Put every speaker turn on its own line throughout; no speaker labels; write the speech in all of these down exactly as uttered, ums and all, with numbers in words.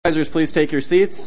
Supervisors, please take your seats.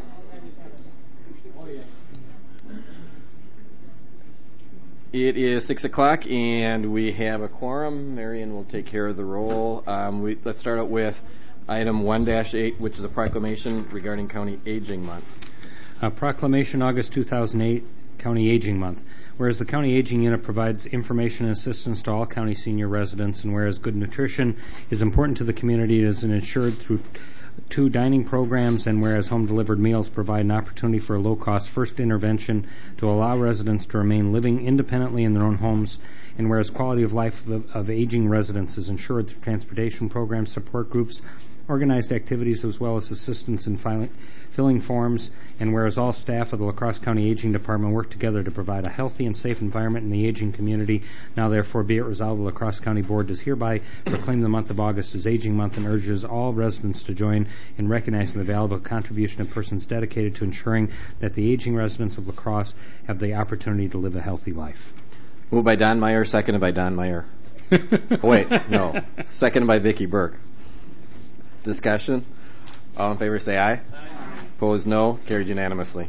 It is six o'clock, and we have a quorum. Marion will take care of the roll. Um, we, let's start out with item one dash eight, which is a proclamation regarding County Aging Month.
Uh, proclamation, August two thousand eight, County Aging Month. Whereas the County Aging Unit provides information and assistance to all county senior residents, and whereas good nutrition is important to the community, it is ensured through two dining programs, and whereas home-delivered meals provide an opportunity for a low-cost first intervention to allow residents to remain living independently in their own homes, and whereas quality of life of, of aging residents is ensured through transportation programs, support groups, organized activities, as well as assistance in filing, filling forms, and whereas all staff of the La Crosse County Aging Department work together to provide a healthy and safe environment in the aging community, now therefore be it resolved, the La Crosse County Board does hereby proclaim the month of August as Aging Month and urges all residents to join in recognizing the valuable contribution of persons dedicated to ensuring that the aging residents of La Crosse have the opportunity to live a healthy life.
Moved by Don Meyer, seconded by Don Meyer. oh, wait, no. Seconded by Vicki Burke. Discussion? All in favor say aye. Aye. Opposed, no. Carried unanimously.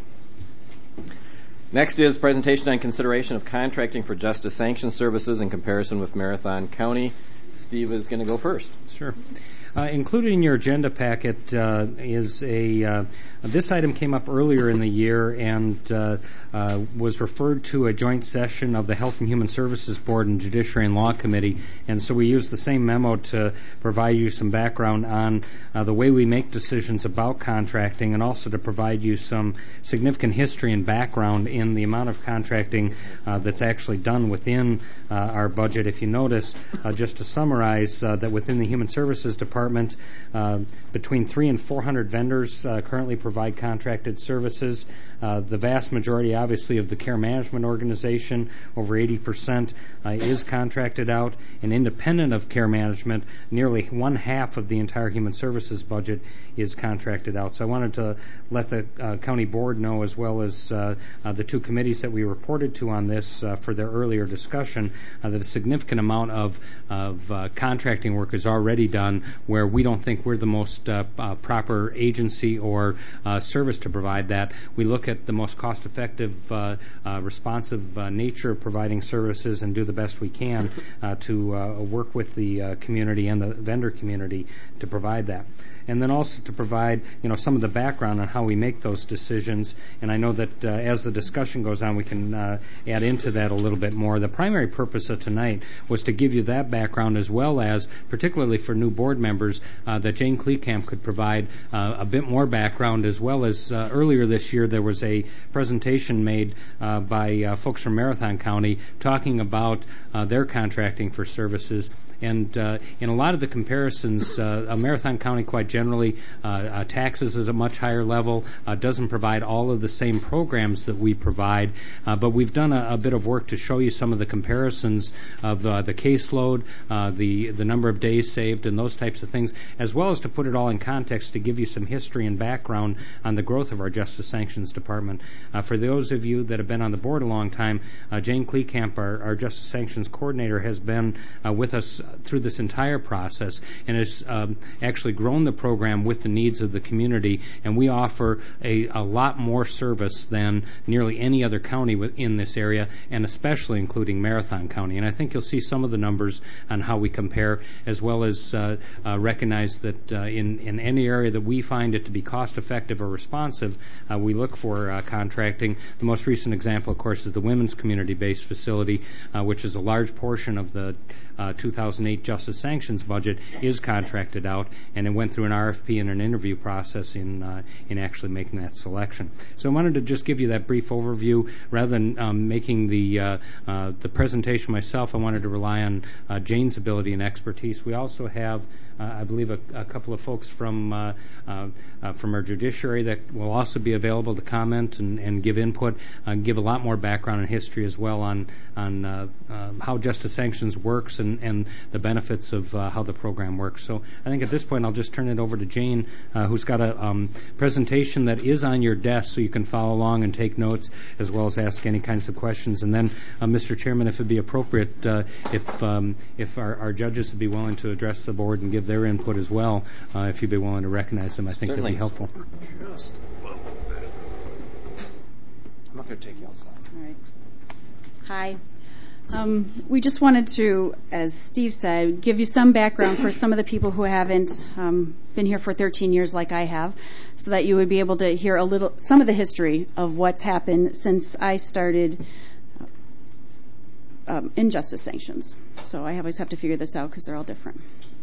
Next is presentation on consideration of contracting for justice sanction services in comparison with Marathon County. Steve is going to go first.
Sure. Uh, included in your agenda packet uh, is a, uh, this item came up earlier in the year and uh, uh, was referred to a joint session of the Health and Human Services Board and Judiciary and Law Committee, and so we used the same memo to provide you some background on uh, the way we make decisions about contracting, and also to provide you some significant history and background in the amount of contracting uh, that's actually done within uh, our budget. If you notice, uh, just to summarize, uh, that within the Human Services Department, Uh, between three and four hundred vendors uh, currently provide contracted services. Uh, the vast majority, obviously, of the care management organization, over eighty percent, uh, is contracted out. And independent of care management, nearly one half of the entire human services budget is contracted out. So I wanted to let the uh, county board know, as well as uh, uh, the two committees that we reported to on this uh, for their earlier discussion, uh, that a significant amount of, of uh, contracting work is already done, where we don't think we're the most uh, uh, proper agency or uh, service to provide that. We look at the most cost-effective, uh, uh, responsive uh, nature of providing services and do the best we can uh, to uh, work with the uh, community and the vendor community to provide that. And then also to provide, you know, some of the background on how we make those decisions. And I know that uh, as the discussion goes on, we can uh, add into that a little bit more. The primary purpose of tonight was to give you that background, as well as, particularly for new board members, uh, that Jane Kleekamp could provide uh, a bit more background, as well as uh, earlier this year there was a presentation made uh, by uh, folks from Marathon County talking about uh, their contracting for services. And uh, in a lot of the comparisons, uh, Marathon County quite generally uh, uh, taxes is a much higher level, uh, doesn't provide all of the same programs that we provide, uh, but we've done a, a bit of work to show you some of the comparisons of uh, the caseload, uh, the, the number of days saved, and those types of things, as well as to put it all in context to give you some history and background on the growth of our Justice Sanctions Department. Uh, for those of you that have been on the board a long time, uh, Jane Kleekamp, our, our Justice Sanctions Coordinator, has been uh, with us through this entire process and has um, actually grown the program with the needs of the community, and we offer a, a lot more service than nearly any other county in this area, and especially including Marathon County. And I think you'll see some of the numbers on how we compare, as well as uh, uh, recognize that uh, in, in any area that we find it to be cost-effective or responsive, uh, we look for uh, contracting. The most recent example, of course, is the Women's Community-Based Facility, uh, which is a large portion of the uh, two thousand eight Justice Sanctions budget, is contracted out, and it went through an R F P and an interview process in uh, in actually making that selection. So I wanted to just give you that brief overview. Rather than um, making the uh, uh, the presentation myself, I wanted to rely on uh, Jane's ability and expertise. We also have, uh, I believe, a, a couple of folks from uh, uh, uh, from our judiciary that will also be available to comment and, and give input, and give a lot more background and history as well on on uh, uh, how Justice Sanctions works, and and, and the benefits of uh, how the program works. So I think at this point I'll just turn it over to Jane, uh, who's got a um, presentation that is on your desk so you can follow along and take notes as well as ask any kinds of questions. And then, uh, Mister Chairman, if it would be appropriate, uh, if um, if our, our judges would be willing to address the board and give their input as well, uh, if you'd be willing to recognize them, I think
Certainly.
that'd be helpful.
Just a little bit. I'm not going to take you outside.
All right. Hi. Um, we just wanted to, as Steve said, give you some background for some of the people who haven't um, been here for thirteen years like I have, so that you would be able to hear a little, some of the history of what's happened since I started um, injustice sanctions. So I always have to figure this out because they're all different.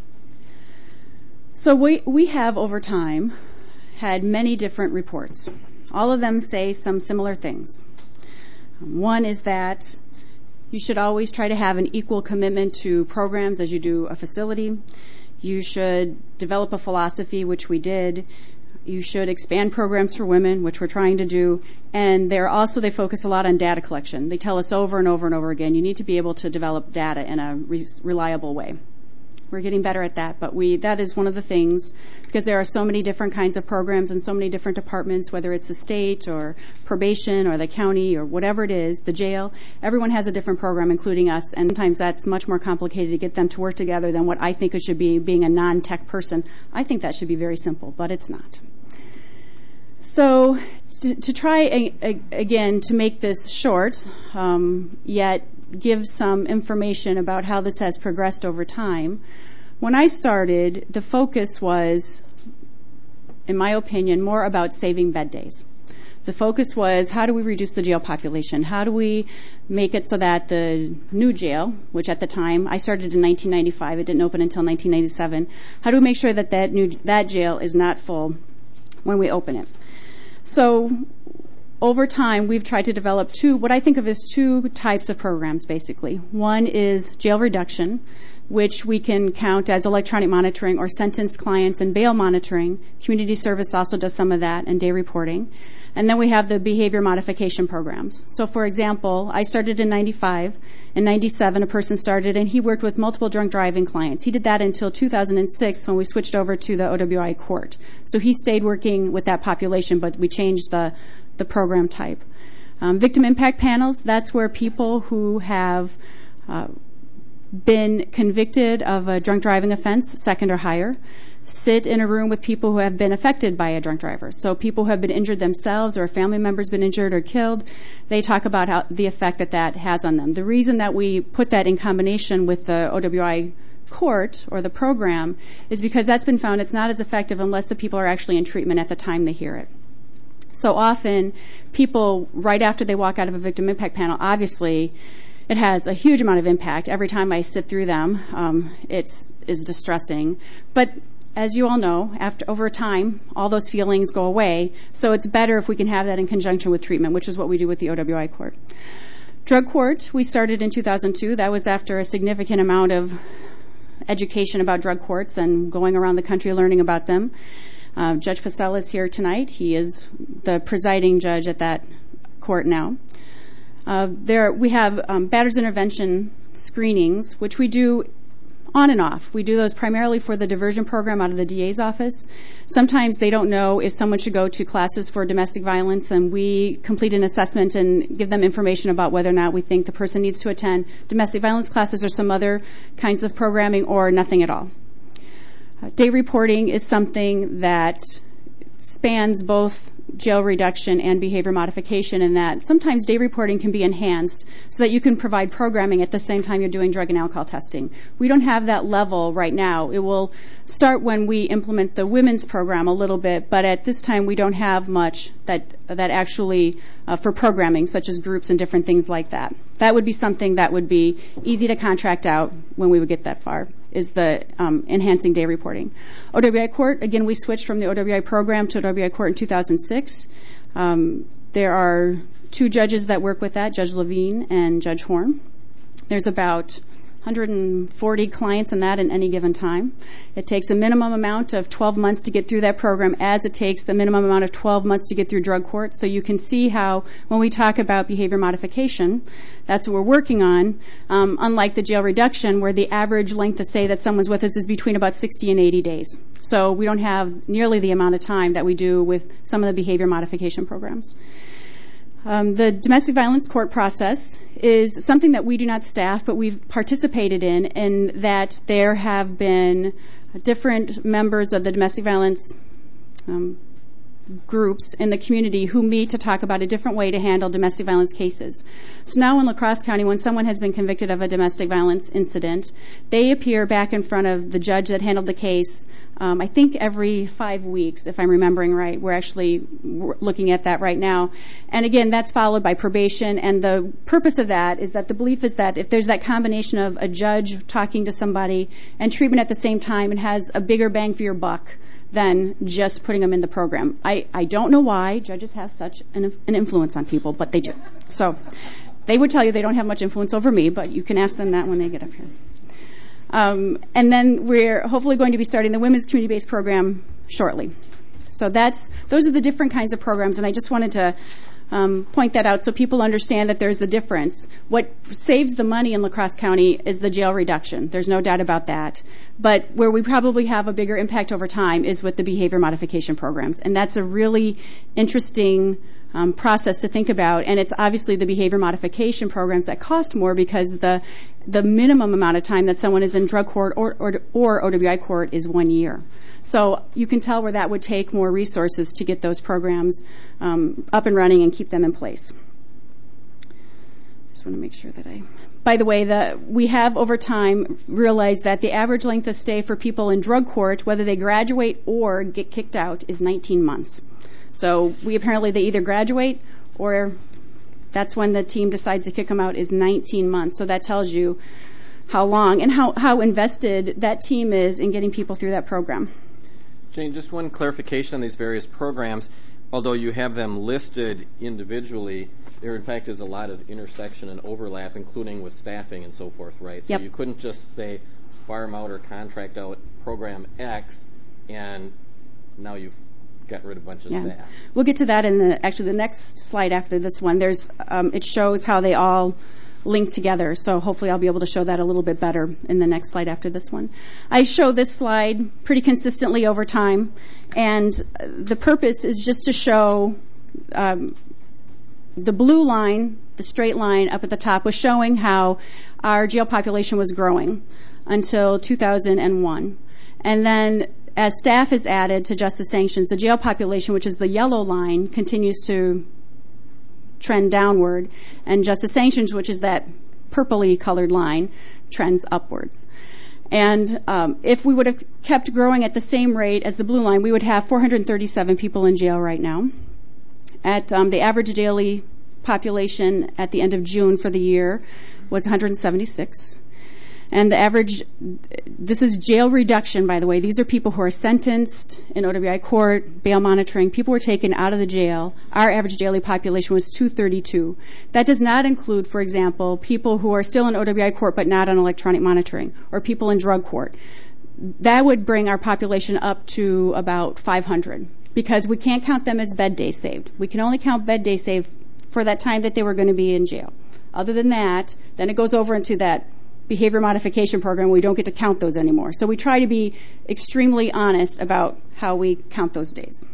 So we we have over time had many different reports. All of them say some similar things. Um, one is that you should always try to have an equal commitment to programs as you do a facility. You should develop a philosophy, which we did. You should expand programs for women, which we're trying to do. And they're also, they focus a lot on data collection. They tell us over and over and over again, you need to be able to develop data in a re- reliable way. We're getting better at that, but we that is one of the things, because there are so many different kinds of programs and so many different departments, whether it's the state or probation or the county or whatever it is, the jail. Everyone has a different program, including us, and sometimes that's much more complicated to get them to work together than what I think it should be, being a non-tech person. I think that should be very simple, but it's not. So to, to try, a, a, again, to make this short, um, yet give some information about how this has progressed over time. When I started, the focus was, in my opinion, more about saving bed days. The focus was, how do we reduce the jail population? How do we make it so that the new jail, which at the time, I started in nineteen ninety-five, it didn't open until nineteen ninety-seven, how do we make sure that that, new, that jail is not full when we open it? So over time, we've tried to develop two, what I think of as two types of programs, basically. One is jail reduction, which we can count as electronic monitoring or sentenced clients and bail monitoring. Community service also does some of that, and day reporting. And then we have the behavior modification programs. So, for example, I started in ninety-five. In ninety-seven, a person started, and he worked with multiple drunk driving clients. He did that until two thousand six, when we switched over to the O W I court. So he stayed working with that population, but we changed the the program type. Um, victim impact panels, that's where people who have uh, been convicted of a drunk driving offense, second or higher, sit in a room with people who have been affected by a drunk driver. So people who have been injured themselves, or a family member's been injured or killed, they talk about how the effect that that has on them. The reason that we put that in combination with the O W I court or the program is because that's been found it's not as effective unless the people are actually in treatment at the time they hear it. So often, people, right after they walk out of a victim impact panel, obviously, it has a huge amount of impact. Every time I sit through them, um, it's is distressing. But as you all know, after over time, all those feelings go away. So it's better if we can have that in conjunction with treatment, which is what we do with the O W I court. Drug court, we started in two thousand two. That was after a significant amount of education about drug courts and going around the country learning about them. Uh, Judge Pacella is here tonight. He is the presiding judge at that court now. Uh, there we have um, batter's intervention screenings, which we do on and off. We do those primarily for the diversion program out of the D A's office. Sometimes they don't know if someone should go to classes for domestic violence, and we complete an assessment and give them information about whether or not we think the person needs to attend domestic violence classes or some other kinds of programming, or nothing at all. Uh, day reporting is something that spans both jail reduction and behavior modification, in that sometimes day reporting can be enhanced so that you can provide programming at the same time you're doing drug and alcohol testing. We don't have that level right now. It will start when we implement the women's program a little bit, but at this time we don't have much that that actually uh, for programming, such as groups and different things like that. That would be something that would be easy to contract out when we would get that far, is the um, enhancing day reporting. O W I court, again, we switched from the O W I program to O W I court in two thousand six. Um, there are two judges that work with that, Judge Levine and Judge Horn. There's about hundred forty clients in that in any given time. It takes a minimum amount of twelve months to get through that program, as it takes the minimum amount of twelve months to get through drug court. So you can see how when we talk about behavior modification, that's what we're working on, um, unlike the jail reduction, where the average length to stay that someone's with us is between about sixty and eighty days. So we don't have nearly the amount of time that we do with some of the behavior modification programs. Um, the domestic violence court process is something that we do not staff, but we've participated in, in that there have been different members of the domestic violence um, groups in the community who meet to talk about a different way to handle domestic violence cases. So now in La Crosse County, when someone has been convicted of a domestic violence incident, they appear back in front of the judge that handled the case, um, I think every five weeks, if I'm remembering right. We're actually looking at that right now. And again, that's followed by probation, and the purpose of that is that the belief is that if there's that combination of a judge talking to somebody and treatment at the same time, it has a bigger bang for your buck than just putting them in the program. I, I don't know why judges have such an, an influence on people, but they do. So they would tell you they don't have much influence over me, but you can ask them that when they get up here. Um, and then we're hopefully going to be starting the women's community-based program shortly. So that's those are the different kinds of programs, and I just wanted to Um, point that out so people understand that there's a difference. What saves the money in La Crosse County is the jail reduction. There's no doubt about that. But where we probably have a bigger impact over time is with the behavior modification programs. And that's a really interesting um, process to think about. And it's obviously the behavior modification programs that cost more because the the minimum amount of time that someone is in drug court or, or, or O W I court is one year. So you can tell where that would take more resources to get those programs um, up and running and keep them in place. Just want to make sure that I... By the way, the, we have over time realized that the average length of stay for people in drug court, whether they graduate or get kicked out, is nineteen months. So we apparently, they either graduate or that's when the team decides to kick them out is nineteen months. So that tells you how long and how, how invested that team is in getting people through that program.
Jane, just one clarification on these various programs. Although you have them listed individually, there in fact is a lot of intersection and overlap, including with staffing and so forth, right?
Yep.
So you couldn't just say farm out or contract out program X and now you've got rid of a bunch of
yeah.
staff.
We'll get to that in the actually the next slide after this one. There's um, it shows how they all link together. So hopefully I'll be able to show that a little bit better in the next slide after this one. I show this slide pretty consistently over time, and the purpose is just to show um, the blue line, the straight line up at the top, was showing how our jail population was growing until two thousand one. And then as staff is added to justice sanctions, the jail population, which is the yellow line, continues to trend downward, and justice sanctions, which is that purpley colored line, trends upwards. And um, if we would have kept growing at the same rate as the blue line, we would have four hundred thirty-seven people in jail right now. At um, the average daily population at the end of June for the year was one hundred seventy-six. And the average, this is jail reduction, by the way. These are people who are sentenced in O W I court, bail monitoring. People were taken out of the jail. Our average daily population was two hundred thirty-two. That does not include, for example, people who are still in O W I court but not on electronic monitoring, or people in drug court. That would bring our population up to about five hundred, because we can't count them as bed days saved. We can only count bed days saved for that time that they were going to be in jail. Other than that, then it goes over into that behavior modification program. We don't get to count those anymore. So we try to be extremely honest about how we count those days.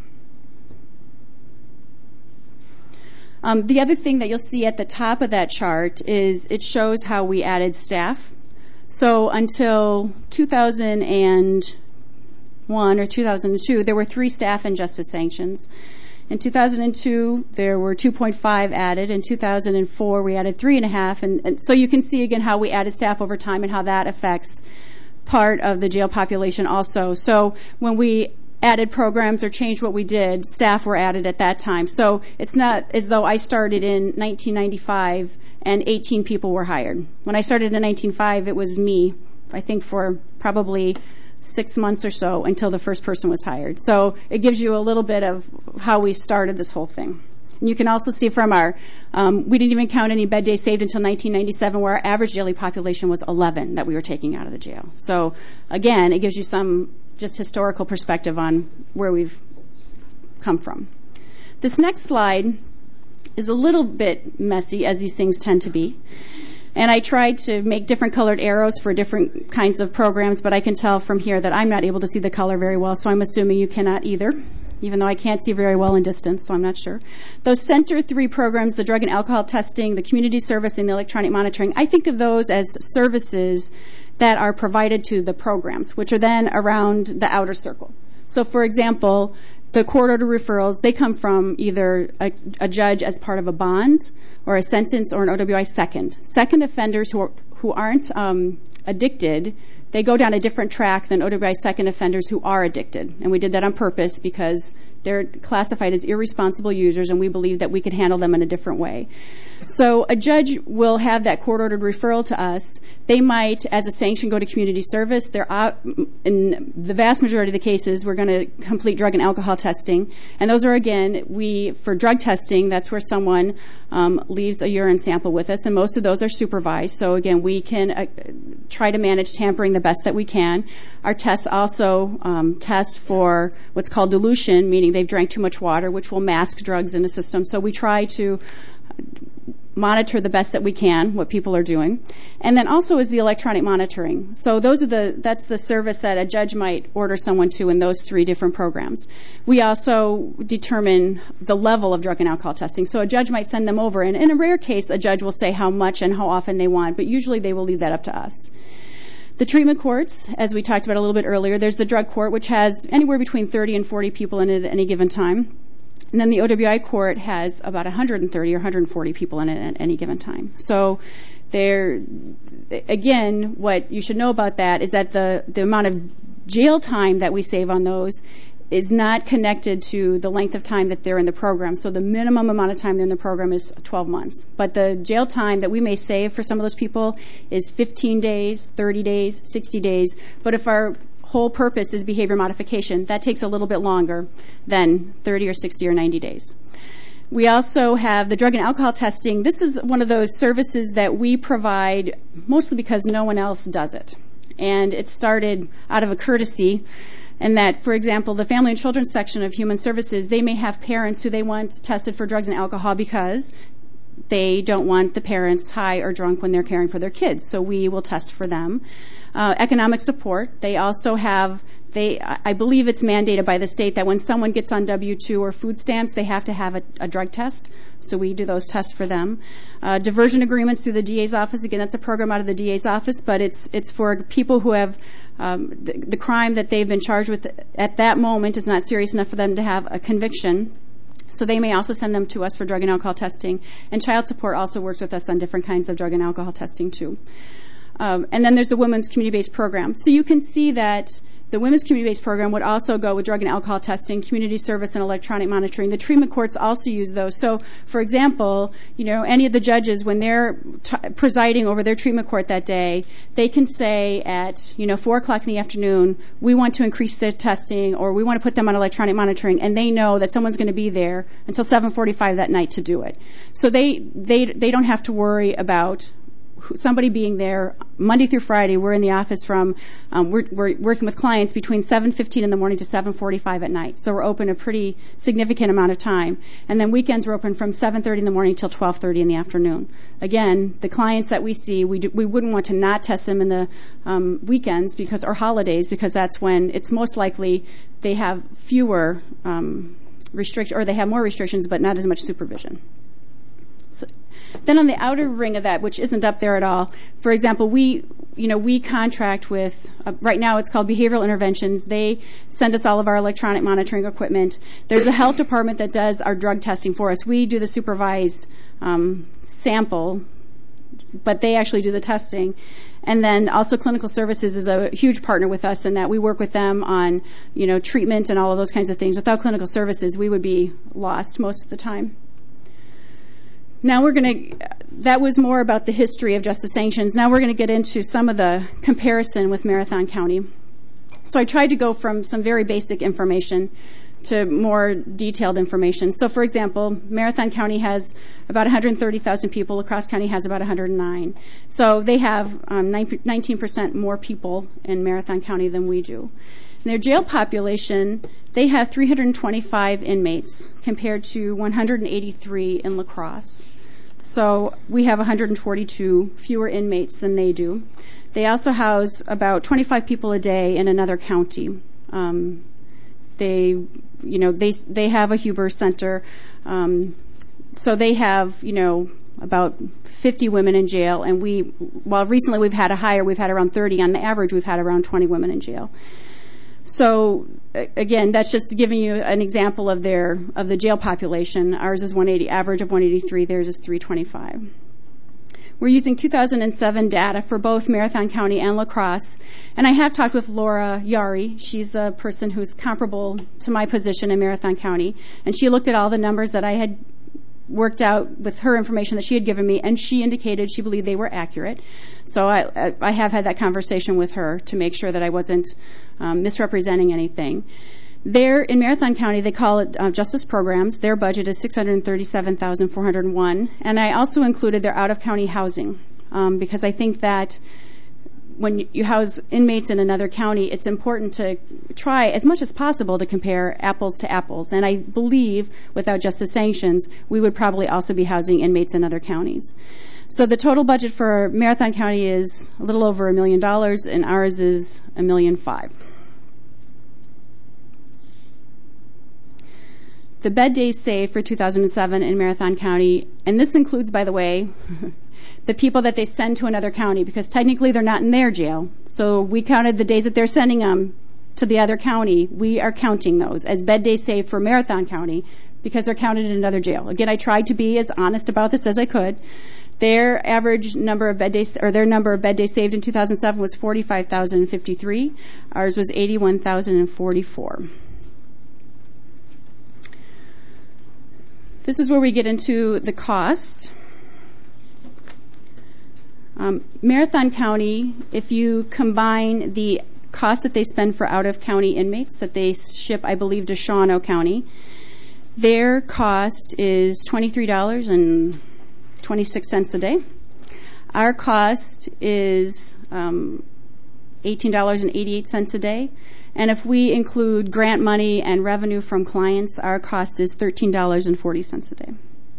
Um, the other thing that you'll see at the top of that chart is it shows how we added staff. So until two thousand one or two thousand two, there were three staff in justice sanctions. In two thousand two, there were two point five added. In two thousand four, we added three and a half. And, and so you can see again how we added staff over time and how that affects part of the jail population also. So when we added programs or changed what we did, staff were added at that time. So it's not as though I started in nineteen ninety-five and eighteen people were hired. When I started in nineteen ninety-five, it was me, I think, for probably six months or so until the first person was hired. So it gives you a little bit of how we started this whole thing. And you can also see from our, um, we didn't even count any bed days saved until nineteen ninety-seven, where our average daily population was eleven that we were taking out of the jail. So again, it gives you some just historical perspective on where we've come from. This next slide is a little bit messy, as these things tend to be. And I tried to make different colored arrows for different kinds of programs, but I can tell from here that I'm not able to see the color very well, so I'm assuming you cannot either, even though I can't see very well in distance, so I'm not sure. Those center three programs, the drug and alcohol testing, the community service, and the electronic monitoring, I think of those as services that are provided to the programs, which are then around the outer circle. So, for example, the court order referrals, they come from either a, a judge as part of a bond or a sentence or an O W I second. Second offenders who, are, who aren't um, addicted, they go down a different track than O W I second offenders who are addicted. And we did that on purpose because they're classified as irresponsible users, and we believe that we could handle them in a different way. So a judge will have that court-ordered referral to us. They might, as a sanction, go to community service. They're, uh, in the vast majority of the cases, we're going to complete drug and alcohol testing. And those are, again, we for drug testing, that's where someone um, leaves a urine sample with us, and most of those are supervised. So, again, we can uh, try to manage tampering the best that we can. Our tests also um, test for what's called dilution, meaning they've drank too much water, which will mask drugs in the system. So we try to monitor the best that we can what people are doing. And then also is the electronic monitoring. So those are the that's the service that a judge might order someone to in those three different programs. We also determine the level of drug and alcohol testing. So a judge might send them over, and in a rare case a judge will say how much and how often they want, but usually they will leave that up to us. The treatment courts, as we talked about a little bit earlier, there's the drug court, which has anywhere between thirty and forty people in it at any given time. And then the O W I court has about one hundred thirty or one hundred forty people in it at any given time. So there, again, what you should know about that is that the, the amount of jail time that we save on those is not connected to the length of time that they're in the program. So the minimum amount of time they're in the program is twelve months. But the jail time that we may save for some of those people is fifteen days, thirty days, sixty days. But if our whole purpose is behavior modification, that takes a little bit longer than thirty or sixty or ninety days. We also have the drug and alcohol testing. This is one of those services that we provide mostly because no one else does it. And it started out of a courtesy, and that, for example, the Family and Children's section of Human Services, they may have parents who they want tested for drugs and alcohol because they don't want the parents high or drunk when they're caring for their kids. So we will test for them. Uh, economic support. They also have, they I believe it's mandated by the state that when someone gets on W two or food stamps, they have to have a, a drug test. So we do those tests for them. Uh, diversion agreements through the D A's office. Again, that's a program out of the D A's office, but it's it's for people who have um, the, the crime that they've been charged with at that moment is not serious enough for them to have a conviction. So they may also send them to us for drug and alcohol testing. And child support also works with us on different kinds of drug and alcohol testing too. Um, and then there's the women's community-based program. So you can see that the women's community-based program would also go with drug and alcohol testing, community service, and electronic monitoring. The treatment courts also use those. So, for example, you know, any of the judges, when they're t- presiding over their treatment court that day, they can say at, you know, four o'clock in the afternoon, we want to increase their testing, or we want to put them on electronic monitoring, and they know that someone's going to be there until seven forty-five that night to do it. So they they they don't have to worry about somebody being there Monday through Friday. We're in the office from, um, we're, we're working with clients between seven fifteen in the morning to seven forty-five at night. So we're open a pretty significant amount of time. And then weekends we're open from seven thirty in the morning till twelve thirty in the afternoon. Again, the clients that we see, we do, we wouldn't want to not test them in the um, weekends because or holidays because that's when it's most likely they have fewer um, restrictions, or they have more restrictions but not as much supervision. So, then on the outer ring of that, which isn't up there at all, for example, we, you know, we contract with, uh, right now it's called Behavioral Interventions. They send us all of our electronic monitoring equipment. There's a health department that does our drug testing for us. We do the supervised um, sample, but they actually do the testing. And then also Clinical Services is a huge partner with us in that we work with them on, you know, treatment and all of those kinds of things. Without Clinical Services, we would be lost most of the time. Now we're going to, that was more about the history of justice sanctions. Now we're going to get into some of the comparison with Marathon County. So I tried to go from some very basic information to more detailed information. So, for example, Marathon County has about one hundred thirty thousand people. La Crosse County has about one hundred nine. So they have um, nineteen percent more people in Marathon County than we do. In their jail population, they have three hundred twenty-five inmates compared to one hundred eighty-three in La Crosse. So we have one hundred forty-two fewer inmates than they do. They also house about twenty-five people a day in another county. Um, they, you know, they they have a Huber Center, um, so they have, you know, about fifty women in jail. And we, while recently we've had a higher, we've had around thirty. On the average, we've had around twenty women in jail. So again, that's just giving you an example of their of the jail population. Ours is one eighty, average of one eighty-three. Theirs is three twenty-five. We're using two thousand seven data for both Marathon County and La Crosse. And I have talked with Laura Yari. She's a person who's comparable to my position in Marathon County. And she looked at all the numbers that I had worked out with her information that she had given me, and she indicated she believed they were accurate. So I, I have had that conversation with her to make sure that I wasn't um, misrepresenting anything. There in Marathon County, they call it uh, justice programs. Their budget is six hundred thirty-seven thousand four hundred one, and I also included their out-of-county housing um, because I think that when you house inmates in another county, it's important to try as much as possible to compare apples to apples. And I believe without justice sanctions, we would probably also be housing inmates in other counties. So the total budget for Marathon County is a little over a million dollars, and ours is a million five. The bed days saved for two thousand seven in Marathon County, and this includes, by the way, the people that they send to another county, because technically they're not in their jail. So we counted the days that they're sending them to the other county. We are counting those as bed days saved for Marathon County because they're counted in another jail. Again, I tried to be as honest about this as I could. Their average number of bed days, or their number of bed days saved in two thousand seven was forty-five thousand fifty-three. Ours was eighty-one thousand forty-four. This is where we get into the cost. Um, Marathon County, if you combine the cost that they spend for out-of-county inmates that they ship, I believe, to Shawano County, their cost is twenty-three dollars and twenty-six cents a day. Our cost is um, eighteen dollars and eighty-eight cents a day. And if we include grant money and revenue from clients, our cost is thirteen dollars and forty cents a day.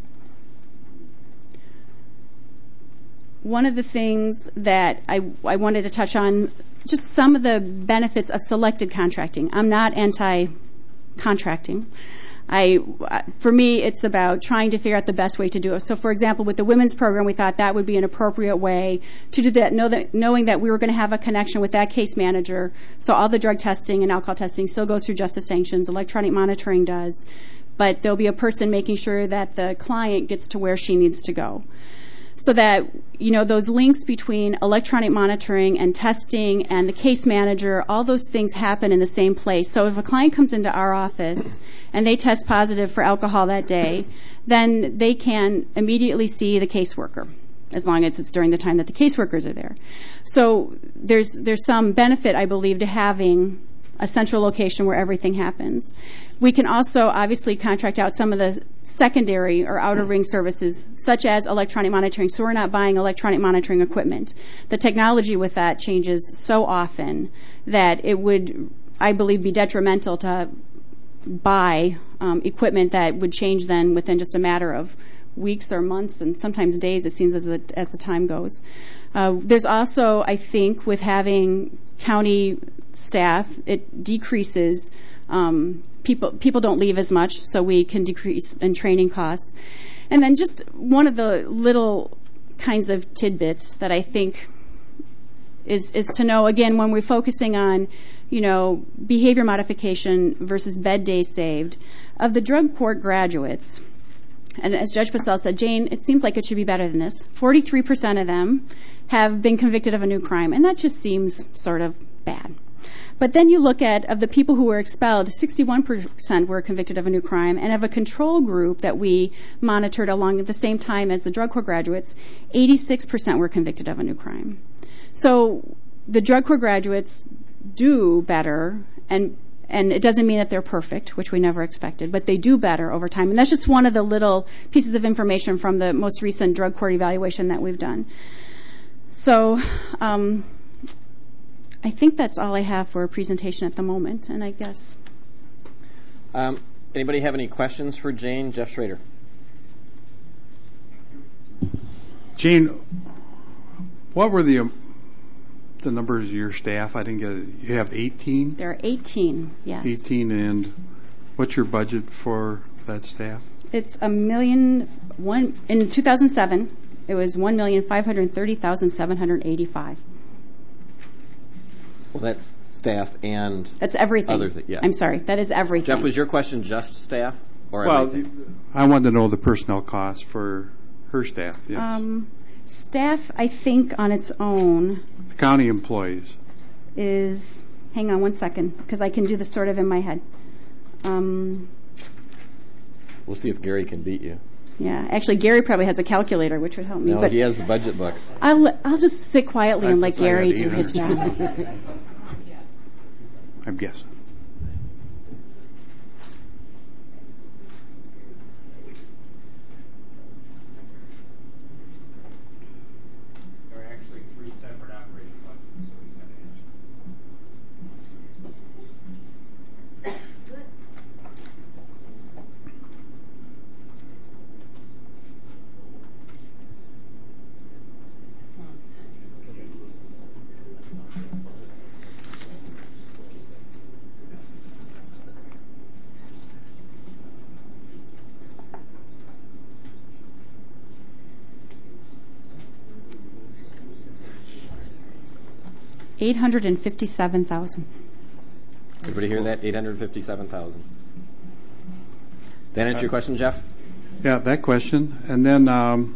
One of the things that I, I wanted to touch on, just some of the benefits of selected contracting. I'm not anti-contracting. I, for me, it's about trying to figure out the best way to do it. So, for example, with the women's program, we thought that would be an appropriate way to do that, know that knowing that we were going to have a connection with that case manager. So all the drug testing and alcohol testing still goes through justice sanctions. Electronic monitoring does. But there'll be a person making sure that the client gets to where she needs to go. So that, you know, those links between electronic monitoring and testing and the case manager, all those things happen in the same place. So if a client comes into our office and they test positive for alcohol that day, then they can immediately see the caseworker, as long as it's during the time that the caseworkers are there. So there's there's some benefit, I believe, to having a central location where everything happens. We can also obviously contract out some of the secondary or outer ring services, such as electronic monitoring. So we're not buying electronic monitoring equipment. The technology with that changes so often that it would, I believe, be detrimental to buy um, equipment that would change then within just a matter of weeks or months and sometimes days, it seems, as the, as the time goes. Uh, there's also, I think, with having county staff, it decreases um, people people don't leave as much, so we can decrease in training costs. And then just one of the little kinds of tidbits that I think is is to know, again, when we're focusing on, you know, behavior modification versus bed days saved, of the drug court graduates, and as Judge Passell said, Jane, it seems like it should be better than this. forty-three percent of them have been convicted of a new crime, and that just seems sort of bad. But then you look at, of the people who were expelled, sixty-one percent were convicted of a new crime, and of a control group that we monitored along at the same time as the drug court graduates, eighty-six percent were convicted of a new crime. So the drug court graduates do better, and and it doesn't mean that they're perfect, which we never expected, but they do better over time. And that's just one of the little pieces of information from the most recent drug court evaluation that we've done. So um, I think that's all I have for a presentation at the moment, and I guess.
Um, anybody have any questions for Jane? Jeff Schrader.
Jane, what were the um, the numbers of your staff? I didn't get it. You have eighteen?
There are eighteen, yes.
eighteen, and what's your budget for that staff?
It's a million, one, in two thousand seven, it was one million five hundred thirty thousand seven hundred eighty-five.
Well, that's staff and
That's everything.
Other th- yeah.
I'm sorry, that is everything.
Jeff, was your question just staff or
well,
everything?
I wanted to know the personnel costs for her staff, yes.
Um, staff, I think, on its own
The county employees.
is, hang on one second, because I can do this sort of in my head. Um,
We'll see if Gary can beat you.
yeah, actually, Gary probably has a calculator, which would help me.
No,
but
he has the budget book.
I'll, I'll just sit quietly and
I-
let
I had
Gary do his
eight
job.
hundred. I'm guessing.
There are actually three separate operating budgets, so he's got to answer.
eight hundred fifty-seven thousand.
Everybody hear that? eight hundred fifty-seven thousand. That answer your question, Jeff?
Yeah, that question. And then um,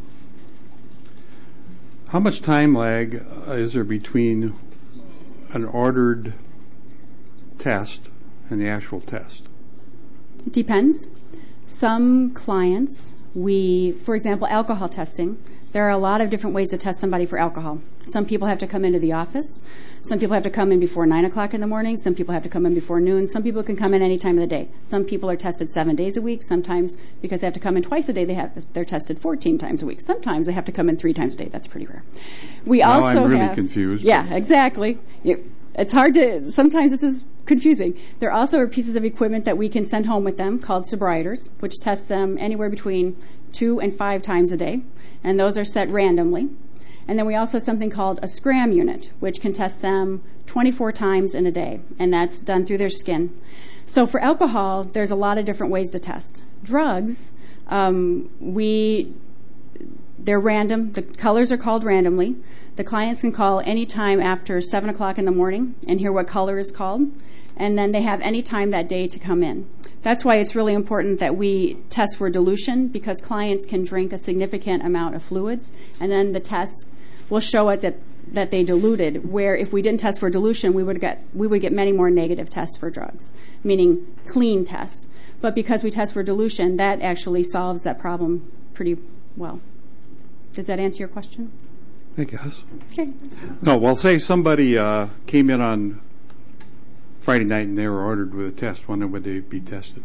how much time lag uh, is there between an ordered test and the actual test?
It depends. Some clients, we, for example, alcohol testing, there are a lot of different ways to test somebody for alcohol. Some people have to come into the office. Some people have to come in before nine o'clock in the morning. Some people have to come in before noon. Some people can come in any time of the day. Some people are tested seven days a week. Sometimes, because they have to come in twice a day, they have, they're tested fourteen times a week. Sometimes they have to come in three times a day. That's pretty rare. We
Now
also
I'm really
have,
confused.
Yeah, exactly. You, it's hard to, sometimes this is confusing. There also are pieces of equipment that we can send home with them called sobrieters, which test them anywhere between two and five times a day, and those are set randomly. And then we also have something called a scram unit, which can test them twenty-four times in a day, and that's done through their skin. So for alcohol, there's a lot of different ways to test. Drugs, um, we they're random. The colors are called randomly. The clients can call any time after seven o'clock in the morning and hear what color is called, and then they have any time that day to come in. That's why it's really important that we test for dilution, because clients can drink a significant amount of fluids, and then the test will show it that, that they diluted, where if we didn't test for dilution, we would get we would get many more negative tests for drugs, meaning clean tests. But because we test for dilution, that actually solves that problem pretty well. Does that answer your question?
I guess.
Okay.
No, well, say somebody uh, came in on Friday night and they were ordered with a test. When would they be tested?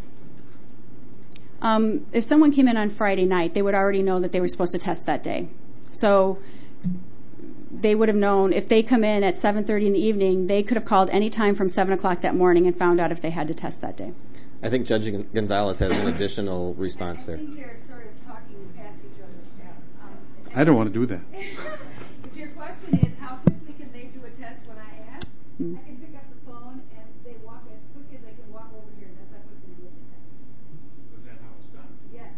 Um, if someone came in on Friday night, they would already know that they were supposed to test that day. So they would have known if they come in at seven thirty in the evening, they could have called any time from seven o'clock that morning and found out if they had to test that day.
I think Judge Gonzalez has an additional response there.
I think you're sort of talking past each other, Scott. Um,
I don't want to do that.
if your question is how quickly can they do a test when I ask,
Mm.
I can pick up the phone and they walk as quickly as they can walk over here. That's how quickly they do the test.
Was that how it's done?
Yes.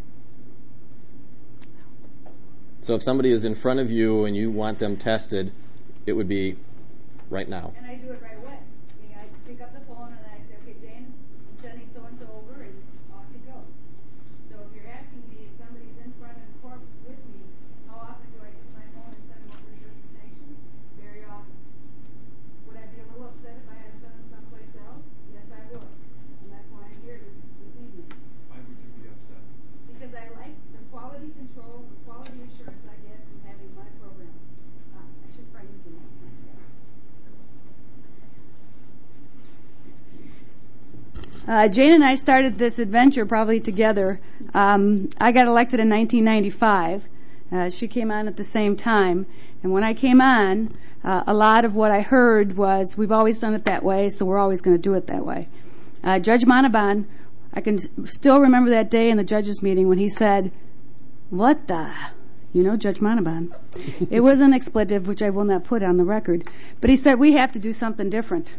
So if somebody is in front of you and you want them tested, it would be right now.
And I do it right away. I mean, I pick up the phone and I say, okay, Jane, I'm sending so-and-so over, and off it goes. So if you're asking me if somebody's in front of the court with me, how often do I use my phone and send them over just to sanctions? Very often. Would I be a little upset if I had to send them someplace else? Yes, I would. And that's why I'm here this, this evening.
Why would you be upset?
Because I like the quality control, the quality assurance I get from having my program. Ah, I should try using that.
Uh, Jane and I started this adventure probably together. Um, I got elected in nineteen ninety-five. Uh, she came on at the same time. And when I came on, uh, a lot of what I heard was, we've always done it that way, so we're always going to do it that way. Uh, Judge Montalban, I can still remember that day in the judges' meeting when he said, "What the?" You know, Judge Montalban. It was an expletive, which I will not put on the record. But he said, we have to do something different.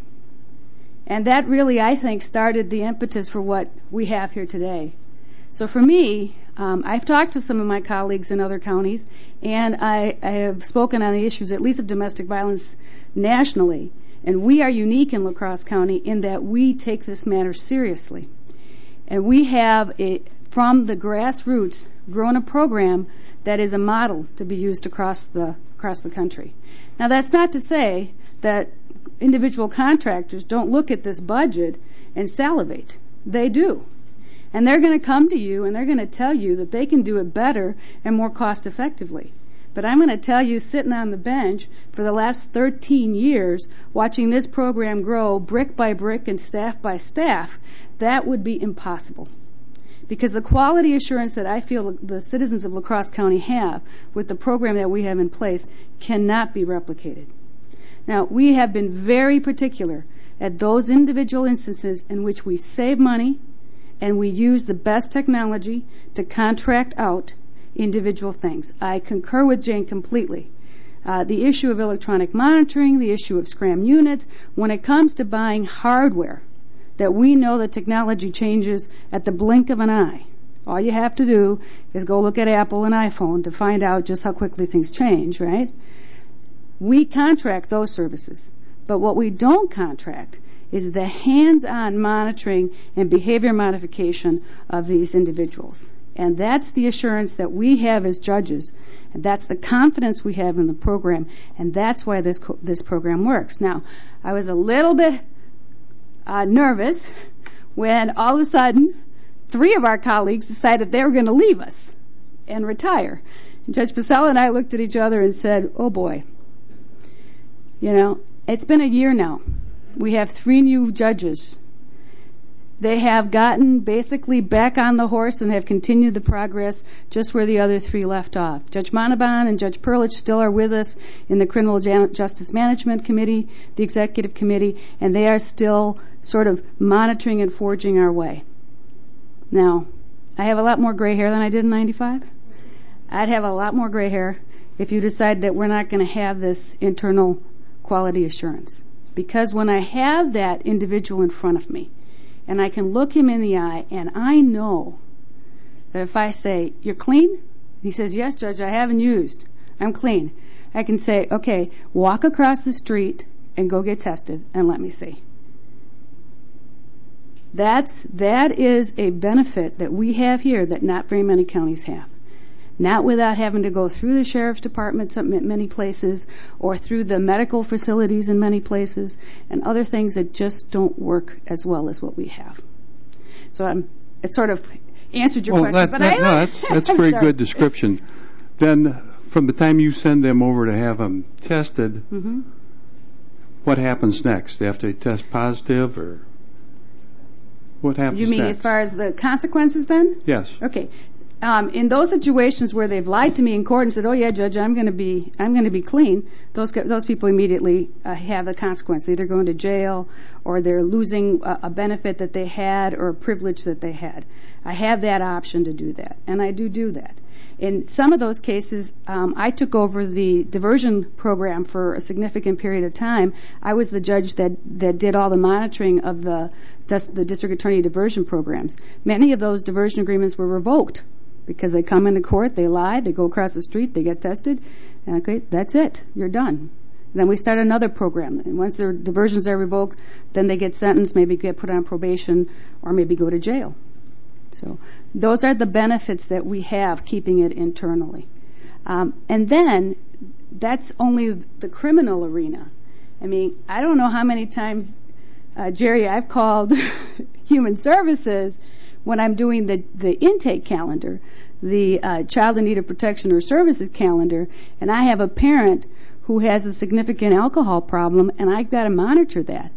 And that really, I think, started the impetus for what we have here today. So for me, um, I've talked to some of my colleagues in other counties, and I, I have spoken on the issues, at least of domestic violence, nationally. And we are unique in La Crosse County in that we take this matter seriously. And we have, a, from the grassroots, grown a program that is a model to be used across the across the country. Now, that's not to say that individual contractors don't look at this budget and salivate. They do. And they're going to come to you and they're going to tell you that they can do it better and more cost effectively. But I'm going to tell you, sitting on the bench for the last thirteen years, watching this program grow brick by brick and staff by staff, that would be impossible. Because the quality assurance that I feel the citizens of La Crosse County have with the program that we have in place cannot be replicated. Now, we have been very particular at those individual instances in which we save money and we use the best technology to contract out individual things. I concur with Jane completely. Uh, the issue of electronic monitoring, the issue of SCRAM units, when it comes to buying hardware, that we know that technology changes at the blink of an eye. All you have to do is go look at Apple and iPhone to find out just how quickly things change, right? We contract those services. But what we don't contract is the hands-on monitoring and behavior modification of these individuals. And that's the assurance that we have as judges, and that's the confidence we have in the program, and that's why this co- this program works. Now, I was a little bit uh, nervous when all of a sudden three of our colleagues decided they were going to leave us and retire. And Judge Pasella and I looked at each other and said, oh boy, you know, it's been a year now. We have three new judges. They have gotten basically back on the horse and have continued the progress just where the other three left off. Judge Montalban and Judge Perlich still are with us in the Criminal Justice Management Committee, the Executive Committee, and they are still sort of monitoring and forging our way. Now, I have a lot more gray hair than I did in ninety-five. I'd have a lot more gray hair if you decide that we're not going to have this internal quality assurance. Because when I have that individual in front of me, and I can look him in the eye, and I know that if I say, you're clean? He says, yes, Judge, I haven't used. I'm clean. I can say, okay, walk across the street and go get tested and let me see. That's, that is a benefit that we have here that not very many counties have. Not without having to go through the sheriff's departments in many places or through the medical facilities in many places and other things that just don't work as well as what we have. So I'm, it sort of answered your
well,
question.
That,
but
that,
I,
no, that's, that's a very good description. Then from the time you send them over to have them tested,
mm-hmm.
what happens next? They have to test positive or what happens
You mean
next?
as far as the consequences then?
Yes.
Okay. Um, in those situations where they've lied to me in court and said, "Oh yeah, Judge, I'm going to be, I'm going to be clean," those those people immediately uh, have the consequence. They're either going to jail or they're losing a, a benefit that they had or a privilege that they had. I have that option to do that, and I do do that. In some of those cases, um, I took over the diversion program for a significant period of time. I was the judge that that did all the monitoring of the the district attorney diversion programs. Many of those diversion agreements were revoked. Because they come into court, they lie, they go across the street, they get tested, and okay, that's it, you're done. Then we start another program, and once their diversions are revoked, then they get sentenced, maybe get put on probation, or maybe go to jail. So those are the benefits that we have keeping it internally. Um, and then that's only the criminal arena. I mean, I don't know how many times, uh, Jerry, I've called Human Services when I'm doing the, the intake calendar, the uh, child in need of protection or services calendar, and I have a parent who has a significant alcohol problem, and I've got to monitor that.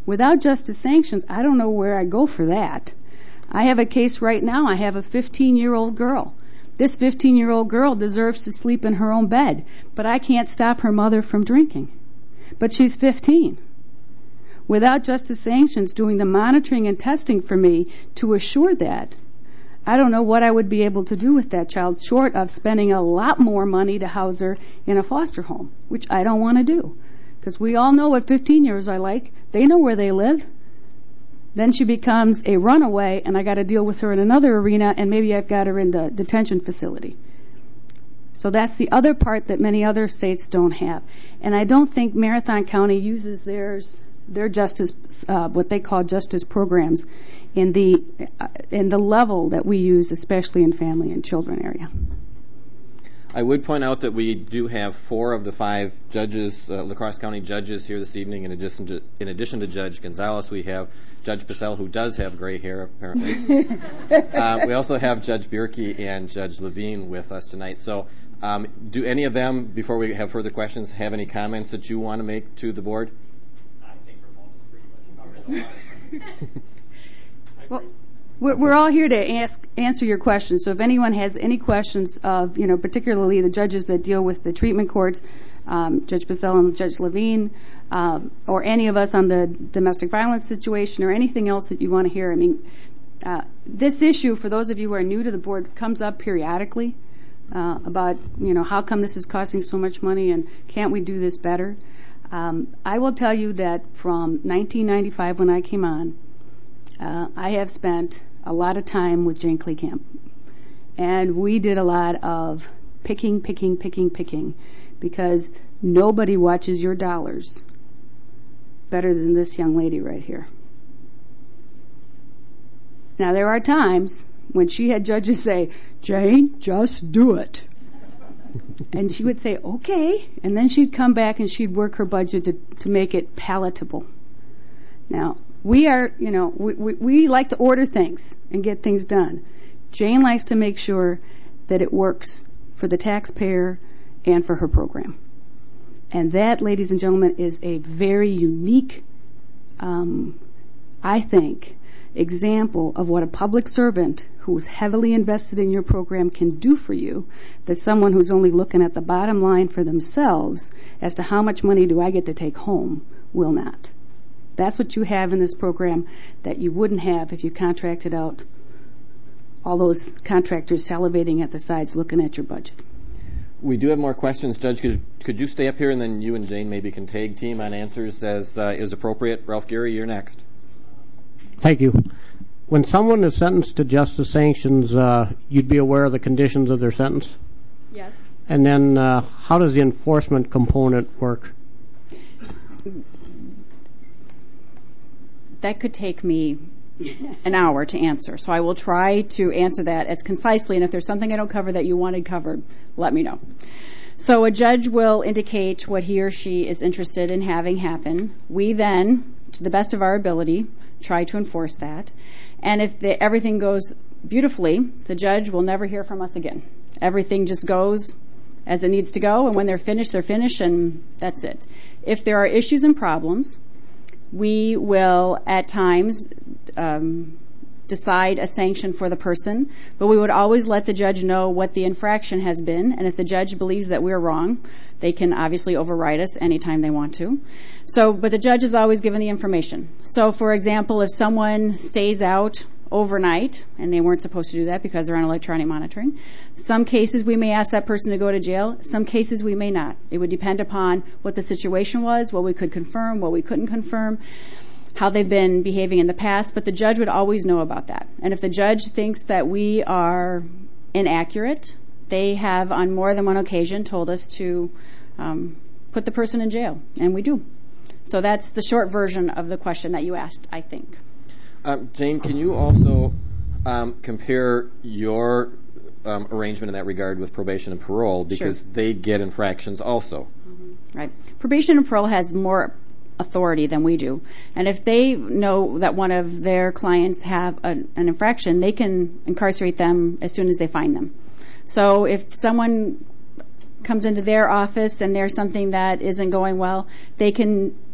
Without justice sanctions, I don't know where I go for that. I have a case right now. I have a fifteen-year-old girl. This fifteen-year-old girl deserves to sleep in her own bed, but I can't stop her mother from drinking. But she's fifteen. Without justice sanctions doing the monitoring and testing for me to assure that, I don't know what I would be able to do with that child, short of spending a lot more money to house her in a foster home, which I don't want to do. Because we all know what fifteen-year-olds are like. They know where they live. Then she becomes a runaway, and I got to deal with her in another arena, and maybe I've got her in the detention facility. So that's the other part that many other states don't have. And I don't think Marathon County uses theirs, their justice, uh, what they call justice programs, in the uh, in the level that we use, especially in family and children area.
I would point out that we do have four of the five judges, uh, La Crosse County judges here this evening. In addition to, in addition to Judge Gonzalez, we have Judge Pacell, who does have gray hair, apparently. uh, we also have Judge Bierke and Judge Levine with us tonight. So um, do any of them, before we have further questions, have any comments that you want to make to the board?
I think Ramona's pretty much covered a lot.
Well, we're, we're all here to ask, answer your questions. So if anyone has any questions of, you know, particularly the judges that deal with the treatment courts, um, Judge Pacell and Judge Levine, um, or any of us on the domestic violence situation, or anything else that you want to hear. I mean, uh, this issue, for those of you who are new to the board, comes up periodically uh, about, you know, how come this is costing so much money and can't we do this better? Um, I will tell you that from nineteen ninety-five, when I came on, Uh, I have spent a lot of time with Jane Kleekamp, and we did a lot of picking, picking, picking, picking, because nobody watches your dollars better than this young lady right here. Now, there are times when she had judges say, "Jane, just do it." And she would say, "Okay," and then she'd come back and she'd work her budget to, to make it palatable. Now, we are, you know, we, we, we like to order things and get things done. Jane likes to make sure that it works for the taxpayer and for her program. And that, ladies and gentlemen, is a very unique, um, I think, example of what a public servant who is heavily invested in your program can do for you, that someone who's only looking at the bottom line for themselves as to how much money do I get to take home will not. That's what you have in this program that you wouldn't have if you contracted out all those contractors salivating at the sides looking at your budget.
We do have more questions. Judge, could, could you stay up here and then you and Jane maybe can tag team on answers as uh, is appropriate? Ralph Geary, you're next.
Thank you. When someone is sentenced to justice sanctions, uh, you'd be aware of the conditions of their sentence?
Yes.
And then uh, how does the enforcement component work?
That could take me an hour to answer. So I will try to answer that as concisely, and if there's something I don't cover that you wanted covered, let me know. So a judge will indicate what he or she is interested in having happen. We then, to the best of our ability, try to enforce that. And if the, everything goes beautifully, the judge will never hear from us again. Everything just goes as it needs to go, and when they're finished, they're finished, and that's it. If there are issues and problems, we will, at times, um, decide a sanction for the person, but we would always let the judge know what the infraction has been, and if the judge believes that we're wrong, they can obviously override us anytime they want to. So, but the judge is always given the information. So, for example, if someone stays out overnight, and they weren't supposed to do that because they're on electronic monitoring, some cases we may ask that person to go to jail, some cases we may not. It would depend upon what the situation was, what we could confirm, what we couldn't confirm, how they've been behaving in the past, but the judge would always know about that. And if the judge thinks that we are inaccurate, they have on more than one occasion told us to um, put the person in jail, and we do. So that's the short version of the question that you asked, I think.
Um, Jane, can you also um, compare your um, arrangement in that regard with probation and parole, because
Sure.
they get infractions also?
Mm-hmm. Right. Probation and parole has more authority than we do. And if they know that one of their clients have a, an infraction, they can incarcerate them as soon as they find them. So if someone comes into their office and there's something that isn't going well, they can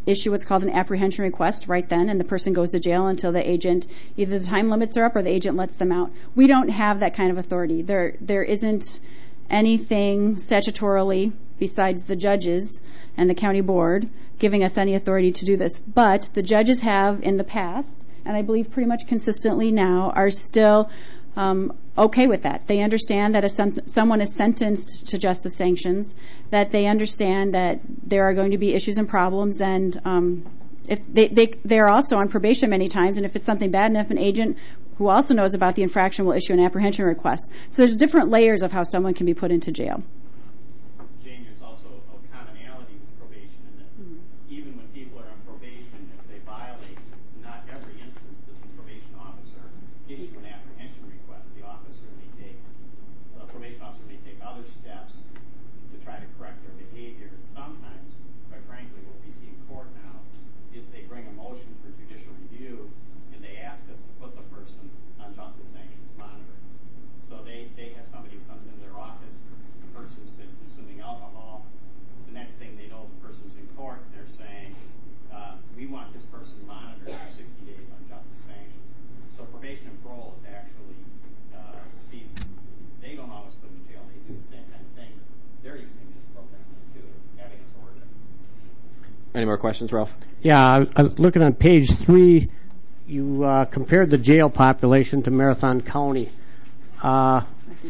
issue what's called an apprehension request right then, and the person goes to jail until the agent, either the time limits are up or the agent lets them out. We don't have that kind of authority. There, there isn't anything statutorily besides the judges and the county board giving us any authority to do this. But the judges have in the past, and I believe pretty much consistently now, are still um, okay with that. They understand that if some, someone is sentenced to justice sanctions, that they understand that there are going to be issues and problems, and um, if they, they they're also on probation many times, and if it's something bad enough, an agent who also knows about the infraction will issue an apprehension request. So there's different layers of how someone can be put into jail.
Jane, there's also a commonality with probation in that mm-hmm. even when people are on probation, if they violate, not every instance does the probation officer issue an apprehension request. The officer may take, the probation officer may take other steps to try to correct their behavior. And sometimes, quite frankly, what we see in court now is they bring a motion for judicial review and they ask us to put the person on justice sanctions monitoring. So they, they have somebody who comes into their office, the person's been consuming alcohol. The next thing they know, the person's in court and they're saying, uh, we want this person monitored for sixty days on justice sanctions. So probation and parole is actually uh, sees, they don't always put them in jail. They do the same kind of thing. They're using this program too, having us order.
Any more questions, Ralph?
Yeah, I was, I was looking on page three. You uh, compared the jail population to Marathon County. Uh,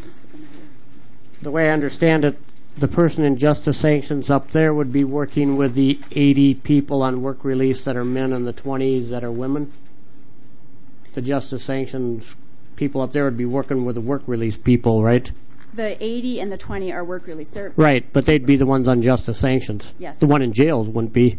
the way I understand it, the person in justice sanctions up there would be working with the eighty people on work release that are men and the twenties that are women. The justice sanctions people up there would be working with the work release people, right?
The eighty and the twenty are work release. They're
right, but they'd be the ones on justice sanctions.
Yes.
The one in jails wouldn't be.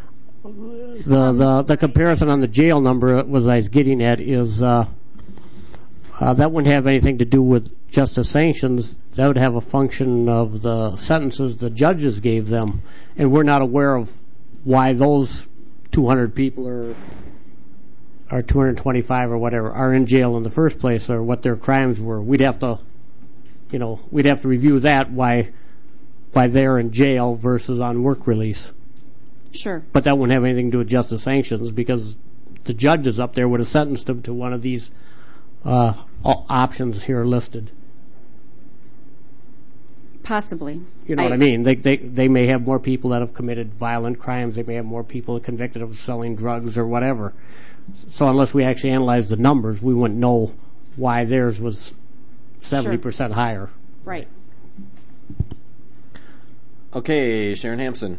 The the the comparison on the jail number was I was getting at is uh, uh, that wouldn't have anything to do with justice sanctions. That would have a function of the sentences the judges gave them, and we're not aware of why those two hundred people are or two hundred twenty-five or whatever are in jail in the first place, or what their crimes were. We'd have to, you know, we'd have to review that why why they're in jail versus on work release.
Sure.
But that wouldn't have anything to do with justice sanctions because the judges up there would have sentenced them to one of these uh, options here listed.
Possibly.
You know I, what I mean? They, they they may have more people that have committed violent crimes. They may have more people convicted of selling drugs or whatever. So unless we actually analyze the numbers, we wouldn't know why theirs was seventy percent
sure.
higher.
Right.
Okay, Sharon Hampson.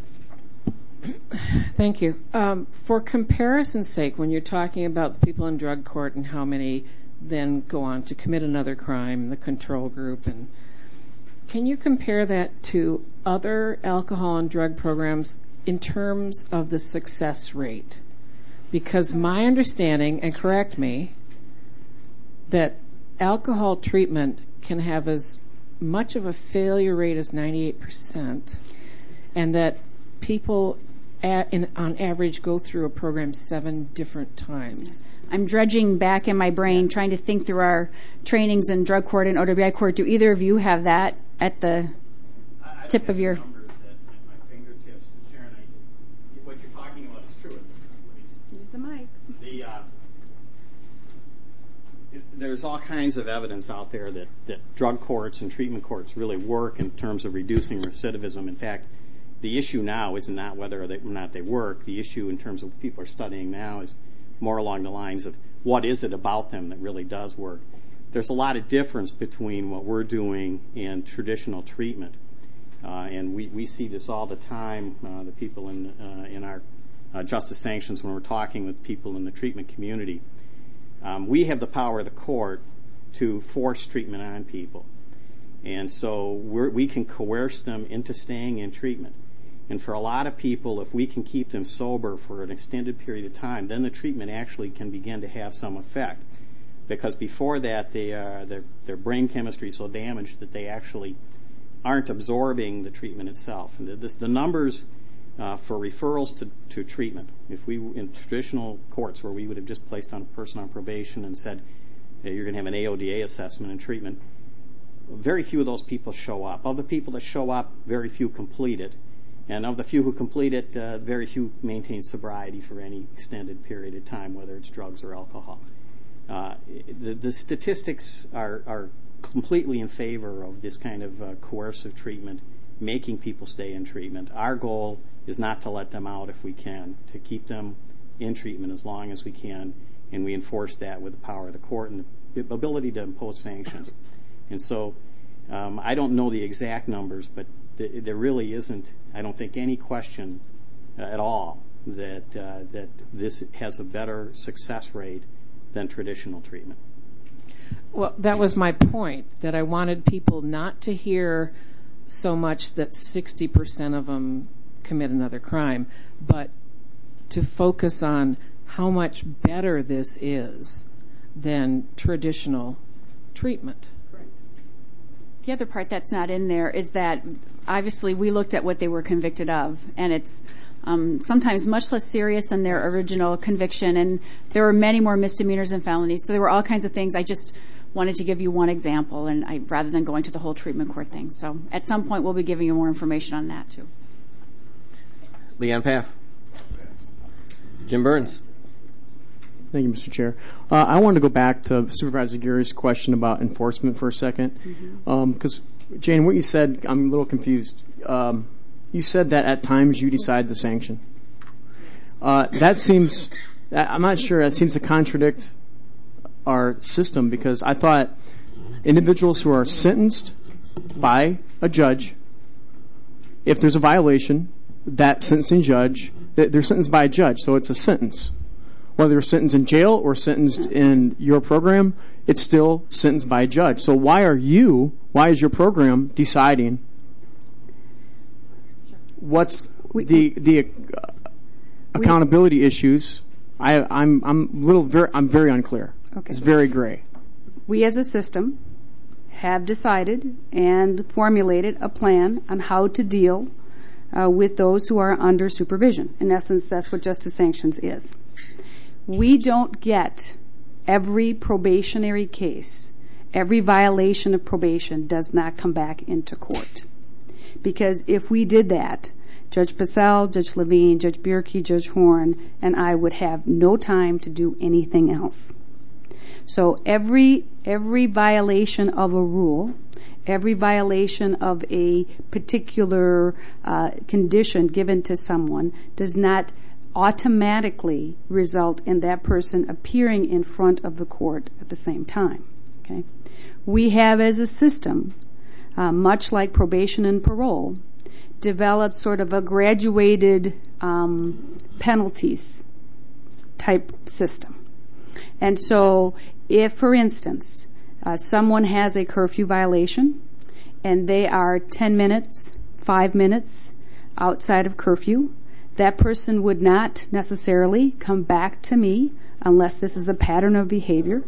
Thank you. Um, for comparison's sake, when you're talking about the people in drug court and how many then go on to commit another crime, the control group, and can you compare that to other alcohol and drug programs in terms of the success rate? Because my understanding, and correct me, that alcohol treatment can have as much of a failure rate as ninety-eight percent, and that people At, in, on average, go through a program seven different times.
I'm dredging back in my brain, trying to think through our trainings in drug court and O W I court. Do either of you have that at the
I, I
tip of your...
numbers at, at my fingertips. Sharon, I, what you're talking about is true.
Use the mic.
The, uh, it, there's all kinds of evidence out there that, that drug courts and treatment courts really work in terms of reducing recidivism. In fact, the issue now is not whether or not they work. The issue in terms of what people are studying now is more along the lines of what is it about them that really does work. There's a lot of difference between what we're doing and traditional treatment. Uh, and we, we see this all the time, uh, the people in, uh, in our uh, justice sanctions when we're talking with people in the treatment community. Um, we have the power of the court to force treatment on people. And so we're, we can coerce them into staying in treatment. And for a lot of people, if we can keep them sober for an extended period of time, then the treatment actually can begin to have some effect. Because before that, they, uh, their, their brain chemistry is so damaged that they actually aren't absorbing the treatment itself. And this, the numbers uh, for referrals to, to treatment, if we, in traditional courts where we would have just placed on a person on probation and said, hey, you're going to have an A O D A assessment and treatment, very few of those people show up. Of the people that show up, very few complete it. And of the few who complete it, uh, very few maintain sobriety for any extended period of time, whether it's drugs or alcohol. Uh, the, the statistics are, are completely in favor of this kind of uh, coercive treatment, making people stay in treatment. Our goal is not to let them out if we can, to keep them in treatment as long as we can, and we enforce that with the power of the court and the ability to impose sanctions. And so um, I don't know the exact numbers, but th- there really isn't, I don't think, any question uh, at all that uh, that this has a better success rate than traditional treatment.
Well, that was my point, that I wanted people not to hear so much that sixty percent of them commit another crime, but to focus on how much better this is than traditional treatment.
The other part that's not in there is that obviously we looked at what they were convicted of, and it's um, sometimes much less serious than their original conviction, and there were many more misdemeanors and felonies, so there were all kinds of things. I just wanted to give you one example, and I, rather than going to the whole treatment court thing. So at some point we'll be giving you more information on that too.
Leanne Paff. Jim Burns.
Thank you, Mister Chair. Uh, I wanted to go back to Supervisor Gary's question about enforcement for a second. Because, mm-hmm. um, Jane, what you said, I'm a little confused. Um, you said that at times you decide the sanction. Uh, that seems, I'm not sure, that seems to contradict our system, because I thought individuals who are sentenced by a judge, if there's a violation, that sentencing judge, they're sentenced by a judge, so it's a sentence. Whether you're sentenced in jail or sentenced in your program, it's still sentenced by a judge. So why are you, why is your program deciding what's
we,
the the uh, accountability we, issues? I, I'm I'm little very I'm very unclear.
Okay.
It's very gray.
We as a system have decided and formulated a plan on how to deal uh, with those who are under supervision. In essence, that's what justice sanctions is. We don't get every probationary case, every violation of probation does not come back into court. Because if we did that, Judge Passell, Judge Levine, Judge Bierke, Judge Horn, and I would have no time to do anything else. So every every violation of a rule, every violation of a particular uh, condition given to someone does not automatically result in that person appearing in front of the court at the same time. Okay? We have, as a system, uh, much like probation and parole, developed sort of a graduated um, penalties type system. And so if, for instance, uh, someone has a curfew violation and they are ten minutes, five minutes outside of curfew, that person would not necessarily come back to me unless this is a pattern of behavior.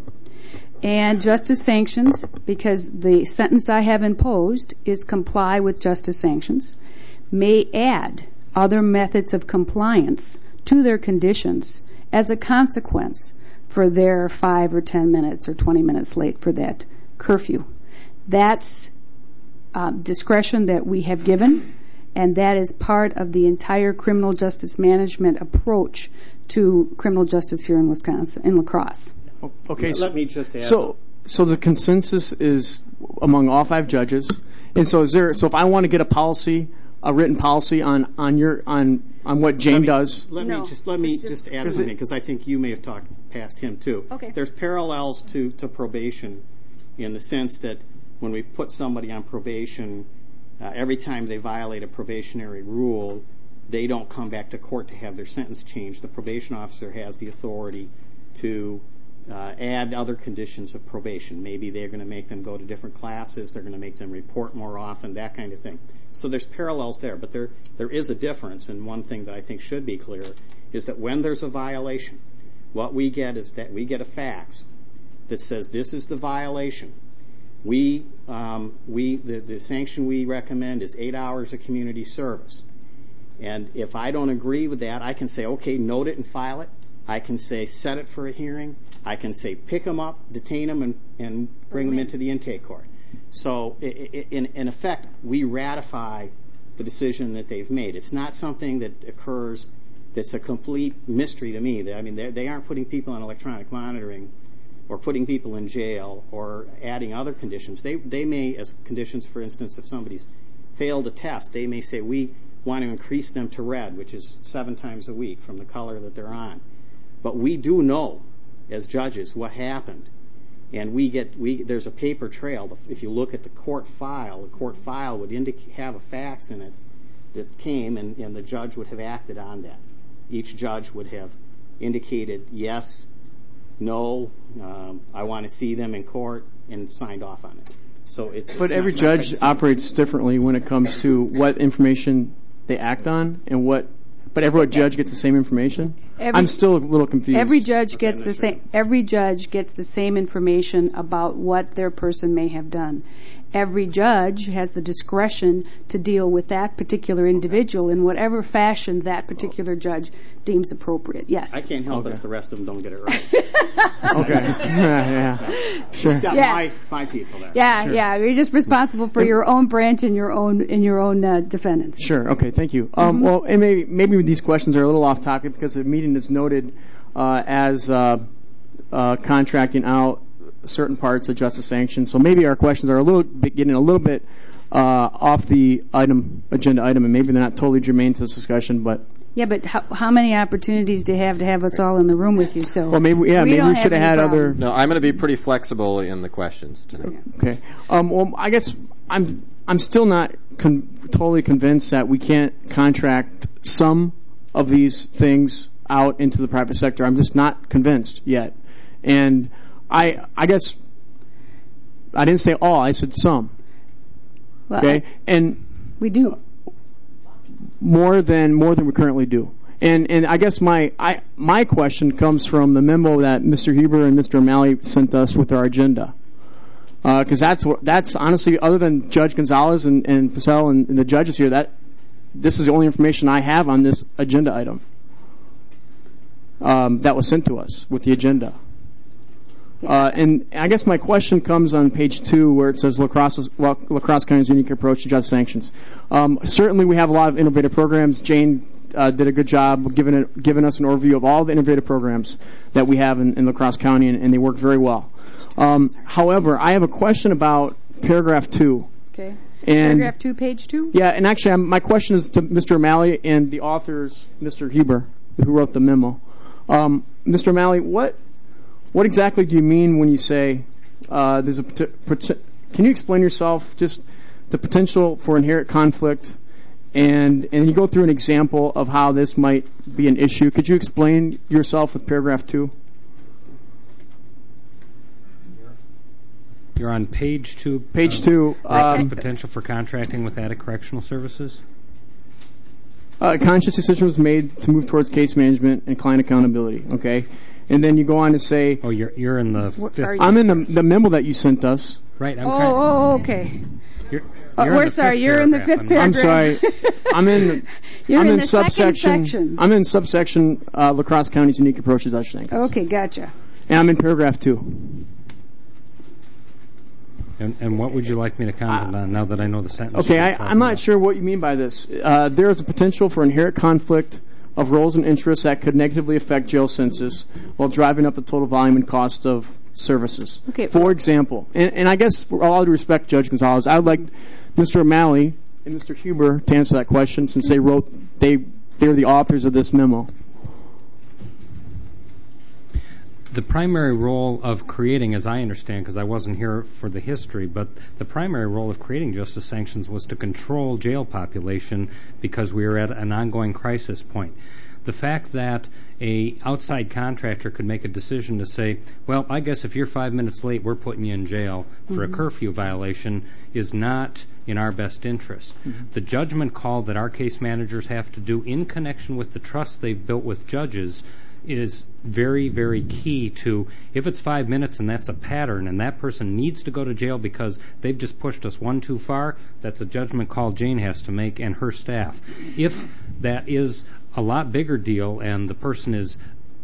And justice sanctions, because the sentence I have imposed is comply with justice sanctions, may add other methods of compliance to their conditions as a consequence for their five or ten minutes or twenty minutes late for that curfew. That's uh, discretion that we have given, and that is part of the entire criminal justice management approach to criminal justice here in Wisconsin, in La Crosse.
Okay,
let me just add.
So, so the consensus is among all five judges, and so is there. So, if I want to get a policy, a written policy on on your on on what Jane
let me,
does,
let
no,
me just let me
just,
just add something, because I think you may have talked past him too.
Okay.
There's parallels to to probation, in the sense that when we put somebody on probation, uh, every time they violate a probationary rule, they don't come back to court to have their sentence changed. The probation officer has the authority to uh, add other conditions of probation. Maybe they're going to make them go to different classes, they're going to make them report more often, that kind of thing. So there's parallels there, but there there is a difference, and one thing that I think should be clear is that when there's a violation, what we get is that we get a fax that says this is the violation. We um, we the, the sanction we recommend is eight hours of community service. And if I don't agree with that, I can say, okay, note it and file it. I can say set it for a hearing. I can say pick them up, detain them, and, and bring them into the intake court. So in, in effect, we ratify the decision that they've made. It's not something that occurs that's a complete mystery to me. I mean, they aren't putting people on electronic monitoring or putting people in jail or adding other conditions. They they may, as conditions, for instance, if somebody's failed a test, they may say, we want to increase them to red, which is seven times a week from the color that they're on. But we do know, as judges, what happened. And we get we there's a paper trail. If you look at the court file, the court file would indic- have a fax in it that came, and, and the judge would have acted on that. Each judge would have indicated yes, no, um, I want to see them in court, and signed off on it. So it's,
but
it's
every
not,
judge
not
operates differently when it comes to what information they act on and what. But every judge gets the same information.
Every,
I'm still a little confused.
Every judge
Okay,
gets the
sure.
same. Every judge gets the same information about what their person may have done. Every judge has the discretion to deal with that particular individual in whatever fashion that particular judge deems appropriate. Yes.
I can't help
Okay.
it if the rest of them don't get it right.
Okay. yeah, yeah. Sure.
It's got
Yeah.
my, my people there.
Yeah,
Sure.
yeah. You're just responsible for your own branch and your own and your own uh, defendants.
Sure. Okay. Thank you. Um, well, and maybe maybe these questions are a little off topic because the meeting is noted uh, as uh, uh, contracting out certain parts of justice sanctions. So maybe our questions are a little bit getting a little bit uh, off the item agenda item, and maybe they're not totally germane to this discussion. But
Yeah, but how, how many opportunities do you have to have us all in the room with you? So
well, maybe yeah,
we
maybe
don't
we
have
should have
any
had
problem.
other.
No, I'm going to be pretty flexible in the questions tonight.
Okay. Um, well, I guess I'm I'm still not con- totally convinced that we can't contract some of these things out into the private sector. I'm just not convinced yet. And I I guess I didn't say all. I said some.
Well,
Okay.
I-
And
we do.
more than more than we currently do. And and I guess my I my question comes from the memo that Mister Huber and Mister O'Malley sent us with our agenda. Because uh, that's what that's honestly, other than Judge Gonzalez and, and Pacell and, and the judges here, that this is the only information I have on this agenda item um, that was sent to us with the agenda. Uh, and I guess my question comes on page two where it says La Crosse, La, La Crosse County's unique approach to justice sanctions. Um, certainly we have a lot of innovative programs. Jane uh, did a good job giving, it, giving us an overview of all the innovative programs that we have in, in La Crosse County, and, and they work very well. Um, however, I have a question about paragraph two.
Okay.
And
Paragraph two, page two.
yeah, and actually I'm, my question is to Mister O'Malley and the authors, Mister Huber, who wrote the memo. Um, Mister O'Malley, what What exactly do you mean when you say uh, there's a can you explain yourself, just the potential for inherent conflict, and and you go through an example of how this might be an issue. Could you explain yourself with paragraph two?
You're on page two.
Page
uh,
two.
where it says
Um,
potential for contracting with added correctional services.
a conscious decision was made to move towards case management and client accountability. Okay. And then you go on to say,
Oh, you're you're in the
What
fifth.
are you-
I'm in the, the memo that you sent us.
Right. I'm
Oh,
trying.
oh, okay.
You're,
Oh,
you're in
we're
the
sorry,
fifth
you're in the
paragraph.
fifth
I'm not-
I'm
paragraph.
sorry. I'm in.
You're
I'm
in
in,
the second
subsection.
section.
I'm in subsection uh, La Crosse County's unique approach to justice sanctions.
Okay, gotcha.
And I'm in paragraph two.
And, and what would you like me to comment on now that I know the sentence?
Okay,
you're
I,
talking
I'm not
about?
sure what you mean by this. Uh, there is a potential for inherent conflict of roles and interests that could negatively affect jail census while driving up the total volume and cost of services.
Okay.
For example, and, and I guess for all due respect, Judge Gonzalez, I would like Mister O'Malley and Mister Huber to answer that question since they wrote they they're the authors of this memo.
The primary role of creating, as I understand, because I wasn't here for the history, but the primary role of creating justice sanctions was to control jail population because we were at an ongoing crisis point. The fact that a outside contractor could make a decision to say, well, I guess if you're five minutes late, we're putting you in jail for
Mm-hmm.
a curfew violation is not in our best interest.
Mm-hmm.
The judgment call that our case managers have to do in connection with the trust they've built with judges is very, very key to, if it's five minutes and that's a pattern and that person needs to go to jail because they've just pushed us one too far, that's a judgment call Jane has to make and her staff. If that is a lot bigger deal and the person is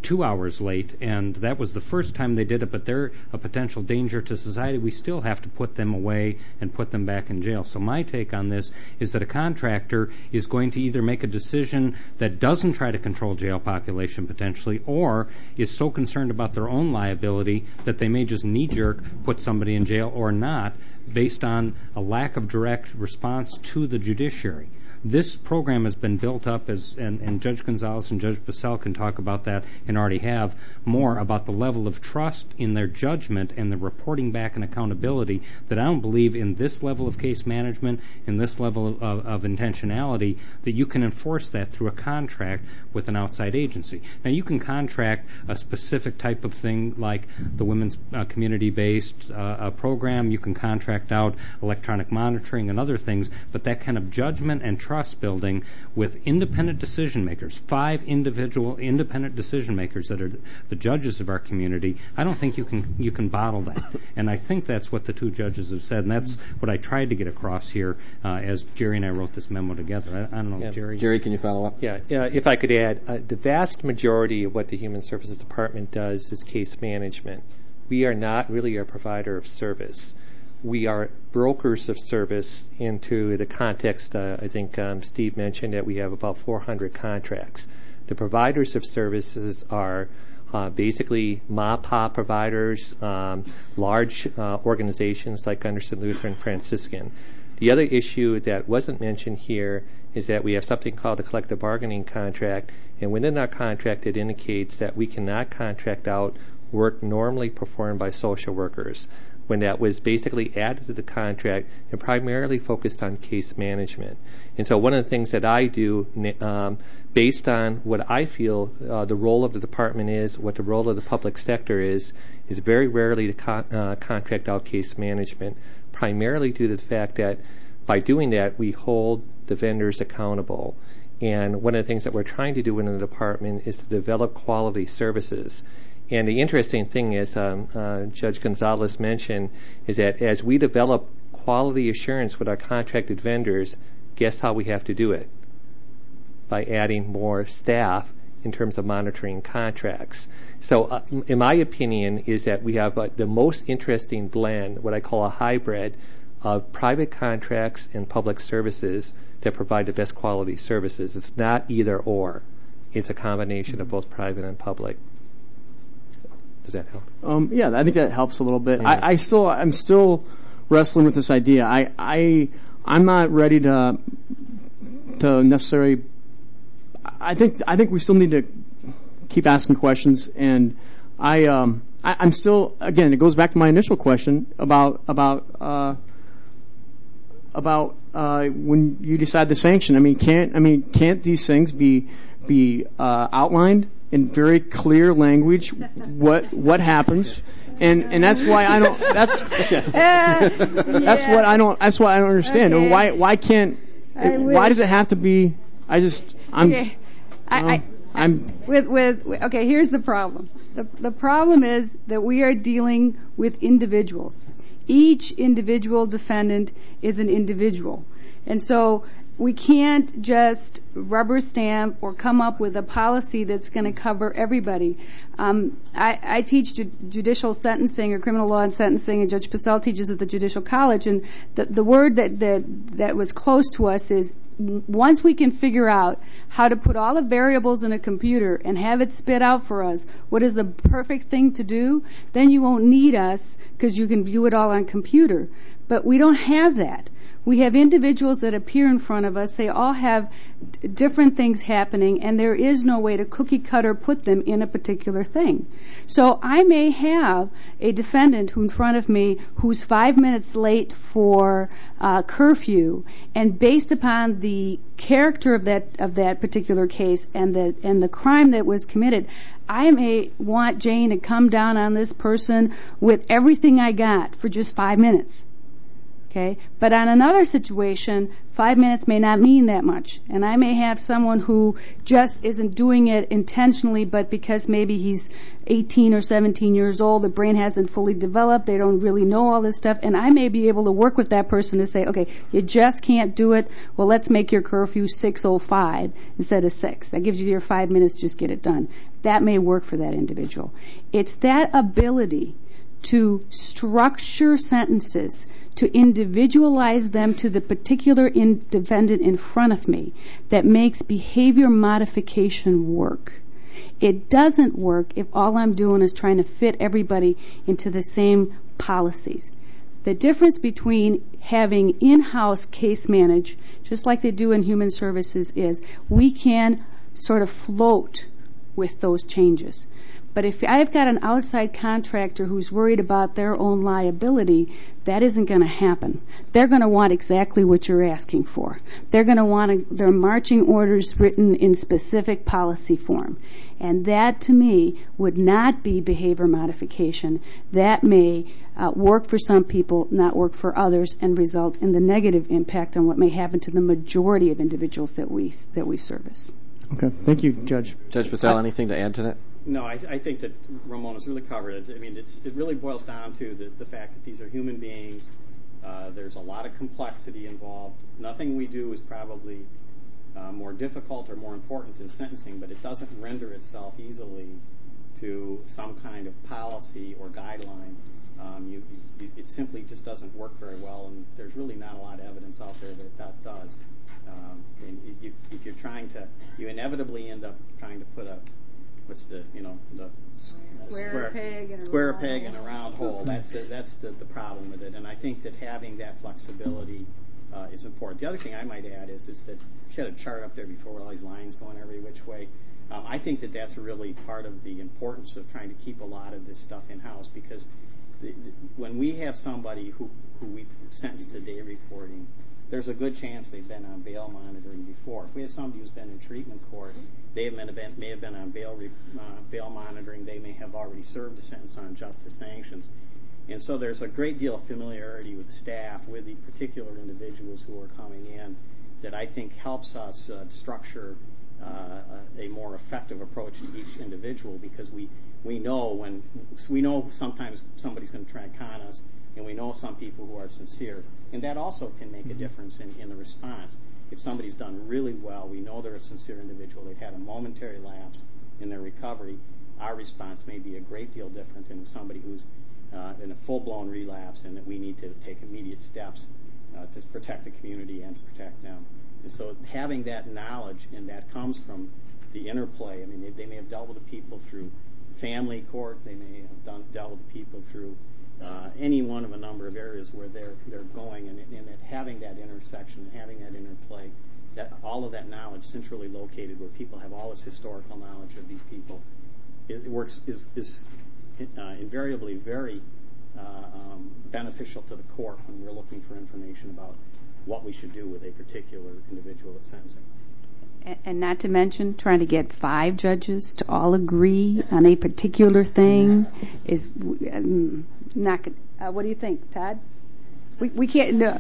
two hours late, and that was the first time they did it, but they're a potential danger to society. We still have to put them away and put them back in jail. So my take on this is that a contractor is going to either make a decision that doesn't try to control jail population potentially, or is so concerned about their own liability that they may just knee-jerk put somebody in jail or not, based on a lack of direct response to the judiciary. This program has been built up, as and, and Judge Gonzalez and Judge Bassell can talk about that and already have more about the level of trust in their judgment and the reporting back and accountability that I don't believe in this level of case management, in this level of, of, of intentionality, that you can enforce that through a contract with an outside agency. Now, you can contract a specific type of thing like the women's uh, community-based uh, program. You can contract out electronic monitoring and other things, but that kind of judgment and trust building with independent decision makers, five individual independent decision makers that are the judges of our community, I don't think you can you can bottle that. And I think that's what the two judges have said, and that's what I tried to get across here uh, as Jerry and I wrote this memo together. I, I don't know,
yeah.
Jerry.
Jerry, can you follow up?
Yeah, yeah. If I could add, uh, the vast majority of what the Human Services Department does is case management. We are not really a provider of service. We are brokers of service into the context, uh, I think um, Steve mentioned that we have about four hundred contracts. The providers of services are uh, basically M A P A providers, um, large uh, organizations like Gunderson Lutheran Franciscan. The other issue that wasn't mentioned here is that we have something called a collective bargaining contract, and within our contract it indicates that we cannot contract out work normally performed by social workers, when that was basically added to the contract and primarily focused on case management. And so one of the things that I do, um, based on what I feel uh, the role of the department is, what the role of the public sector is, is very rarely to co- uh, contract out case management, primarily due to the fact that by doing that, we hold the vendors accountable. And one of the things that we're trying to do in the department is to develop quality services. And the interesting thing is, um, uh, Judge Gonzalez mentioned, is that as we develop quality assurance with our contracted vendors, guess how we have to do it? By adding more staff in terms of monitoring contracts. So uh, in my opinion is that we have uh, the most interesting blend, what I call a hybrid, of private contracts and public services that provide the best quality services. It's not either or. It's a combination of both private and public. Does that help?
Um, yeah, I think that helps a little bit. Yeah. I, I still, I'm still wrestling with this idea. I, I, I'm not ready to, to necessarily. I think, I think we still need to keep asking questions, and I, um, I, I'm still. Again, it goes back to my initial question about about uh, about uh, when you decide to sanction. I mean, can't I mean can't these things be be uh, outlined in very clear language what what happens, and and that's why I don't that's uh, that's yeah. what I don't that's why I don't understand. Okay. Why why can't it, why does it have to be? I just I'm
okay. I,
um,
I,
I'm
with with okay. Here's the problem. The the problem is that we are dealing with individuals. Each individual defendant is an individual, and so we can't just rubber stamp or come up with a policy that's going to cover everybody. Um, I, I teach ju- judicial sentencing or criminal law and sentencing, and Judge Passell teaches at the Judicial College. And the, the word that, that that was close to us is once we can figure out how to put all the variables in a computer and have it spit out for us what is the perfect thing to do, then you won't need us because you can view it all on computer. But we don't have that. We have individuals that appear in front of us. They all have d- different things happening, and there is no way to cookie cutter put them in a particular thing. So I may have a defendant who in front of me who's five minutes late for uh, curfew, and based upon the character of that of that particular case and the and the crime that was committed, I may want Jane to come down on this person with everything I got for just five minutes. Okay, but on another situation, five minutes may not mean that much. And I may have someone who just isn't doing it intentionally, but because maybe he's eighteen or seventeen years old, the brain hasn't fully developed, they don't really know all this stuff, and I may be able to work with that person to say, okay, you just can't do it, well, let's make your curfew six oh five instead of six. That gives you your five minutes, just get it done. that may work for that individual. It's that ability to structure sentences, to individualize them to the particular in defendant in front of me, that makes behavior modification work. It doesn't work if all I'm doing is trying to fit everybody into the same policies. The difference between having in-house case manage, just like they do in human services, is we can sort of float with those changes. But if I've got an outside contractor who's worried about their own liability, that isn't going to happen. They're going to want exactly what you're asking for. They're going to want their marching orders written in specific policy form. And that, to me, would not be behavior modification. That may uh, work for some people, not work for others, and result in the negative impact on what may happen to the majority of individuals that we that we service.
Okay. Thank you, Judge.
Judge Purcell, anything to add to that?
No, I, I think that Ramona's really covered it. I mean, it's, it really boils down to the, the fact that these are human beings. Uh, there's a lot of complexity involved. Nothing we do is probably uh, more difficult or more important than sentencing, but it doesn't render itself easily to some kind of policy or guideline. Um, you, you, it simply just doesn't work very well, and there's really not a lot of evidence out there that that does. Um, and if, if you're trying to, you inevitably end up trying to put a What's the you know the
square,
square
peg and a
square
round
peg
hole.
and a round hole? That's it, that's the, the problem with it, and I think that having that flexibility uh, is important. The other thing I might add is is that she had a chart up there before with all these lines going every which way. Um, I think that that's really part of the importance of trying to keep a lot of this stuff in house, because the, the, when we have somebody who who we sentence to day reporting, there's a good chance they've been on bail monitoring before. If we have somebody who's been in treatment court, they have been, may have been on bail, re, uh, bail monitoring. They may have already served a sentence on justice sanctions. And so there's a great deal of familiarity with the staff, with the particular individuals who are coming in, that I think helps us uh, structure uh, a more effective approach to each individual, because we, we know when we know sometimes somebody's going to try and con us, and we know some people who are sincere. And that also can make a difference in, in the response. If somebody's done really well, we know they're a sincere individual, they've had a momentary lapse in their recovery, our response may be a great deal different than somebody who's uh, in a full-blown relapse, and that we need to take immediate steps uh, to protect the community and to protect them. And so having that knowledge, and that comes from the interplay. I mean, they, they may have dealt with the people through family court, they may have done, dealt with the people through Uh, any one of a number of areas where they're they're going, and, and that having that intersection, having that interplay, that all of that knowledge centrally located, where people have all this historical knowledge of these people, it, it works is, is uh, invariably very uh, um, beneficial to the court when we're looking for information about what we should do with a particular individual at sentencing.
And not to mention, trying to get five judges to all agree on a particular thing is um, not good. Uh, what do you think, Todd? We, we can't. No.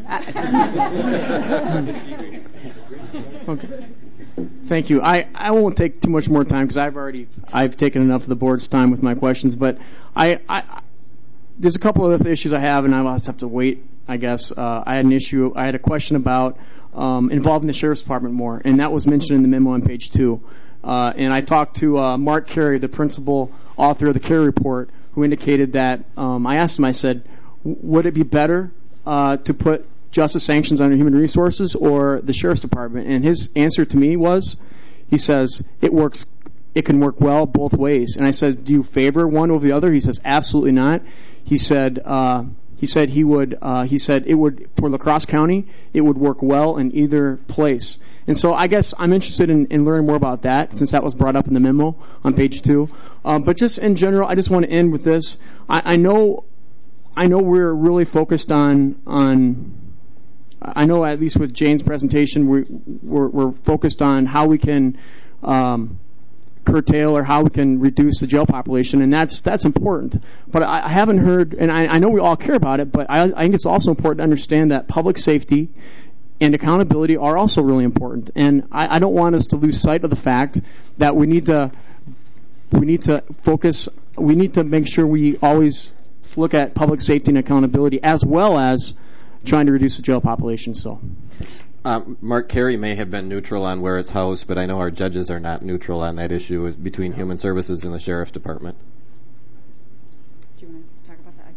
Okay. Thank you. I, I won't take too much more time, because I've already I've taken enough of the board's time with my questions. But I, I there's a couple of other issues I have, and I'll just have to wait, I guess. Uh, I had an issue. I had a question about um, involving the sheriff's department more, and that was mentioned in the memo on page two. Uh, and I talked to uh, Mark Carey, the principal author of the Carey report, who indicated that um, I asked him. I said, would it be better uh, to put justice sanctions under human resources or the sheriff's department? And his answer to me was, he says, it works. It can work well both ways. And I said, do you favor one over the other? He says, absolutely not. He said, uh, he said he would. Uh, he said it would, for La Crosse County, it would work well in either place. And so I guess I'm interested in, in learning more about that, since that was brought up in the memo on page two. Um, but just in general, I just want to end with this. I, I know, I know we're really focused on on. I know at least with Jane's presentation, we, we're, we're focused on how we can um, curtail or how we can reduce the jail population, and that's that's important. But I, I haven't heard, and I, I know we all care about it, but I, I think it's also important to understand that public safety and accountability are also really important. And I, I don't want us to lose sight of the fact that we need to we need to focus. We need to make sure we always look at public safety and accountability, as well as trying to reduce the jail population. So,
Um, Mark Carey may have been neutral on where it's housed, but I know our judges are not neutral on that issue between Human Services and the Sheriff's Department.
Do you want to talk about that?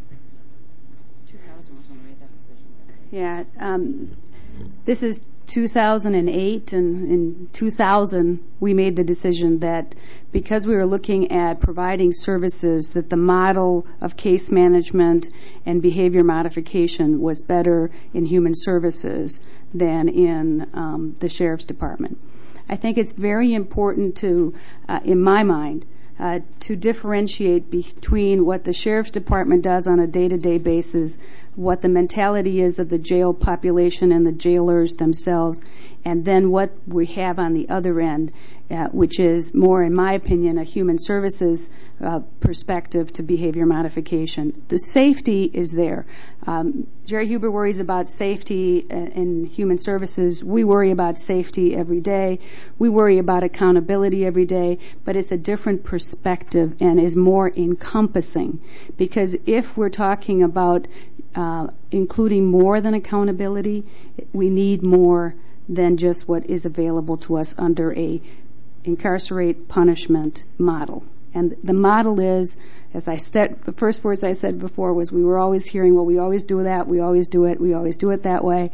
two thousand was when we made that decision.
Yeah, um, this is two thousand eight, and in two thousand we made the decision that because we were looking at providing services, that the model of case management and behavior modification was better in Human Services than in um, the Sheriff's Department. I think it's very important to, uh, in my mind, uh, to differentiate between what the Sheriff's Department does on a day-to-day basis, what the mentality is of the jail population and the jailers themselves, and then what we have on the other end, uh, which is more, in my opinion, a Human Services uh, perspective to behavior modification. The safety is there. Um, Jerry Huber worries about safety in Human Services. We worry about safety every day. We worry about accountability every day, but it's a different perspective and is more encompassing, because if we're talking about uh, including more than accountability, we need more than just what is available to us under a incarcerate punishment model. And the model is, as I said, the first words I said before was we were always hearing, well, we always do that, we always do it, we always do it that way.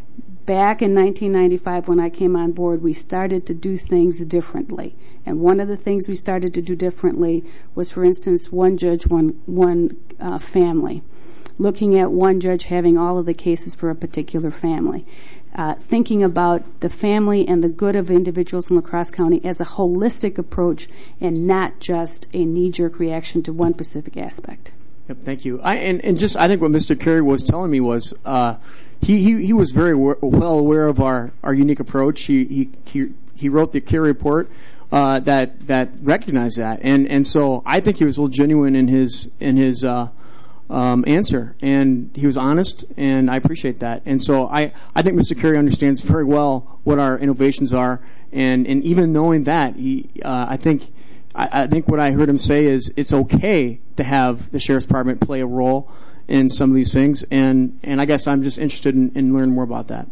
Back in nineteen ninety-five, when I came on board, we started to do things differently. And one of the things we started to do differently was, for instance, one judge, one, one uh, family. Looking at one judge having all of the cases for a particular family. Uh, thinking about the family and the good of individuals in La Crosse County as a holistic approach and not just a knee-jerk reaction to one specific aspect.
Yep, thank you. I, and, and just I think what Mister Carey was telling me was uh, he, he he was very w- well aware of our, our unique approach. He he he, he wrote the Carey report uh, that that recognized that, and and so I think he was real genuine in his in his. Uh, Um, answer, and he was honest, and I appreciate that. And so I, I think Mister Carey understands very well what our innovations are, and, and even knowing that, he, uh, I think I, I think what I heard him say is it's okay to have the Sheriff's Department play a role in some of these things, and, and I guess I'm just interested in, in learning more about that.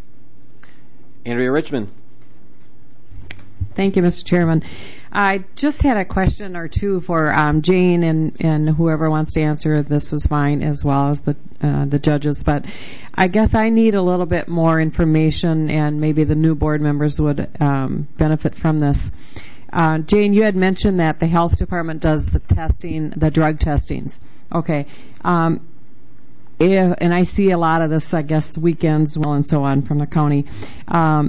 Andrea Richmond.
Thank you, Mister Chairman. I just had a question or two for um, Jane, and, and whoever wants to answer this is fine, as well as the uh, the judges. But I guess I need a little bit more information, and maybe the new board members would um, benefit from this. Uh, Jane, you had mentioned that the health department does the testing, the drug testings. Okay. Um, if, and I see a lot of this, I guess, weekends, well, and so on from the county. Um,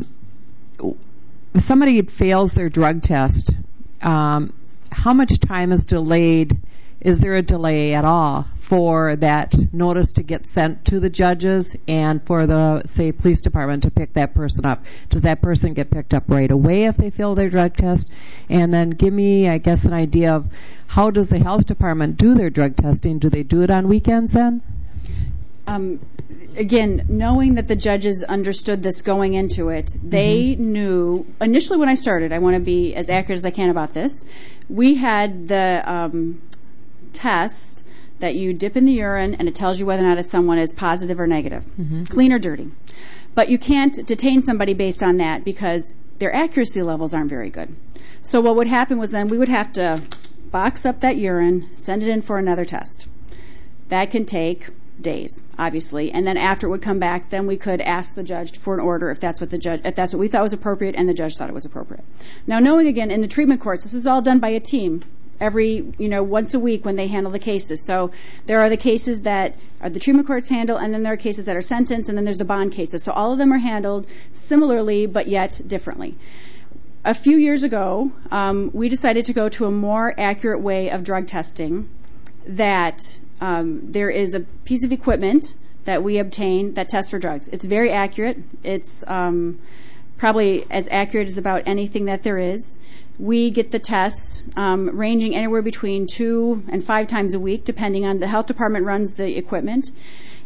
if somebody fails their drug test, um, how much time is delayed? Is there a delay at all for that notice to get sent to the judges and for the, say, police department to pick that person up? Does that person get picked up right away if they fail their drug test? And then give me, I guess, an idea of how does the health department do their drug testing? Do they do it on weekends then?
Um, again, knowing that the judges understood this going into it, they mm-hmm. knew, initially when I started, I want to be as accurate as I can about this, we had the um, test that you dip in the urine and it tells you whether or not someone is positive or negative, mm-hmm. clean or dirty. But you can't detain somebody based on that because their accuracy levels aren't very good. So what would happen was then we would have to box up that urine, send it in for another test. That can take days, obviously, and then after it would come back, then we could ask the judge for an order if that's what the judge, if that's what we thought was appropriate, and the judge thought it was appropriate. Now, knowing again in the treatment courts, this is all done by a team every, you know, once a week when they handle the cases. So there are the cases that are the treatment courts handle, and then there are cases that are sentenced, and then there's the bond cases. So all of them are handled similarly, but yet differently. A few years ago, um, we decided to go to a more accurate way of drug testing that Um, there is a piece of equipment that we obtain that tests for drugs. It's very accurate. It's um, probably as accurate as about anything that there is. We get the tests um, ranging anywhere between two and five times a week, depending on the health department runs the equipment.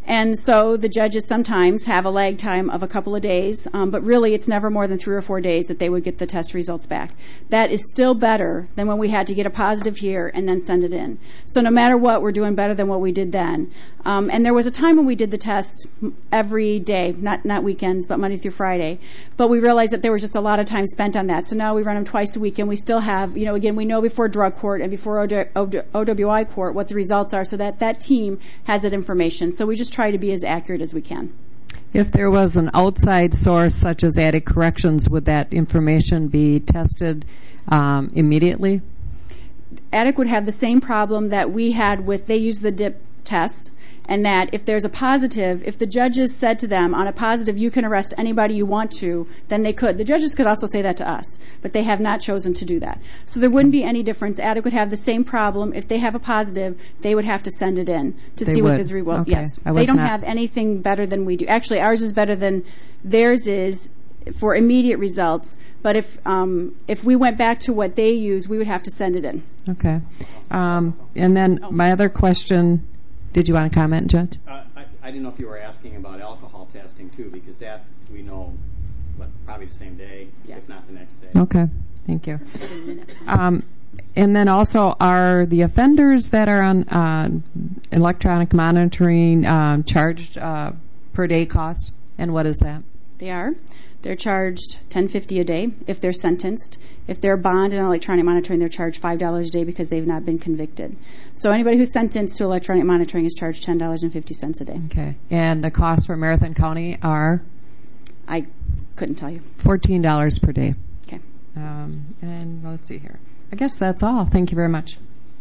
And so the judges sometimes have a lag time of a couple of days, um, but really it's never more than three or four days that they would get the test results back. That is still better than when we had to get a positive here and then send it in. So no matter what, we're doing better than what we did then. Um, and there was a time when we did the test every day, not not weekends, but Monday through Friday. But we realized that there was just a lot of time spent on that. So now we run them twice a week, and we still have, you know, again, we know before drug court and before O W I court what the results are, so that that team has that information. So we just try to be as accurate as we can.
If there was an outside source such as Attic Corrections, would that information be tested um, immediately?
Attic would have the same problem that we had with, they use the D I P test, and that if there's a positive, if the judges said to them on a positive, you can arrest anybody you want to, then they could. The judges could also say that to us, but they have not chosen to do that. So there wouldn't be any difference. Attic would have the same problem. If they have a positive, they would have to send it in to
They
see
would.
what the result.
Okay.
Yes,
I
they
was
don't
not-
have anything better than we do. Actually, ours is better than theirs is for immediate results. But if um, if we went back to what they use, we would have to send it in.
Okay. Um, and then my other question, did you want to comment, Judge?
Uh, I, I didn't know if you were asking about alcohol testing, too, because that we know, what, probably the same day, if not the next day.
Okay. Thank you. Um, and then also, are the offenders that are on uh, electronic monitoring um, charged uh, per day cost? And what is that?
They are. They're charged ten fifty a day if they're sentenced. If they're bond and electronic monitoring, they're charged five dollars a day because they've not been convicted. So anybody who's sentenced to electronic monitoring is charged ten dollars and fifty cents a day.
Okay. And the costs for Marathon County are?
I couldn't tell you.
fourteen dollars per day.
Okay.
Um, and let's see here. I guess that's all. Thank you very much.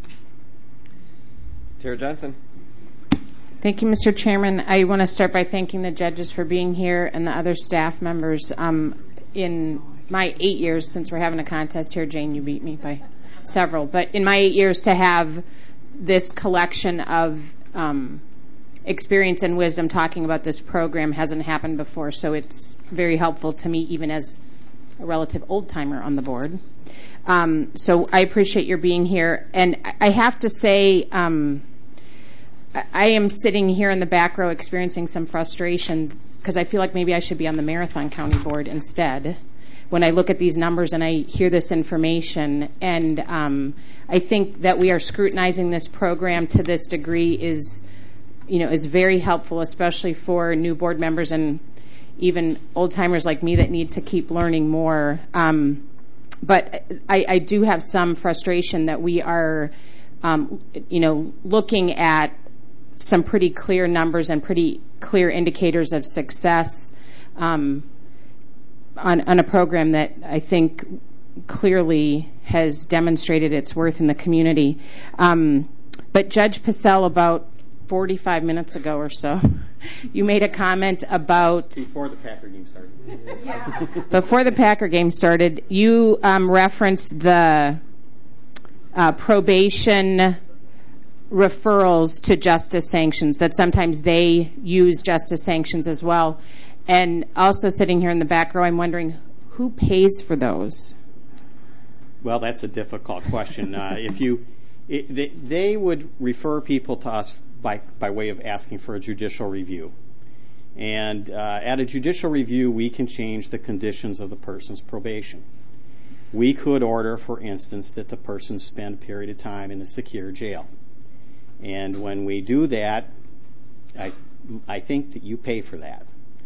Tara Johnson.
Thank you, Mister Chairman. I want to start by thanking the judges for being here and the other staff members. Um, in my eight years, since we're having a contest here, Jane, you beat me by several, but in my eight years to have this collection of um, experience and wisdom talking about this program hasn't happened before, so it's very helpful to me even as a relative old-timer on the board. Um, so I appreciate your being here. And I have to say, um, I am sitting here in the back row experiencing some frustration because I feel like maybe I should be on the Marathon County Board instead when I look at these numbers and I hear this information. And um, I think that we are scrutinizing this program to this degree is, you know, is very helpful, especially for new board members and even old-timers like me that need to keep learning more. Um, but I, I do have some frustration that we are, um, you know, looking at some pretty clear numbers and pretty clear indicators of success um, on, on a program that I think clearly has demonstrated its worth in the community. Um, but Judge Pacell, about forty-five minutes ago or so, you made a comment about...
Before the Packer game started.
Yeah. Before the Packer game started, you um, referenced the uh, probation referrals to justice sanctions, that sometimes they use justice sanctions as well. And also sitting here in the back row, I'm wondering who pays for those?
Well, that's a difficult question. Uh, if you, it, they, they would refer people to us by, by way of asking for a judicial review. And uh, at a judicial review, we can change the conditions of the person's probation. We could order, for instance, that the person spend a period of time in a secure jail. And when we do that, I, I think that you pay for that.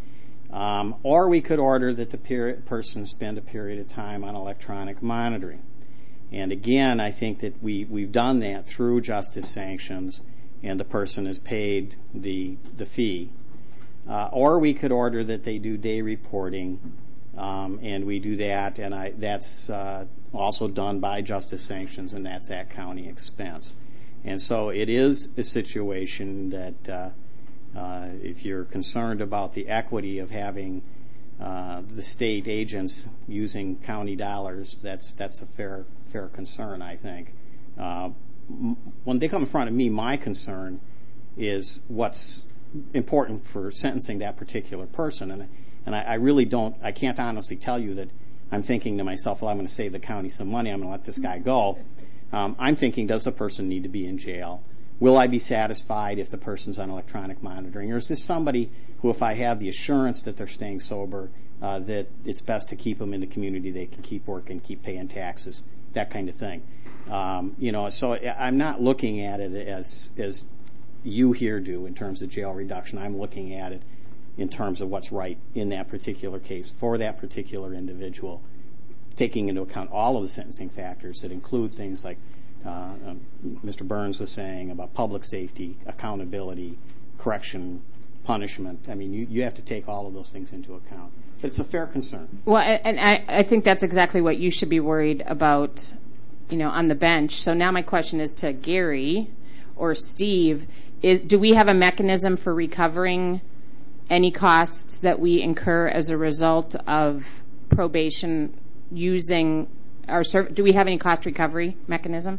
Um, or we could order that the peri- person spend a period of time on electronic monitoring. And again, I think that we, we've done that through justice sanctions, and the person is paid the, the fee. Uh, or we could order that they do day reporting, um, and we do that, and I, that's uh, also done by justice sanctions, and that's at county expense. And so it is a situation that uh, uh, if you're concerned about the equity of having uh, the state agents using county dollars, that's that's a fair fair concern, I think. Uh, m- when they come in front of me, my concern is what's important for sentencing that particular person. And and I, I really don't, I can't honestly tell you that I'm thinking to myself, well, I'm going to save the county some money, I'm going to let this guy go. Um, I'm thinking, does the person need to be in jail? will I be satisfied if the person's on electronic monitoring? Or is this somebody who, if I have the assurance that they're staying sober, uh, that it's best to keep them in the community, they can keep working, keep paying taxes, that kind of thing. Um, you know, so I'm not looking at it as as you here do in terms of jail reduction. I'm looking at it in terms of what's right in that particular case for that particular individual, taking into account all of the sentencing factors that include things like uh, um, Mister Burns was saying about public safety, accountability, correction, punishment. I mean, you, you have to take all of those things into account. But it's a fair concern.
Well, and I, I think that's exactly what you should be worried about, you know, on the bench. So now my question is to Gary or Steve, is, do we have a mechanism for recovering any costs that we incur as a result of probation using our serv- do we have any cost recovery mechanism?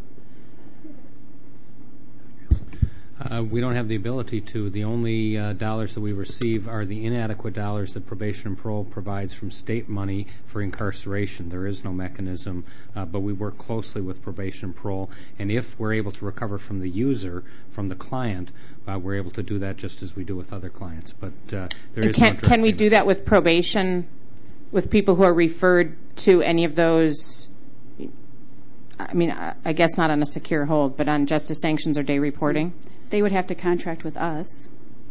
Uh, we don't have the ability to. The only uh, dollars that we receive are the inadequate dollars that probation and parole provides from state money for incarceration. There is no mechanism, uh, but we work closely with probation and parole. And if we're able to recover from the user, from the client, uh, we're able to do that just as we do with other clients. But uh, there
and
is
can,
no direct
can we
payment.
do that with probation, with people who are referred to any of those? I mean, I, I guess not on a secure hold, but on justice sanctions or day reporting.
They would have to contract with us,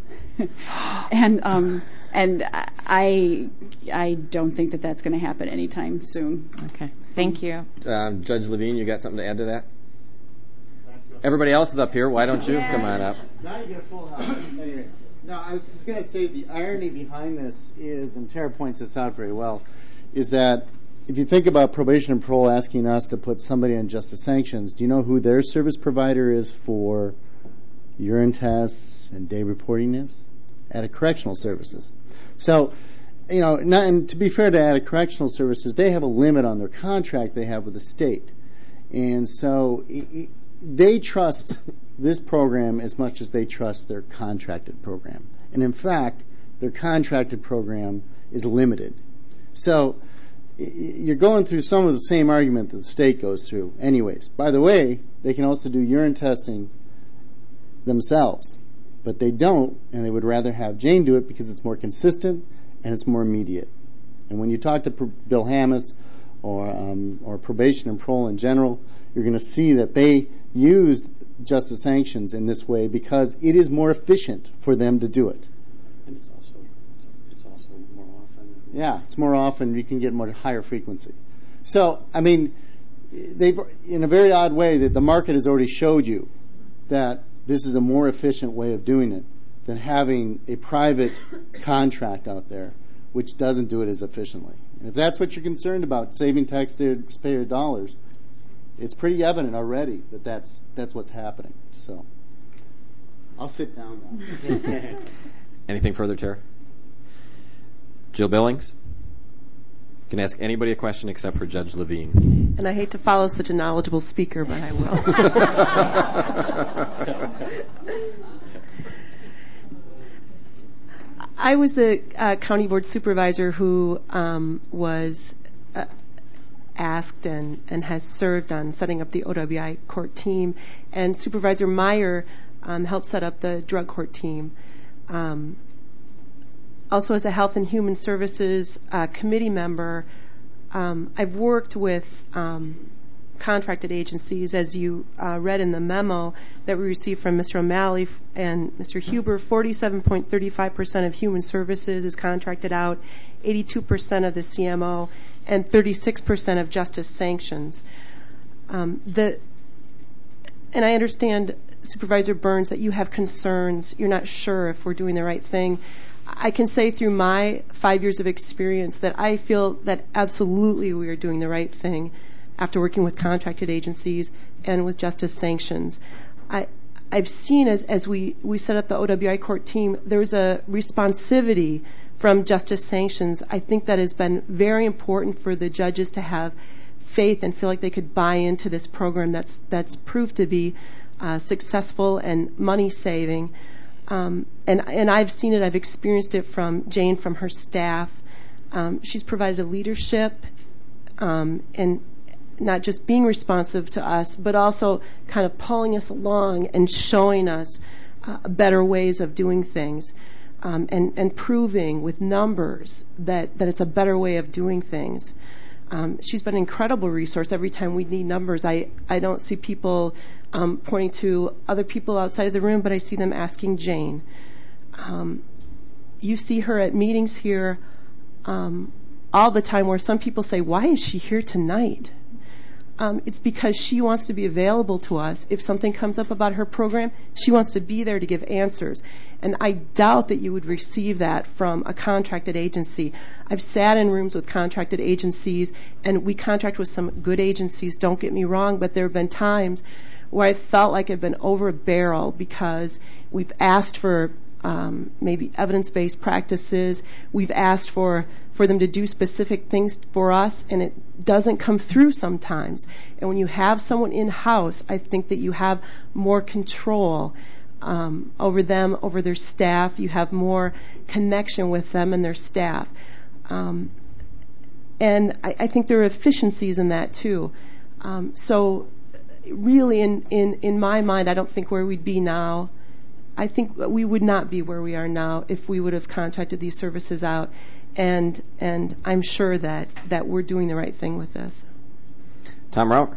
and um, and I I don't think that that's going to happen anytime soon.
Okay, thank you,
um, Judge Levine. You got something to add to that? Everybody else is up here. Why don't you
yeah.
come on up?
Now you get a full house. Anyways, no, I was just going to say the irony behind this is, and Tara points this out very well, is that if you think about probation and parole asking us to put somebody on justice sanctions, do you know who their service provider is for urine tests and day reporting is? At Correctional Services. So, you know, not, and to be fair to Attic Correctional Services, they have a limit on their contract they have with the state. And so it, it, they trust this program as much as they trust their contracted program. And in fact, their contracted program is limited. So you're going through some of the same argument that the state goes through. Anyways, by the way, they can also do urine testing themselves, but they don't, and they would rather have Jane do it because it's more consistent and it's more immediate. And when you talk to P- Bill Hammis or um, or probation and parole in general, you're going to see that they used justice sanctions in this way because it is more efficient for them to do it.
And it's also it's also more often.
Yeah, it's more often. You can get more higher frequency. So, I mean, they've in a very odd way that the market has already showed you that this is a more efficient way of doing it than having a private contract out there which doesn't do it as efficiently. And if that's what you're concerned about, saving taxpayer dollars, it's pretty evident already that that's, that's what's happening. So I'll sit down now.
Anything further, Tara? Jill Billings? You can ask anybody a question except for Judge Levine.
And I hate to follow such a knowledgeable speaker, but I will. I was the uh, county board supervisor who um, was uh, asked and, and has served on setting up the O W I court team, and Supervisor Meyer um, helped set up the drug court team. Um, also, as a Health and Human Services uh, committee member, um, I've worked with um, contracted agencies, as you uh, read in the memo that we received from Mister O'Malley and Mister Huber. forty-seven point three five percent of Human Services is contracted out, eighty-two percent of the C M O, and thirty-six percent of Justice Sanctions. Um, the and I understand, Supervisor Burns, that you have concerns. You're not sure if we're doing the right thing. I can say through my five years of experience that I feel that absolutely we are doing the right thing after working with contracted agencies and with justice sanctions. I, I've seen as, as we, we set up the O W I court team, there's a responsivity from justice sanctions. I think that has been very important for the judges to have faith and feel like they could buy into this program that's, that's proved to be uh, successful and money-saving. Um, and, and I've seen it, I've experienced it from Jane, from her staff. Um, she's provided a leadership um, and not just being responsive to us, but also kind of pulling us along and showing us uh, better ways of doing things, um, and, and proving with numbers that, that it's a better way of doing things. Um, she's been an incredible resource. Every time we need numbers, I, I don't see people um, pointing to other people outside of the room, but I see them asking Jane. Um, you see her at meetings here um, all the time where some people say, why is she here tonight? Um, it's because she wants to be available to us. If something comes up about her program, she wants to be there to give answers. And I doubt that you would receive that from a contracted agency. I've sat in rooms with contracted agencies, and we contract with some good agencies, don't get me wrong, but there have been times where I felt like I've been over a barrel because we've asked for um, maybe evidence-based practices. We've asked for, for them to do specific things for us, and it doesn't come through sometimes. And when you have someone in-house, I think that you have more control um, over them, over their staff. You have more connection with them and their staff. Um, and I, I think there are efficiencies in that, too. Um, so really, in, in, in my mind, I don't think where we'd be now, I think we would not be where we are now if we would have contracted these services out. And and I'm sure that, that we're doing the right thing with this.
Tom Rauch.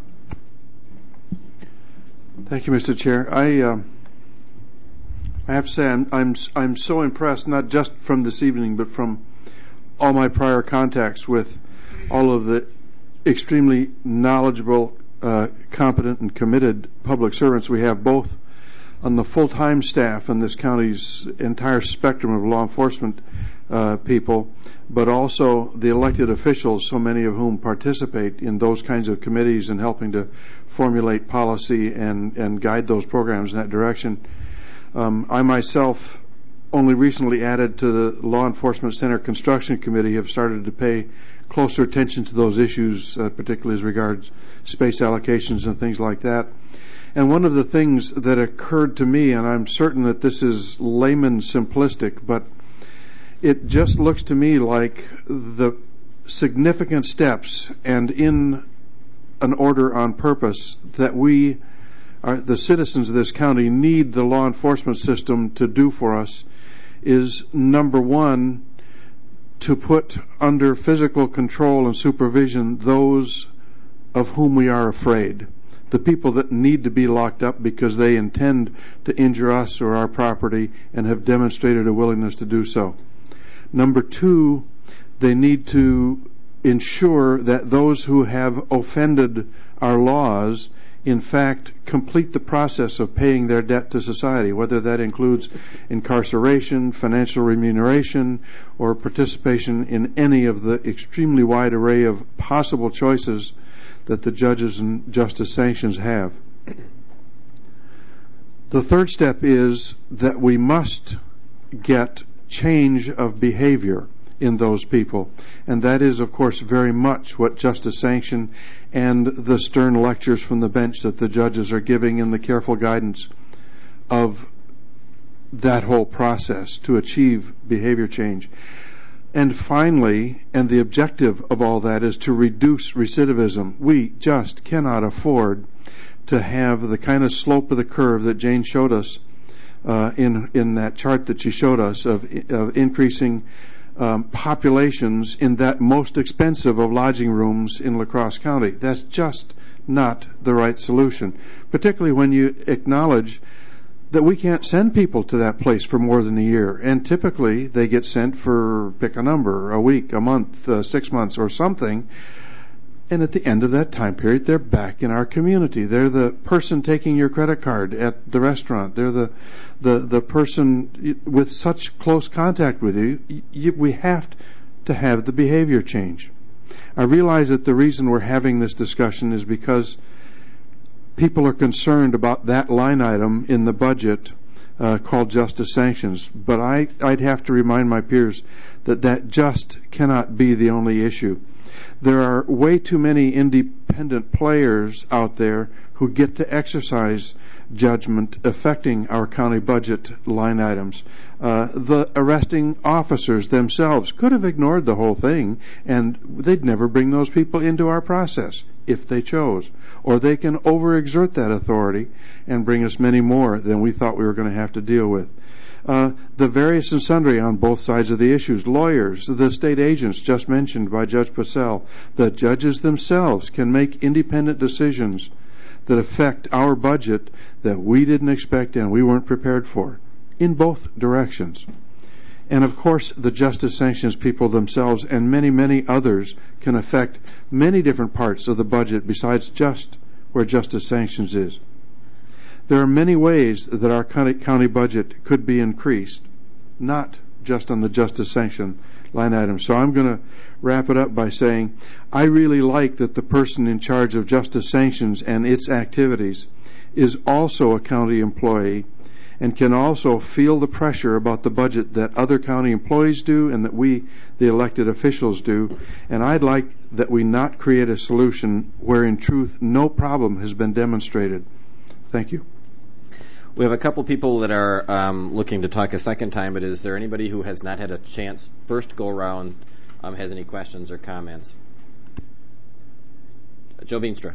Thank you, Mister Chair. I uh, I have to say I'm I'm I'm so impressed, not just from this evening, but from all my prior contacts with all of the extremely knowledgeable, uh, competent, and committed public servants we have, both on the full-time staff in this county's entire spectrum of law enforcement uh, people, but also the elected officials, so many of whom participate in those kinds of committees and helping to formulate policy and, and guide those programs in that direction. Um, I myself, only recently added to the Law Enforcement Center Construction Committee, have started to pay closer attention to those issues, uh, particularly as regards space allocations and things like that. And one of the things that occurred to me, and I'm certain that this is layman simplistic, but it just looks to me like the significant steps and in an order on purpose that we, are, the citizens of this county, need the law enforcement system to do for us is, number one, to put under physical control and supervision those of whom we are afraid. The people that need to be locked up because they intend to injure us or our property and have demonstrated a willingness to do so. Number two, they need to ensure that those who have offended our laws, in fact, complete the process of paying their debt to society, whether that includes incarceration, financial remuneration, or participation in any of the extremely wide array of possible choices that the judges and justice sanctions have. The third step is that we must get change of behavior in those people, and that is, of course, very much what justice sanction and the stern lectures from the bench that the judges are giving in the careful guidance of that whole process to achieve behavior change. And finally, and the objective of all that is to reduce recidivism. We just cannot afford to have the kind of slope of the curve that Jane showed us uh, in in that chart that she showed us of, of increasing um, populations in that most expensive of lodging rooms in La Crosse County. That's just not the right solution, particularly when you acknowledge that we can't send people to that place for more than a year. And typically they get sent for, pick a number, a week, a month, uh, six months, or something. And at the end of that time period, they're back in our community. They're the person taking your credit card at the restaurant. They're the the, the person with such close contact with you. you. We have to have the behavior change. I realize that the reason we're having this discussion is because people are concerned about that line item in the budget uh, called justice sanctions. But I, I'd have to remind my peers that that just cannot be the only issue. There are way too many independent players out there who get to exercise judgment affecting our county budget line items. Uh, the arresting officers themselves could have ignored the whole thing, and they'd never bring those people into our process if they chose. Or they can overexert that authority and bring us many more than we thought we were going to have to deal with. Uh, the various and sundry on both sides of the issues, lawyers, the state agents just mentioned by Judge Purcell, the judges themselves can make independent decisions that affect our budget that we didn't expect and we weren't prepared for, in both directions. And of course, the justice sanctions people themselves and many, many others can affect many different parts of the budget besides just where justice sanctions is. There are many ways that our county budget could be increased, not just on the justice sanction line item. So I'm going to wrap it up by saying I really like that the person in charge of justice sanctions and its activities is also a county employee and can also feel the pressure about the budget that other county employees do and that we, the elected officials, do. And I'd like that we not create a solution where in truth no problem has been demonstrated. Thank you.
We have a couple people that are um, looking to talk a second time, but is there anybody who has not had a chance first go around, um, has any questions or comments? Uh, Joe Veenstra.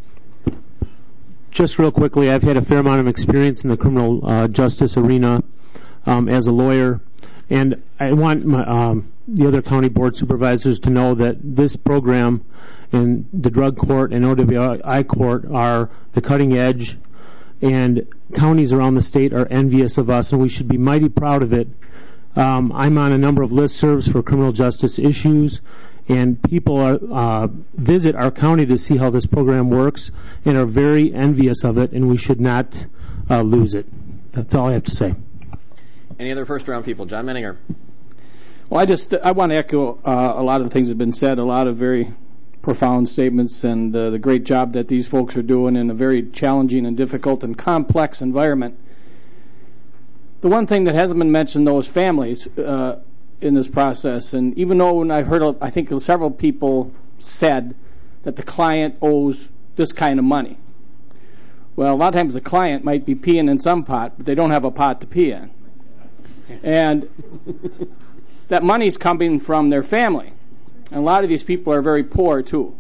Just real quickly, I've had a fair amount of experience in the criminal uh, justice arena um, as a lawyer, and I want my, um, the other county board supervisors to know that this program and the drug court and O W I court are the cutting edge, and counties around the state are envious of us, and we should be mighty proud of it. Um, I'm on a number of listservs for criminal justice issues, and people are, uh, visit our county to see how this program works and are very envious of it, and we should not uh, lose it. That's all I have to say.
Any other first-round people? John Menninger.
Well, I just I want to echo uh, a lot of the things that have been said, a lot of very profound statements, and uh, the great job that these folks are doing in a very challenging and difficult and complex environment. The one thing that hasn't been mentioned, though, is families uh, in this process. And even though when I've heard, I think several people said that the client owes this kind of money. Well, a lot of times the client might be peeing in some pot, but they don't have a pot to pee in. And that money's coming from their family. And a lot of these people are very poor, too.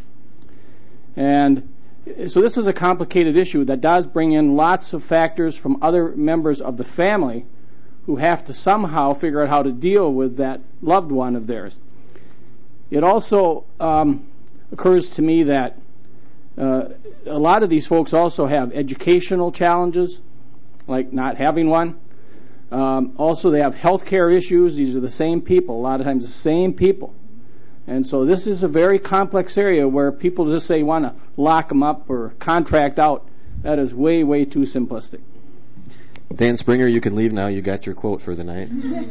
And so this is a complicated issue that does bring in lots of factors from other members of the family who have to somehow figure out how to deal with that loved one of theirs. It also um, occurs to me that uh, a lot of these folks also have educational challenges, like not having one. Um, also, they have health care issues. These are the same people, a lot of times the same people. And so this is a very complex area where people just say want to lock them up or contract out. That is way, way too simplistic.
Dan Springer, you can leave now. You got your quote for the night.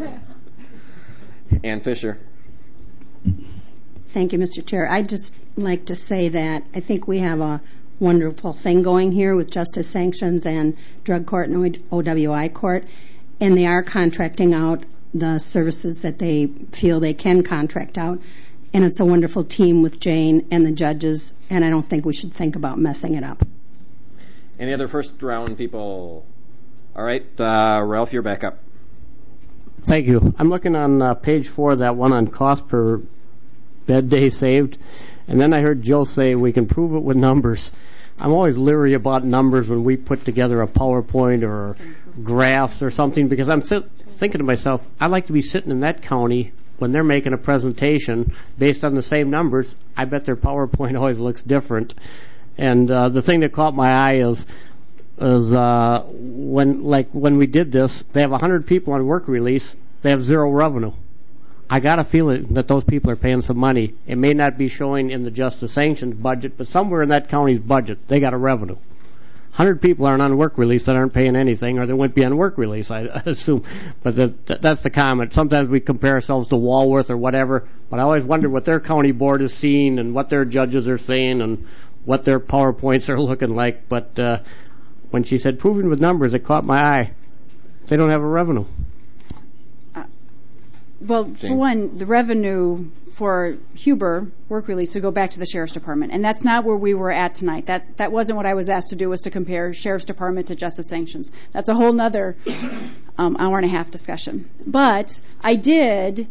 Ann Fisher.
Thank you, Mister Chair. I'd just like to say that I think we have a wonderful thing going here with justice sanctions and drug court and O W I court, and they are contracting out the services that they feel they can contract out. And it's a wonderful team with Jane and the judges, and I don't think we should think about messing it up.
Any other first round people? All right, uh, Ralph, you're back up.
Thank you. I'm looking on uh, page four, that one on cost per bed day saved, and then I heard Jill say we can prove it with numbers. I'm always leery about numbers when we put together a PowerPoint or graphs or something, because I'm th- thinking to myself, I'd like to be sitting in that county when they're making a presentation based on the same numbers. I bet their PowerPoint always looks different. And uh, the thing that caught my eye is, is uh, when, like when we did this, they have one hundred people on work release. They have zero revenue. I got a feeling that those people are paying some money. It may not be showing in the justice sanctions budget, but somewhere in that county's budget, they got a revenue. one hundred people aren't on work release that aren't paying anything, or they wouldn't be on work release, I assume. But that, that's the comment. Sometimes we compare ourselves to Walworth or whatever, but I always wonder what their county board is seeing and what their judges are saying and what their PowerPoints are looking like. But uh, when she said proving with numbers, it caught my eye. They don't have a revenue.
Well,
Jane?
for one, the revenue for Huber work release would go back to the Sheriff's Department, and that's not where we were at tonight. That that wasn't what I was asked to do, was to compare Sheriff's Department to Justice Sanctions. That's a whole nother um, hour and a half discussion. But I did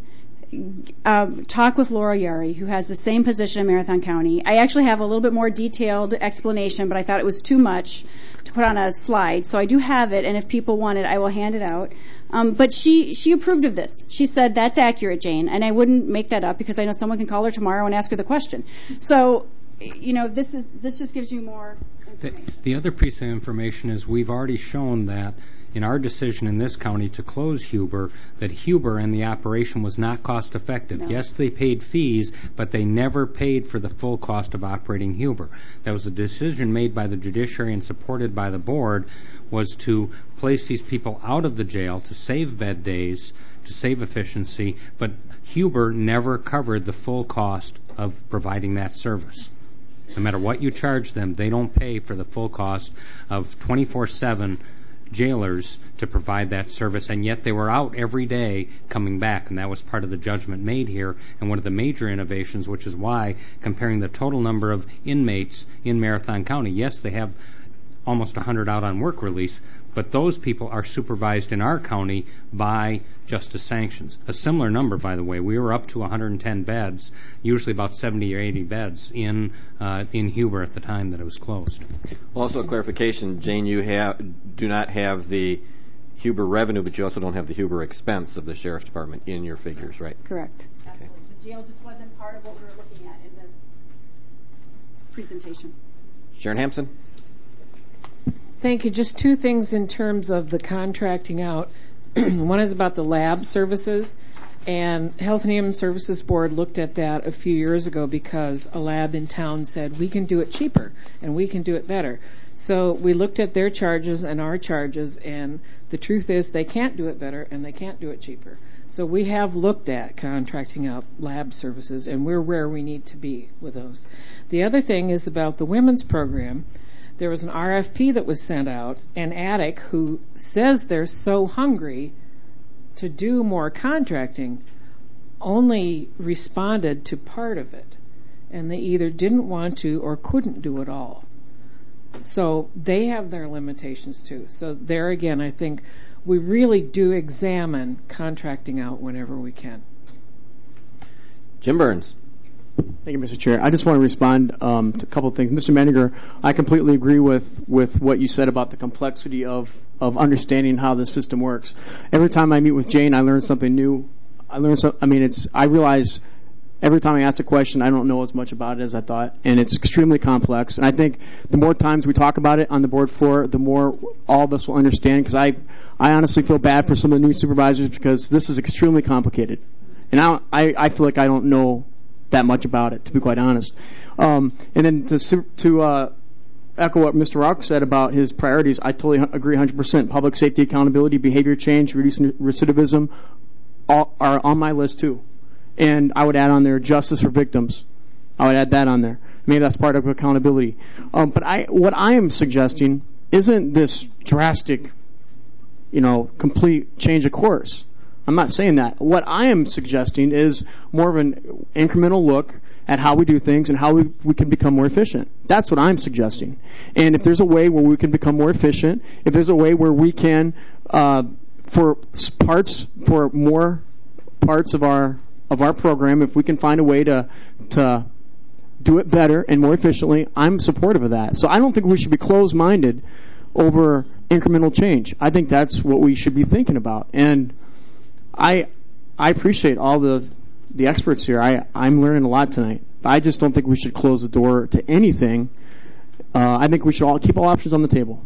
um, talk with Laura Yari, who has the same position in Marathon County. I actually have a little bit more detailed explanation, but I thought it was too much to put on a slide, so I do have it, and if people want it, I will hand it out. Um, but she, she approved of this. She said, that's accurate, Jane. And I wouldn't make that up because I know someone can call her tomorrow and ask her the question. So, you know, this is this just gives you more information.
The, the other piece of information is we've already shown that in our decision in this county to close Huber, that Huber and the operation was not cost effective.
No.
Yes, they paid fees, but they never paid for the full cost of operating Huber. That was a decision made by the judiciary and supported by the board, was to place these people out of the jail to save bed days, to save efficiency, but Huber never covered the full cost of providing that service. No matter what you charge them, they don't pay for the full cost of twenty-four seven jailers to provide that service, and yet they were out every day coming back, and that was part of the judgment made here, and one of the major innovations, which is why, comparing the total number of inmates in Marathon County, yes, they have almost one hundred out on work release, but those people are supervised in our county by Justice Sanctions. A similar number, by the way. We were up to one hundred ten beds, usually about seventy or eighty beds in uh, in Huber at the time that it was closed.
Also, a clarification, Jane, you have do not have the Huber revenue, but you also don't have the Huber expense of the Sheriff's Department in your figures, right?
Correct. Absolutely. The jail just wasn't part of what we were looking at in this presentation.
Sharon Hampson?
Thank you. Just two things in terms of the contracting out. One is about the lab services, and Health and Human Services Board looked at that a few years ago because a lab in town said, we can do it cheaper and we can do it better. So we looked at their charges and our charges, and the truth is they can't do it better and they can't do it cheaper. So we have looked at contracting out lab services, and we're where we need to be with those. The other thing is about the women's program. There was an R F P that was sent out, and A D D C, who says they're so hungry to do more contracting, only responded to part of it. And they either didn't want to or couldn't do it all. So they have their limitations too. So there again, I think we really do examine contracting out whenever we can.
Jim Burns.
Thank you, Mister Chair. I just want to respond um, to a couple of things. Mister Menninger, I completely agree with, with what you said about the complexity of, of understanding how the system works. Every time I meet with Jane, I learn something new. I learn so, I mean, it's, I realize every time I ask a question, I don't know as much about it as I thought, and it's extremely complex. And I think the more times we talk about it on the board floor, the more all of us will understand, because I, I honestly feel bad for some of the new supervisors because this is extremely complicated. And I, I, I feel like I don't know that much about it, to be quite honest. Um, and then to, to uh, echo what Mister Rock said about his priorities, I totally agree one hundred percent. Public safety, accountability, behavior change, reducing recidivism all, are on my list too. And I would add on there justice for victims. I would add that on there. Maybe that's part of accountability. Um, but I, what I am suggesting isn't this drastic, you know, complete change of course. I'm not saying that. What I am suggesting is more of an incremental look at how we do things and how we, we can become more efficient. That's what I'm suggesting. And if there's a way where we can become more efficient, if there's a way where we can, uh, for parts, for more parts of our of our program, if we can find a way to to do it better and more efficiently, I'm supportive of that. So I don't think we should be closed-minded over incremental change. I think that's what we should be thinking about. And I I appreciate all the the experts here. I, I'm learning a lot tonight. I just don't think we should close the door to anything. Uh, I think we should all keep all options on the table.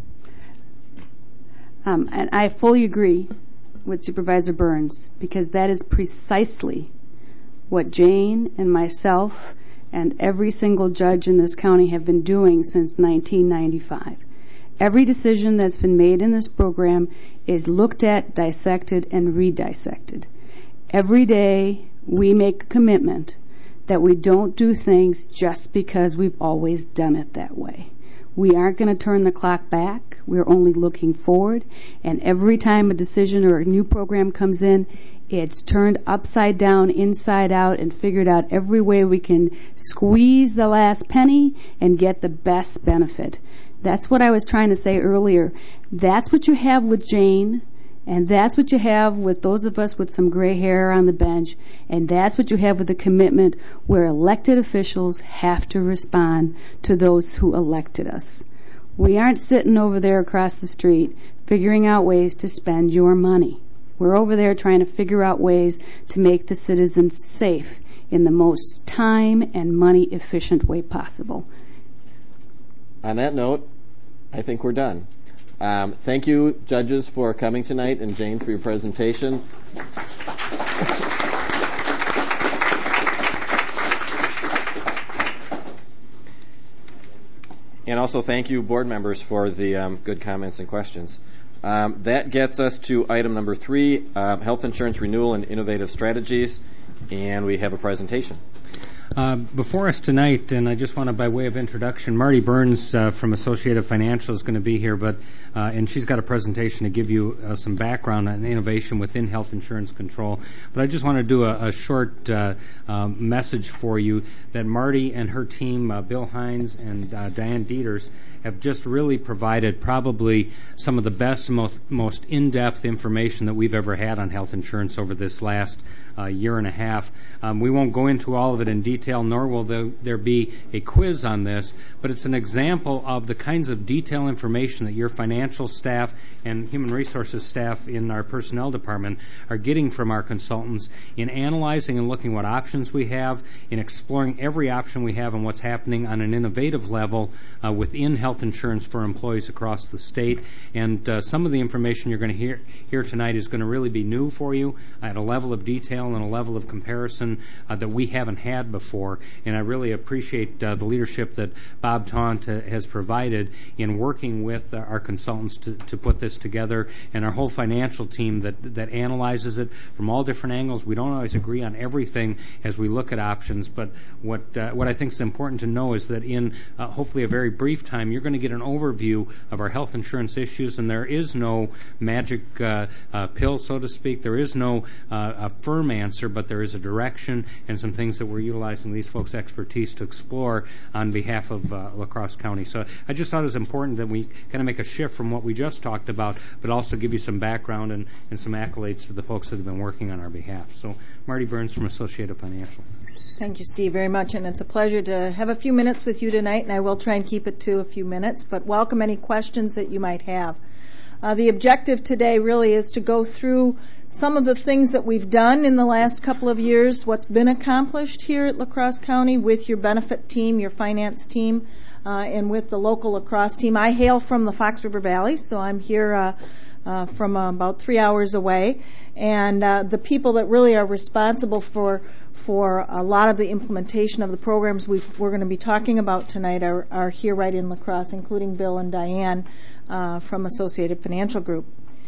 Um, and I fully agree with Supervisor Burns, because that is precisely what Jane and myself and every single judge in this county have been doing since nineteen ninety-five. Every decision that's been made in this program is looked at, dissected, and redissected. Every day we make a commitment that we don't do things just because we've always done it that way. We aren't going to turn the clock back. We're only looking forward. And every time a decision or a new program comes in, it's turned upside down, inside out, and figured out every way we can squeeze the last penny and get the best benefit. That's what I was trying to say earlier. That's what you have with Jane, and that's what you have with those of us with some gray hair on the bench, and that's what you have with the commitment where elected officials have to respond to those who elected us. We aren't sitting over there across the street figuring out ways to spend your money. We're over there trying to figure out ways to make the citizens safe in the most time and money efficient way possible.
On that note, I think we're done. Um, thank you, judges, for coming tonight, and Jane for your presentation. And also thank you, board members, for the um, good comments and questions. Um, that gets us to item number three, uh, health insurance renewal and innovative strategies, and we have a presentation.
Uh, before us tonight, and I just want to, by way of introduction, Marty Burns uh, from Associated Financial is going to be here, but uh, and she's got a presentation to give you uh, some background on innovation within health insurance control. But I just want to do a, a short uh, um, message for you that Marty and her team, uh, Bill Hines and uh, Diane Dieters, have just really provided probably some of the best, most, most in-depth information that we've ever had on health insurance over this last uh, year and a half. Um, we won't go into all of it in detail, nor will there, there be a quiz on this, but it's an example of the kinds of detailed information that your financial staff and human resources staff in our personnel department are getting from our consultants in analyzing and looking what options we have, in exploring every option we have and what's happening on an innovative level uh, within health insurance for employees across the state. And uh, some of the information you're going to hear here tonight is going to really be new for you at a level of detail and a level of comparison uh, that we haven't had before. And I really appreciate uh, the leadership that Bob Taunt uh, has provided in working with uh, our consultants to, to put this together, and our whole financial team that that analyzes it from all different angles. We don't always agree on everything as we look at options, but what uh, what I think is important to know is that in uh, hopefully a very brief time, you're going to get an overview of our health insurance issues, and there is no magic uh, uh, pill, so to speak. There is no uh, a firm answer, but there is a direction and some things that we're utilizing these folks' expertise to explore on behalf of uh, La Crosse County. So I just thought it was important that we kind of make a shift from what we just talked about, but also give you some background and, and some accolades to the folks that have been working on our behalf. So Marty Burns from Associated Financial.
Thank you, Steve, very much, and it's a pleasure to have a few minutes with you tonight, and I will try and keep it to a few minutes, but welcome any questions that you might have. Uh, the objective today really is to go through some of the things that we've done in the last couple of years, what's been accomplished here at La Crosse County with your benefit team, your finance team, uh, and with the local La Crosse team. I hail from the Fox River Valley, so I'm here uh, uh, from uh, about three hours away, and uh, the people that really are responsible for for a lot of the implementation of the programs we've, we're going to be talking about tonight are, are here right in La Crosse, including Bill and Diane uh, from Associated Financial Group.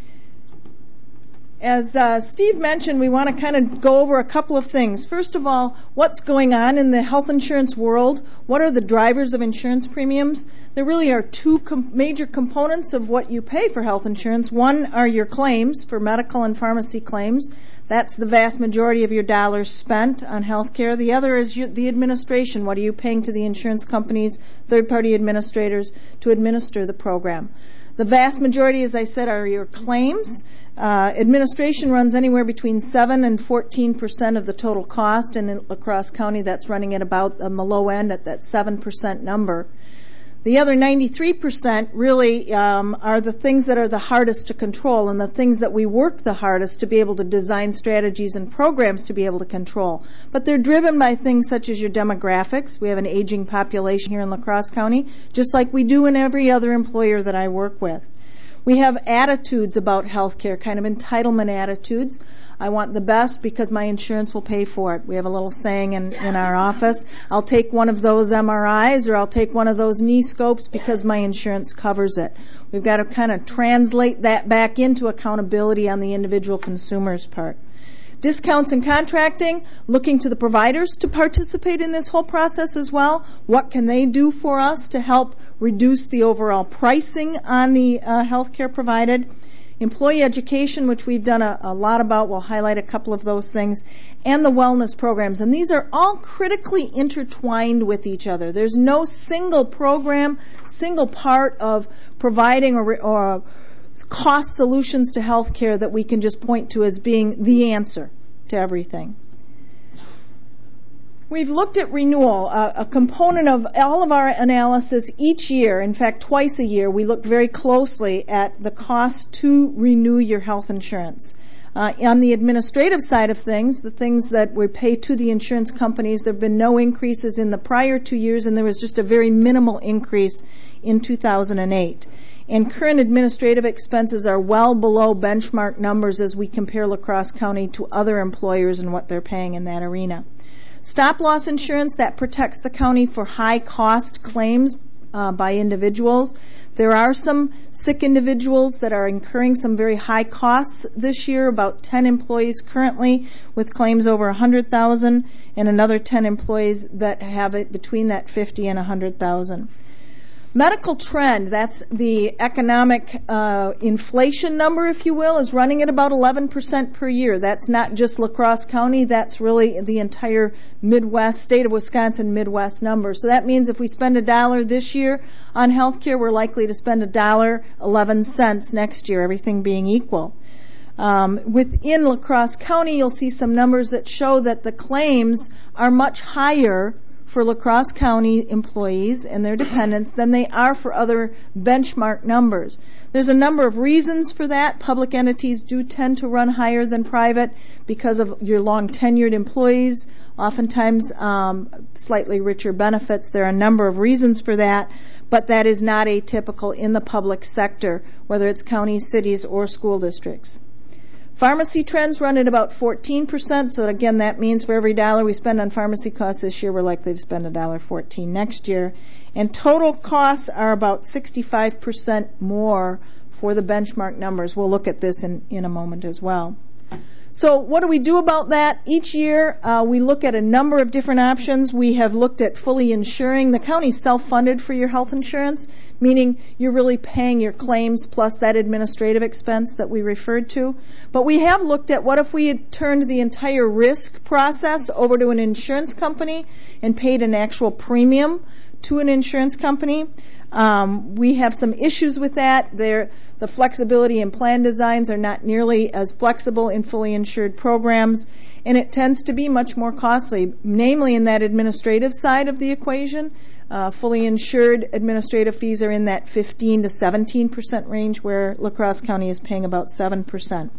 As uh, Steve mentioned, we want to kind of go over a couple of things. First of all, what's going on in the health insurance world? What are the drivers of insurance premiums? There really are two com- major components of what you pay for health insurance. One are your claims for medical and pharmacy claims. That's the vast majority of your dollars spent on health care. The other is you, the administration. What are you paying to the insurance companies, third-party administrators, to administer the program? The vast majority, as I said, are your claims. Uh, administration runs anywhere between seven and fourteen percent of the total cost, and in La Crosse County that's running at about on the low end at that seven percent number. The other ninety-three percent really um, are the things that are the hardest to control and the things that we work the hardest to be able to design strategies and programs to be able to control. But they're driven by things such as your demographics. We have an aging population here in La Crosse County, just like we do in every other employer that I work with. We have attitudes about health care, kind of entitlement attitudes. I want the best because my insurance will pay for it. We have a little saying in, in our office, I'll take one of those M R Is or I'll take one of those knee scopes because my insurance covers it. We've got to kind of translate that back into accountability on the individual consumer's part. Discounts and contracting, looking to the providers to participate in this whole process as well. What can they do for us to help reduce the overall pricing on the uh, health care provided? Employee education, which we've done a, a lot about, we'll highlight a couple of those things, and the wellness programs. And these are all critically intertwined with each other. There's no single program, single part of providing or, or cost solutions to health care that we can just point to as being the answer to everything. We've looked at renewal, uh, a component of all of our analysis each year. In fact, twice a year, we look very closely at the cost to renew your health insurance. Uh, on the administrative side of things, the things that we pay to the insurance companies, there have been no increases in the prior two years, and there was just a very minimal increase in two thousand eight. And current administrative expenses are well below benchmark numbers as we compare La Crosse County to other employers and what they're paying in that arena. Stop loss insurance, that protects the county for high cost claims uh, by individuals. There are some sick individuals that are incurring some very high costs this year, about ten employees currently with claims over one hundred thousand dollars and another ten employees that have it between that fifty thousand dollars and one hundred thousand dollars. Medical trend, that's the economic uh, inflation number, if you will, is running at about eleven percent per year. That's not just La Crosse County, that's really the entire Midwest, state of Wisconsin Midwest number. So that means if we spend a dollar this year on health care, we're likely to spend a dollar eleven cents next year, everything being equal. Um, within La Crosse County, you'll see some numbers that show that the claims are much higher for La Crosse County employees and their dependents than they are for other benchmark numbers. There's a number of reasons for that. Public entities do tend to run higher than private because of your long tenured employees, oftentimes um, slightly richer benefits. There are a number of reasons for that, but that is not atypical in the public sector, whether it's counties, cities, or school districts. Pharmacy trends run at about fourteen percent, so again, that means for every dollar we spend on pharmacy costs this year, we're likely to spend one dollar fourteen next year. And total costs are about sixty-five percent more for the benchmark numbers. We'll look at this in, in a moment as well. So what do we do about that? Each year uh, we look at a number of different options. We have looked at fully insuring. The county's self-funded for your health insurance, meaning you're really paying your claims plus that administrative expense that we referred to. But we have looked at what if we had turned the entire risk process over to an insurance company and paid an actual premium to an insurance company. Um, we have some issues with that. There, the flexibility in plan designs are not nearly as flexible in fully insured programs, and it tends to be much more costly, namely in that administrative side of the equation. Uh, fully insured administrative fees are in that fifteen to seventeen percent range, where La Crosse County is paying about seven percent.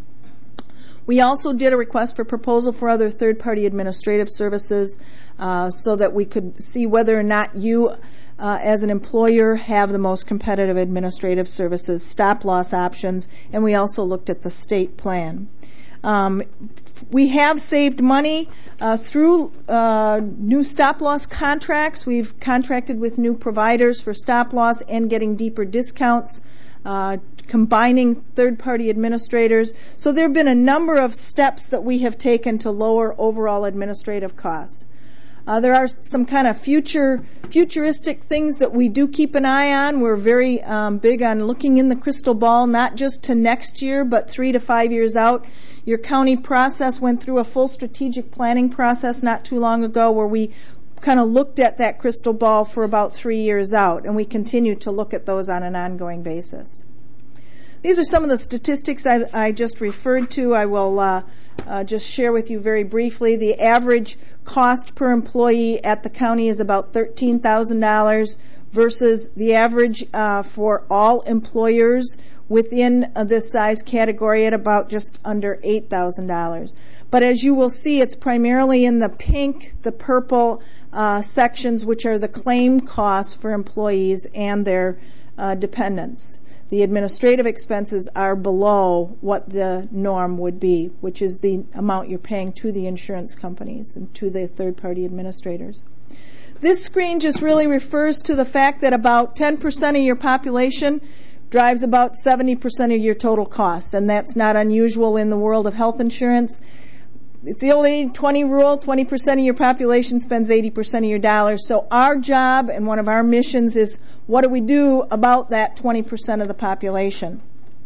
We also did a request for proposal for other third-party administrative services uh, so that we could see whether or not you, uh, as an employer, have the most competitive administrative services, stop-loss options, and we also looked at the state plan. Um, we have saved money uh, through uh, new stop-loss contracts. We've contracted with new providers for stop-loss and getting deeper discounts, uh, combining third-party administrators. So there have been a number of steps that we have taken to lower overall administrative costs. Uh, there are some kind of future, futuristic things that we do keep an eye on. We're very um, big on looking in the crystal ball, not just to next year, but three to five years out. Your county process went through a full strategic planning process not too long ago where we kind of looked at that crystal ball for about three years out, and we continue to look at those on an ongoing basis. These are some of the statistics I, I just referred to. I will uh, uh, just share with you very briefly. The average cost per employee at the county is about thirteen thousand dollars versus the average uh, for all employers within uh, this size category at about just under eight thousand dollars. But as you will see, it's primarily in the pink, the purple uh, sections, which are the claim costs for employees and their uh, dependents. The administrative expenses are below what the norm would be, which is the amount you're paying to the insurance companies and to the third-party administrators. This screen just really refers to the fact that about ten percent of your population drives about seventy percent of your total costs, and that's not unusual in the world of health insurance. it's the old eighty twenty rule. twenty percent of your population spends eighty percent of your dollars. So our job and one of our missions is, what do we do about that twenty percent of the population?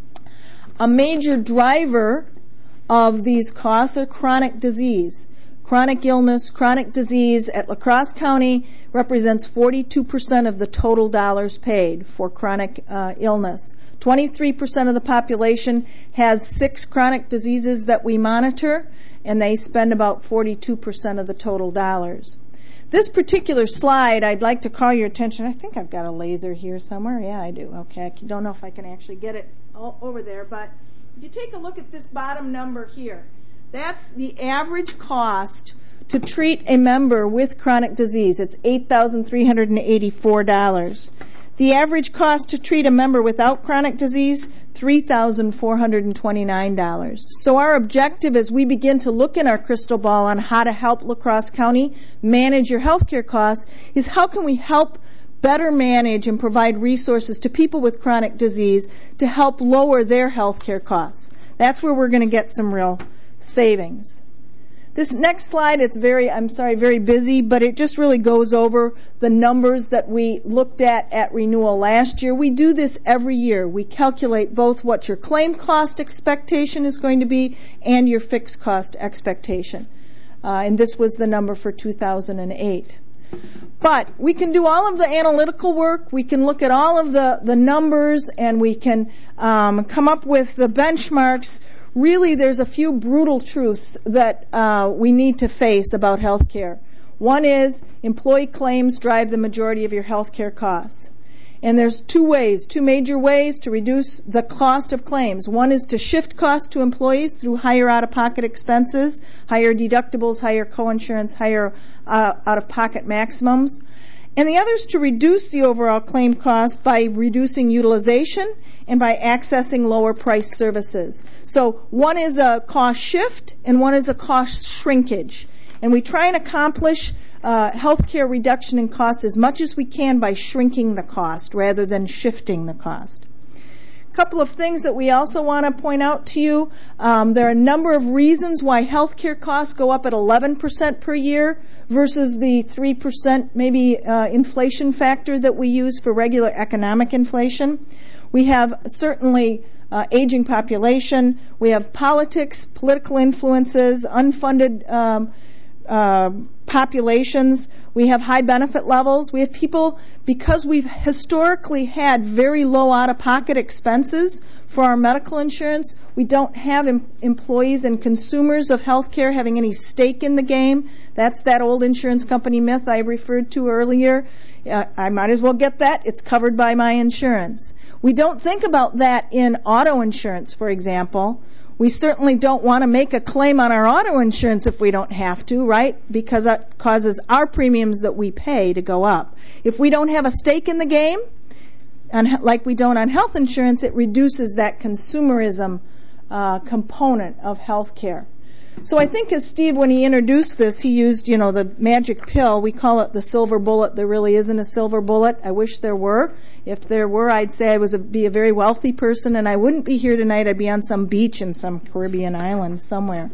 A major driver of these costs are chronic disease. Chronic illness, chronic disease at La Crosse County represents forty-two percent of the total dollars paid for chronic uh, illness. twenty-three percent of the population has six chronic diseases that we monitor, and they spend about forty-two percent of the total dollars. This particular slide, I'd like to call your attention. I think I've got a laser here somewhere. Yeah, I do. Okay, I don't know if I can actually get it over there, but if you take a look at this bottom number here, that's the average cost to treat a member with chronic disease. It's eight thousand three hundred eighty-four dollars. The average cost to treat a member without chronic disease, three thousand four hundred twenty-nine dollars. So our objective as we begin to look in our crystal ball on how to help La Crosse County manage your health care costs is, how can we help better manage and provide resources to people with chronic disease to help lower their health care costs. That's where we're going to get some real savings. This next slide, it's very, I'm sorry, very busy, but it just really goes over the numbers that we looked at at renewal last year. We do this every year. We calculate both what your claim cost expectation is going to be and your fixed cost expectation. Uh, and this was the number for two thousand eight. But we can do all of the analytical work. We can look at all of the, the numbers, and we can um, come up with the benchmarks. Really, there's a few brutal truths that uh, we need to face about health care. One is employee claims drive the majority of your health care costs. And there's two ways, two major ways to reduce the cost of claims. One is to shift costs to employees through higher out-of-pocket expenses, higher deductibles, higher coinsurance, higher uh, out-of-pocket maximums. And the other is to reduce the overall claim cost by reducing utilization and by accessing lower price services. So one is a cost shift and one is a cost shrinkage. And we try and accomplish uh, healthcare reduction in cost as much as we can by shrinking the cost rather than shifting the cost. A couple of things that we also want to point out to you. Um, there are a number of reasons why healthcare costs go up at eleven percent per year versus the three percent maybe uh, inflation factor that we use for regular economic inflation. We have certainly uh, aging population. We have politics, political influences, unfunded um, uh, populations. We have high benefit levels. We have people, because we've historically had very low out-of-pocket expenses for our medical insurance, we don't have em- employees and consumers of health care having any stake in the game. That's that old insurance company myth I referred to earlier. Uh, I might as well get that. It's covered by my insurance. We don't think about that in auto insurance, for example. We certainly don't want to make a claim on our auto insurance if we don't have to, right? Because that causes our premiums that we pay to go up. If we don't have a stake in the game, and like we don't on health insurance, it reduces that consumerism uh, component of health care. So I think as Steve, when he introduced this, he used, you know, the magic pill. We call it the silver bullet. There really isn't a silver bullet. I wish there were. If there were, I'd say I was a, be a very wealthy person, and I wouldn't be here tonight. I'd be on some beach in some Caribbean island somewhere.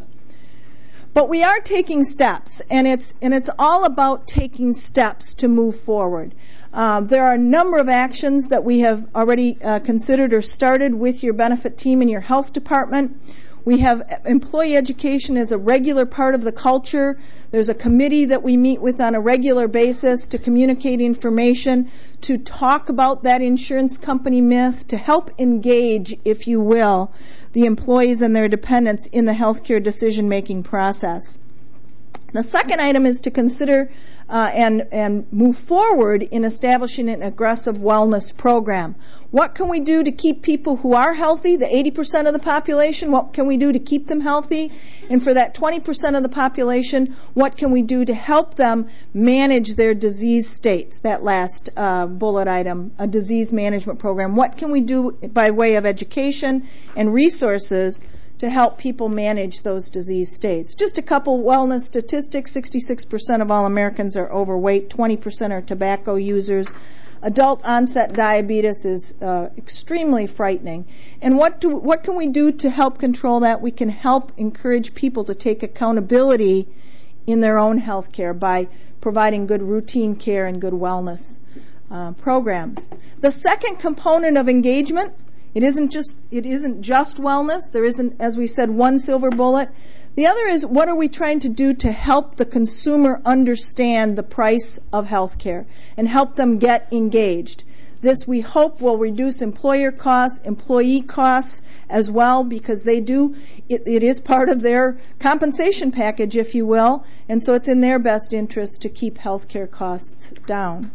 But we are taking steps, and it's and it's all about taking steps to move forward. Um, there are a number of actions that we have already uh, considered or started with your benefit team in your health department. We have employee education as a regular part of the culture. There's a committee that we meet with on a regular basis to communicate information, to talk about that insurance company myth, to help engage, if you will, the employees and their dependents in the healthcare decision-making process. The second item is to consider uh, and, and move forward in establishing an aggressive wellness program. What can we do to keep people who are healthy, the eighty percent of the population, what can we do to keep them healthy? And for that twenty percent of the population, what can we do to help them manage their disease states? That last uh, bullet item, a disease management program. What can we do by way of education and resources to help people manage those disease states? Just a couple wellness statistics. sixty-six percent of all Americans are overweight. twenty percent are tobacco users. adult onset diabetes is uh, extremely frightening. And what do what can we do to help control that? We can help encourage people to take accountability in their own health care by providing good routine care and good wellness uh, programs. The second component of engagement, it isn't just it isn't just wellness. There isn't, as we said, one silver bullet. The other is, what are we trying to do to help the consumer understand the price of health care and help them get engaged? This, we hope, will reduce employer costs, employee costs as well, because they do, it, it is part of their compensation package, if you will, and so it's in their best interest to keep health care costs down.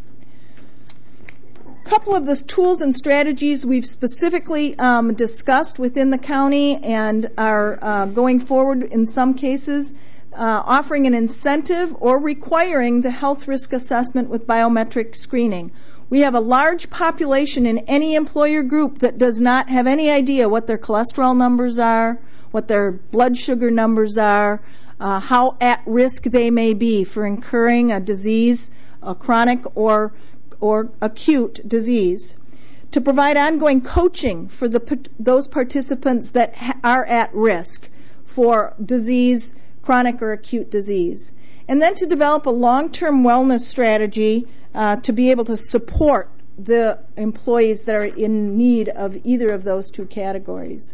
A couple of the tools and strategies we've specifically um, discussed within the county and are uh, going forward in some cases, uh, offering an incentive or requiring the health risk assessment with biometric screening. We have a large population in any employer group that does not have any idea what their cholesterol numbers are, what their blood sugar numbers are, uh, how at risk they may be for incurring a disease, a chronic or or acute disease, to provide ongoing coaching for the, those participants that ha- are at risk for disease, chronic or acute disease, and then to develop a long-term wellness strategy uh, to be able to support the employees that are in need of either of those two categories.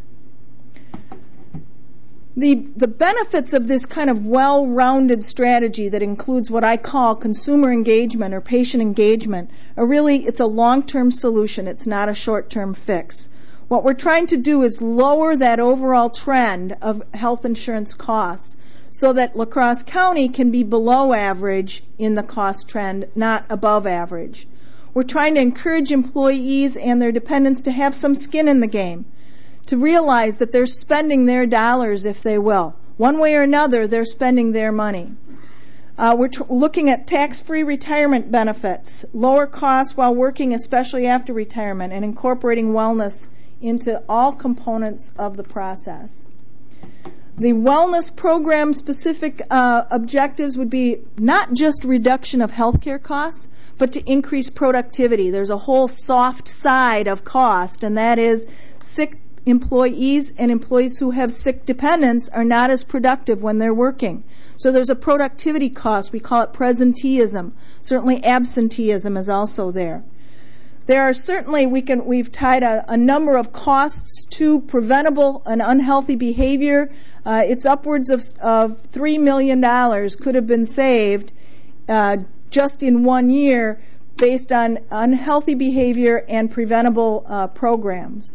The, the benefits of this kind of well-rounded strategy that includes what I call consumer engagement or patient engagement are really, it's a long-term solution. It's not a short-term fix. What we're trying to do is lower that overall trend of health insurance costs so that La Crosse County can be below average in the cost trend, not above average. We're trying to encourage employees and their dependents to have some skin in the game, to realize that they're spending their dollars, if they will. One way or another, they're spending their money. Uh, we're tr- looking at tax-free retirement benefits, lower costs while working, especially after retirement, and incorporating wellness into all components of the process. The wellness program specific uh, objectives would be not just reduction of healthcare costs, but to increase productivity. There's a whole soft side of cost, and that is sick employees and employees who have sick dependents are not as productive when they're working. So there's a productivity cost. We call it presenteeism. Certainly absenteeism is also there. There are certainly, we can, we've tied a, a number of costs to preventable and unhealthy behavior. Uh, it's upwards of, of three million dollars could have been saved uh, just in one year based on unhealthy behavior and preventable uh, programs.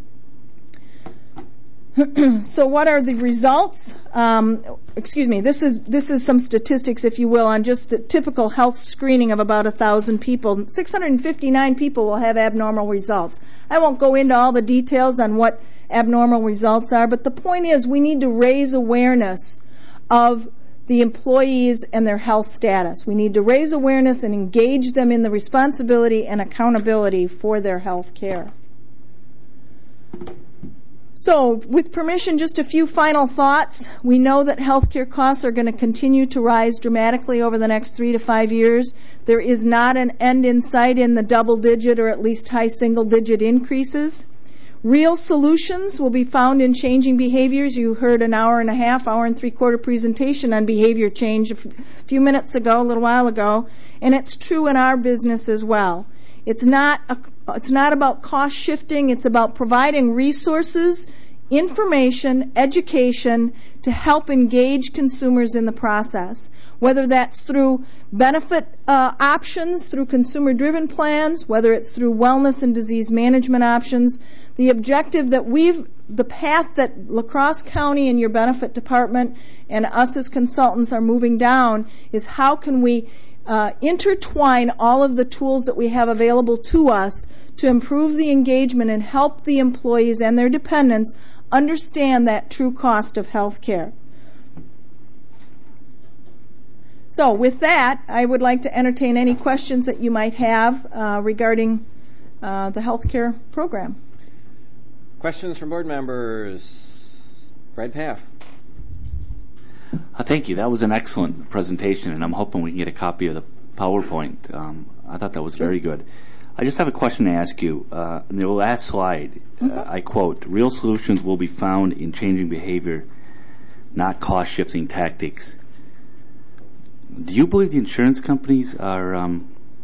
So what are the results? Um, excuse me, this is this is some statistics, if you will, on just a typical health screening of about one thousand people. six hundred fifty-nine people will have abnormal results. I won't go into all the details on what abnormal results are, but the point is we need to raise awareness of the employees and their health status. We need to raise awareness and engage them in the responsibility and accountability for their health care. So, with permission, just a few final thoughts. We know that healthcare costs are going to continue to rise dramatically over the next three to five years. There is not an end in sight in the double-digit or at least high single-digit increases. Real solutions will be found in changing behaviors. You heard an hour and a half, hour and three-quarter presentation on behavior change a f- few minutes ago, a little while ago, and it's true in our business as well. It's not a, it's not about cost shifting. It's about providing resources, information, education to help engage consumers in the process, whether that's through benefit uh, options, through consumer-driven plans, whether it's through wellness and disease management options. The objective that we've, the path that La Crosse County and your benefit department and us as consultants are moving down is how can we Uh, intertwine all of the tools that we have available to us to improve the engagement and help the employees and their dependents understand that true cost of health care. So with that, I would like to entertain any questions that you might have uh, regarding uh, the health care program.
Questions from board members? Brad Paff.
Uh, thank you. That was an excellent presentation, and I'm hoping we can get a copy of the PowerPoint. Um, I thought that was very good. I just have a question to ask you. Uh, in the last slide, uh, I quote, "Real solutions will be found in changing behavior, not cost-shifting tactics." Do you believe the insurance companies are um,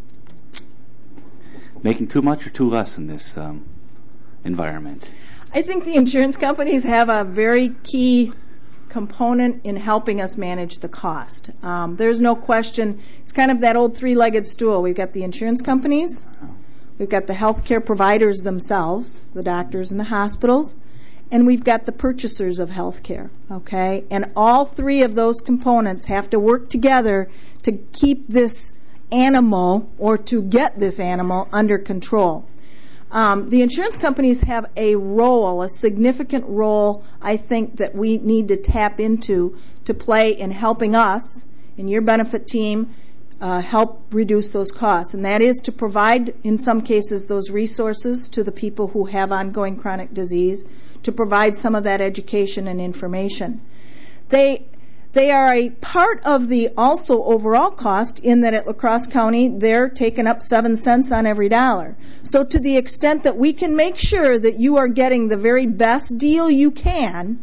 making too much or too less in this um, environment?
I think the insurance companies have a very key component in helping us manage the cost. Um, there's no question. It's kind of that old three-legged stool. We've got the insurance companies, we've got the healthcare providers themselves, the doctors and the hospitals, and we've got the purchasers of healthcare. Okay, and all three of those components have to work together to keep this animal or to get this animal under control. Um, the insurance companies have a role, a significant role, I think, that we need to tap into to play in helping us, in your benefit team, uh, help reduce those costs. And that is to provide, in some cases, those resources to the people who have ongoing chronic disease, to provide some of that education and information. They They are a part of the also overall cost in that at La Crosse County, they're taking up seven cents on every dollar. So to the extent that we can make sure that you are getting the very best deal you can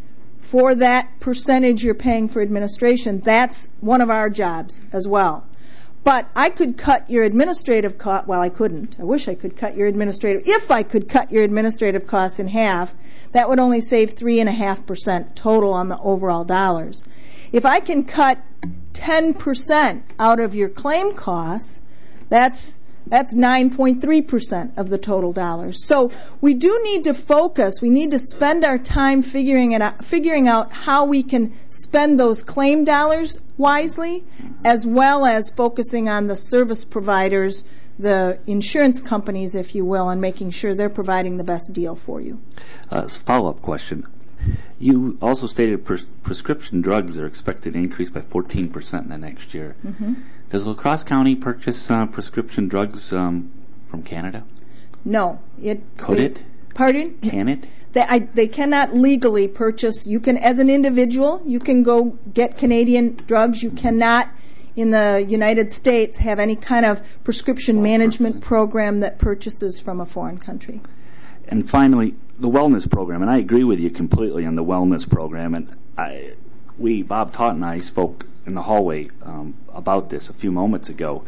for that percentage you're paying for administration, that's one of our jobs as well. But I could cut your administrative cost, well, I couldn't. I wish I could cut your administrative, if I could cut your administrative costs in half, that would only save three point five percent total on the overall dollars. If I can cut ten percent out of your claim costs, that's that's nine point three percent of the total dollars. So we do need to focus. We need to spend our time figuring it out, figuring out how we can spend those claim dollars wisely, as well as focusing on the service providers, the insurance companies, if you will, and making sure they're providing the best deal for you.
Uh, follow-up question. You also stated pres- prescription drugs are expected to increase by fourteen percent in the next year.
Mm-hmm.
Does La Crosse County purchase uh, prescription drugs um, from Canada?
No. It,
Could
it?
it?
Pardon?
Can it?
They, I, they cannot legally purchase. You can, as an individual, you can go get Canadian drugs. You cannot, in the United States, have any kind of prescription management program that purchases from a foreign country.
And finally, the wellness program, and I agree with you completely on the wellness program. And I, we, Bob Taut and I, spoke in the hallway um, about this a few moments ago.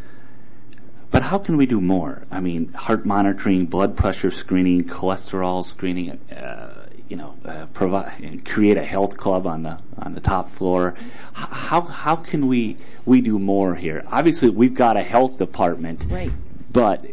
But how can we do more? I mean, heart monitoring, blood pressure screening, cholesterol screening. Uh, you know, uh, provide create a health club on the on the top floor. H- how how can we we do more here? Obviously, we've got a health department,
right?
But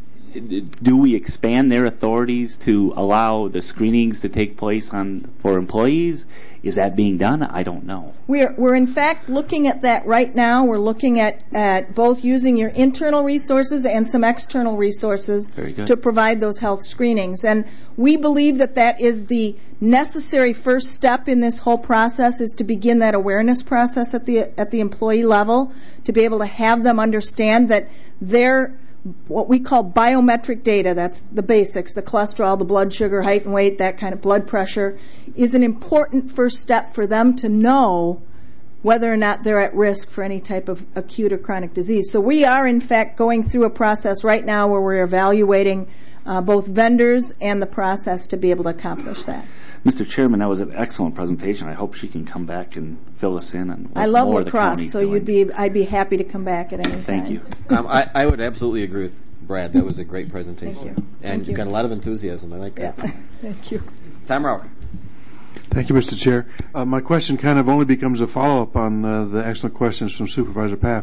do we expand their authorities to allow the screenings to take place on for employees? Is that being done? I don't know.
We're we're in fact looking at that right now. We're looking at, at both using your internal resources and some external resources to provide those health screenings. And we believe that that is the necessary first step in this whole process, is to begin that awareness process at the at the employee level, to be able to have them understand that their what we call biometric data, that's the basics, the cholesterol, the blood sugar, height and weight, that kind of blood pressure, is an important first step for them to know whether or not they're at risk for any type of acute or chronic disease. So we are, in fact, going through a process right now where we're evaluating uh, both vendors and the process to be able to accomplish that.
Mister Chairman, that was an excellent presentation. I hope she can come back and fill us in on what
I love
more
La Crosse, so
doing.
you'd be, I'd be happy to come back at any time.
Thank you.
Um, I, I would absolutely agree with Brad. That was a great presentation.
Thank you.
And
Thank
you've
you.
got a lot of enthusiasm. I like that.
Yeah. Thank you.
Tom Rauch.
Thank you, Mister Chair. Uh, my question kind of only becomes a follow-up on uh, the excellent questions from Supervisor Paff.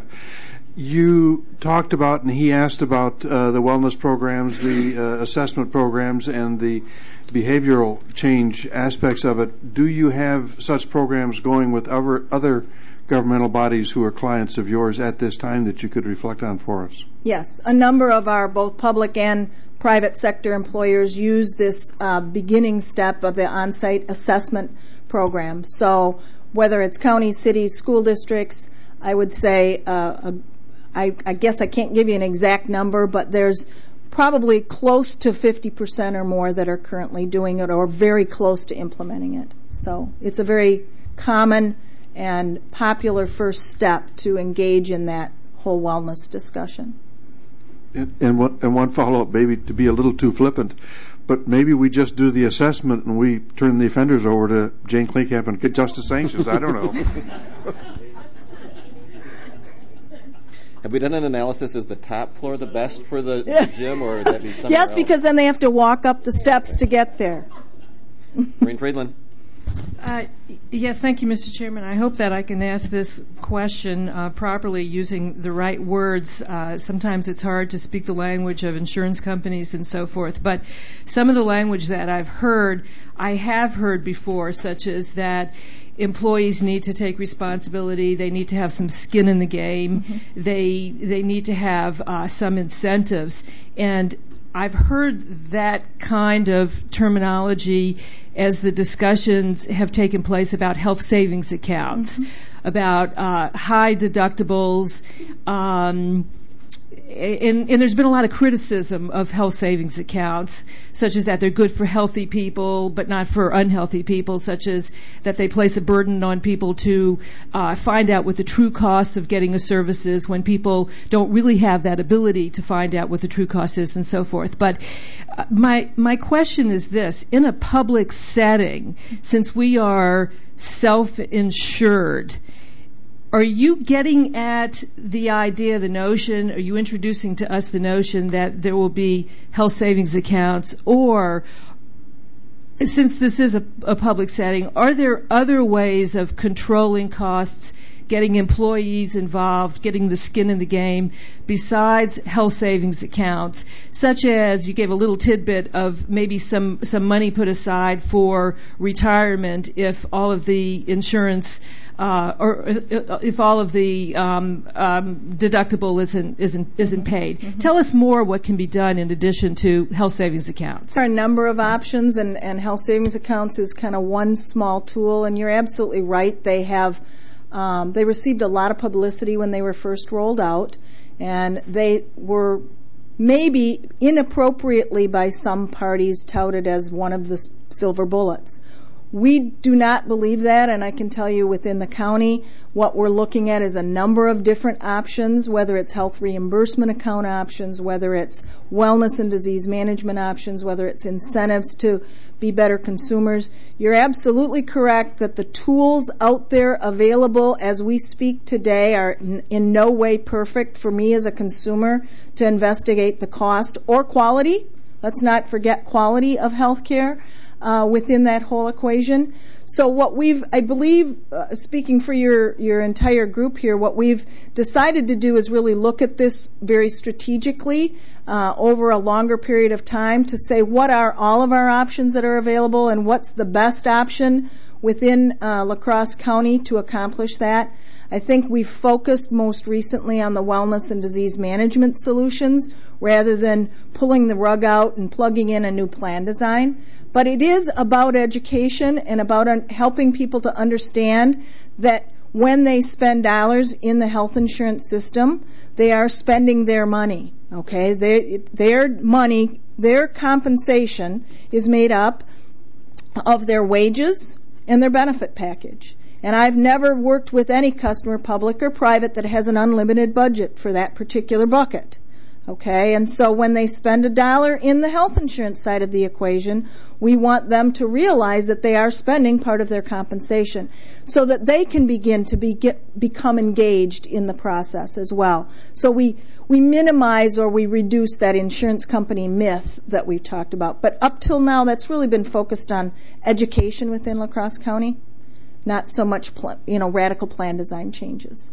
You talked about, and he asked about uh, the wellness programs, the uh, assessment programs, and the behavioral change aspects of it. Do you have such programs going with other, other governmental bodies who are clients of yours at this time that you could reflect on for us?
Yes, a number of our both public and private sector employers use this uh, beginning step of the on-site assessment program. So whether it's counties, cities, school districts, I would say, uh, a, I, I guess I can't give you an exact number, but there's probably close to fifty percent or more that are currently doing it or very close to implementing it. So it's a very common and popular first step to engage in that whole wellness discussion.
and, and one, and one follow-up, maybe to be a little too flippant, but maybe we just do the assessment and we turn the offenders over to Jane Kleekamp and get justice sanctions. I don't know.
Have we done an analysis? Is the top floor the best for the
Yeah.
gym, or would that be somewhere
Yes,
else?
because then they have to walk up the steps to get there.
Maureen Friedland.
Uh, yes, thank you, Mister Chairman. I hope that I can ask this question uh, properly using the right words. Uh, sometimes it's hard to speak the language of insurance companies and so forth, but some of the language that I've heard, I have heard before, such as that employees need to take responsibility, they need to have some skin in the game, mm-hmm. they they need to have uh, some incentives, and I've heard that kind of terminology as the discussions have taken place about health savings accounts, mm-hmm. about uh, high deductibles, um, and, and there's been a lot of criticism of health savings accounts, such as that they're good for healthy people but not for unhealthy people, such as that they place a burden on people to uh, find out what the true cost of getting a service is when people don't really have that ability to find out what the true cost is and so forth. But uh, my my question is this: in a public setting, since we are self-insured, are you getting at the idea, the notion, are you introducing to us the notion that there will be health savings accounts, or since this is a, a public setting, are there other ways of controlling costs, getting employees involved, getting the skin in the game, besides health savings accounts, such as you gave a little tidbit of maybe some, some money put aside for retirement if all of the insurance Uh, or if all of the um, um, deductible isn't isn't isn't paid. Mm-hmm. Tell us more what can be done in addition to health savings accounts.
There are a number of options, and, and health savings accounts is kind of one small tool. And you're absolutely right; they have um, they received a lot of publicity when they were first rolled out, and they were maybe inappropriately by some parties touted as one of the silver bullets. We do not believe that, and I can tell you within the county what we're looking at is a number of different options, whether it's health reimbursement account options, whether it's wellness and disease management options, whether it's incentives to be better consumers. You're absolutely correct that the tools out there available as we speak today are in, in no way perfect for me as a consumer to investigate the cost or quality. Let's not forget quality of health care. Uh, within that whole equation. So what we've, I believe, uh, speaking for your, your entire group here, what we've decided to do is really look at this very strategically uh, over a longer period of time to say what are all of our options that are available and what's the best option within uh, La Crosse County to accomplish that. I think we've focused most recently on the wellness and disease management solutions rather than pulling the rug out and plugging in a new plan design. But it is about education and about un- helping people to understand that when they spend dollars in the health insurance system, they are spending their money. Okay, they, their money, their compensation is made up of their wages and their benefit package. And I've never worked with any customer, public or private, that has an unlimited budget for that particular bucket. Okay, and so when they spend a dollar in the health insurance side of the equation, we want them to realize that they are spending part of their compensation so that they can begin to be, get, become engaged in the process as well. So we, we minimize or we reduce that insurance company myth that we've talked about. But up till now, that's really been focused on education within La Crosse County, not so much pl- you know, radical plan design changes.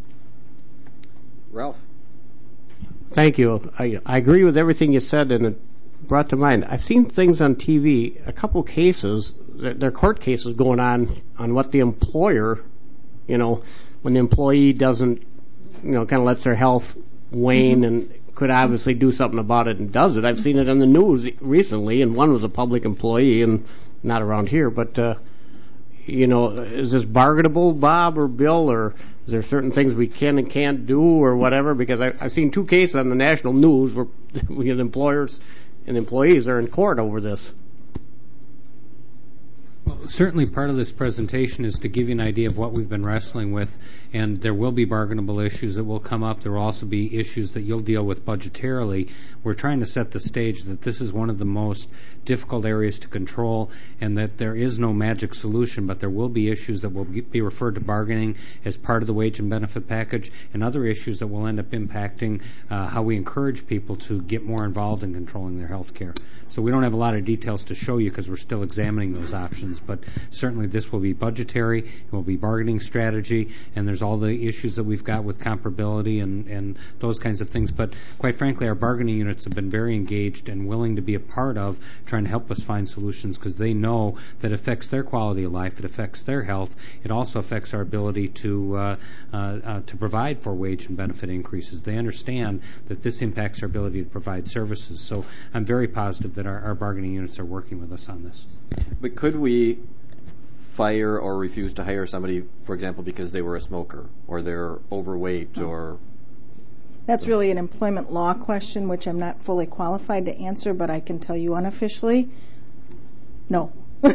Ralph.
Thank you. I, I agree with everything you said, and it brought to mind, I've seen things on T V, a couple cases, there are court cases going on on what the employer, you know, when the employee doesn't, you know, kind of lets their health wane mm-hmm. and could obviously do something about it and does it. I've seen it on the news recently, and one was a public employee, and not around here, but, uh, you know, is this bargainable, Bob or Bill, or is there certain things we can and can't do or whatever? Because I, I've seen two cases on the national news where we have employers and employees are in court over this.
Well, certainly part of this presentation is to give you an idea of what we've been wrestling with, and there will be bargainable issues that will come up. There will also be issues that you'll deal with budgetarily. We're trying to set the stage that this is one of the most difficult areas to control, and that there is no magic solution, but there will be issues that will be referred to bargaining as part of the wage and benefit package, and other issues that will end up impacting uh, how we encourage people to get more involved in controlling their health care. So we don't have a lot of details to show you because we're still examining those options, but certainly this will be budgetary, it will be bargaining strategy, and there's all the issues that we've got with comparability and, and those kinds of things. But quite frankly, our bargaining units have been very engaged and willing to be a part of trying to help us find solutions because they know that it affects their quality of life, it affects their health, it also affects our ability to uh, uh, uh, to provide for wage and benefit increases. They understand that this impacts our ability to provide services. So I'm very positive that our, our bargaining units are working with us on this.
But could we fire or refuse to hire somebody, for example, because they were a smoker or they're overweight or...
That's really an employment law question, which I'm not fully qualified to answer, but I can tell you unofficially, no.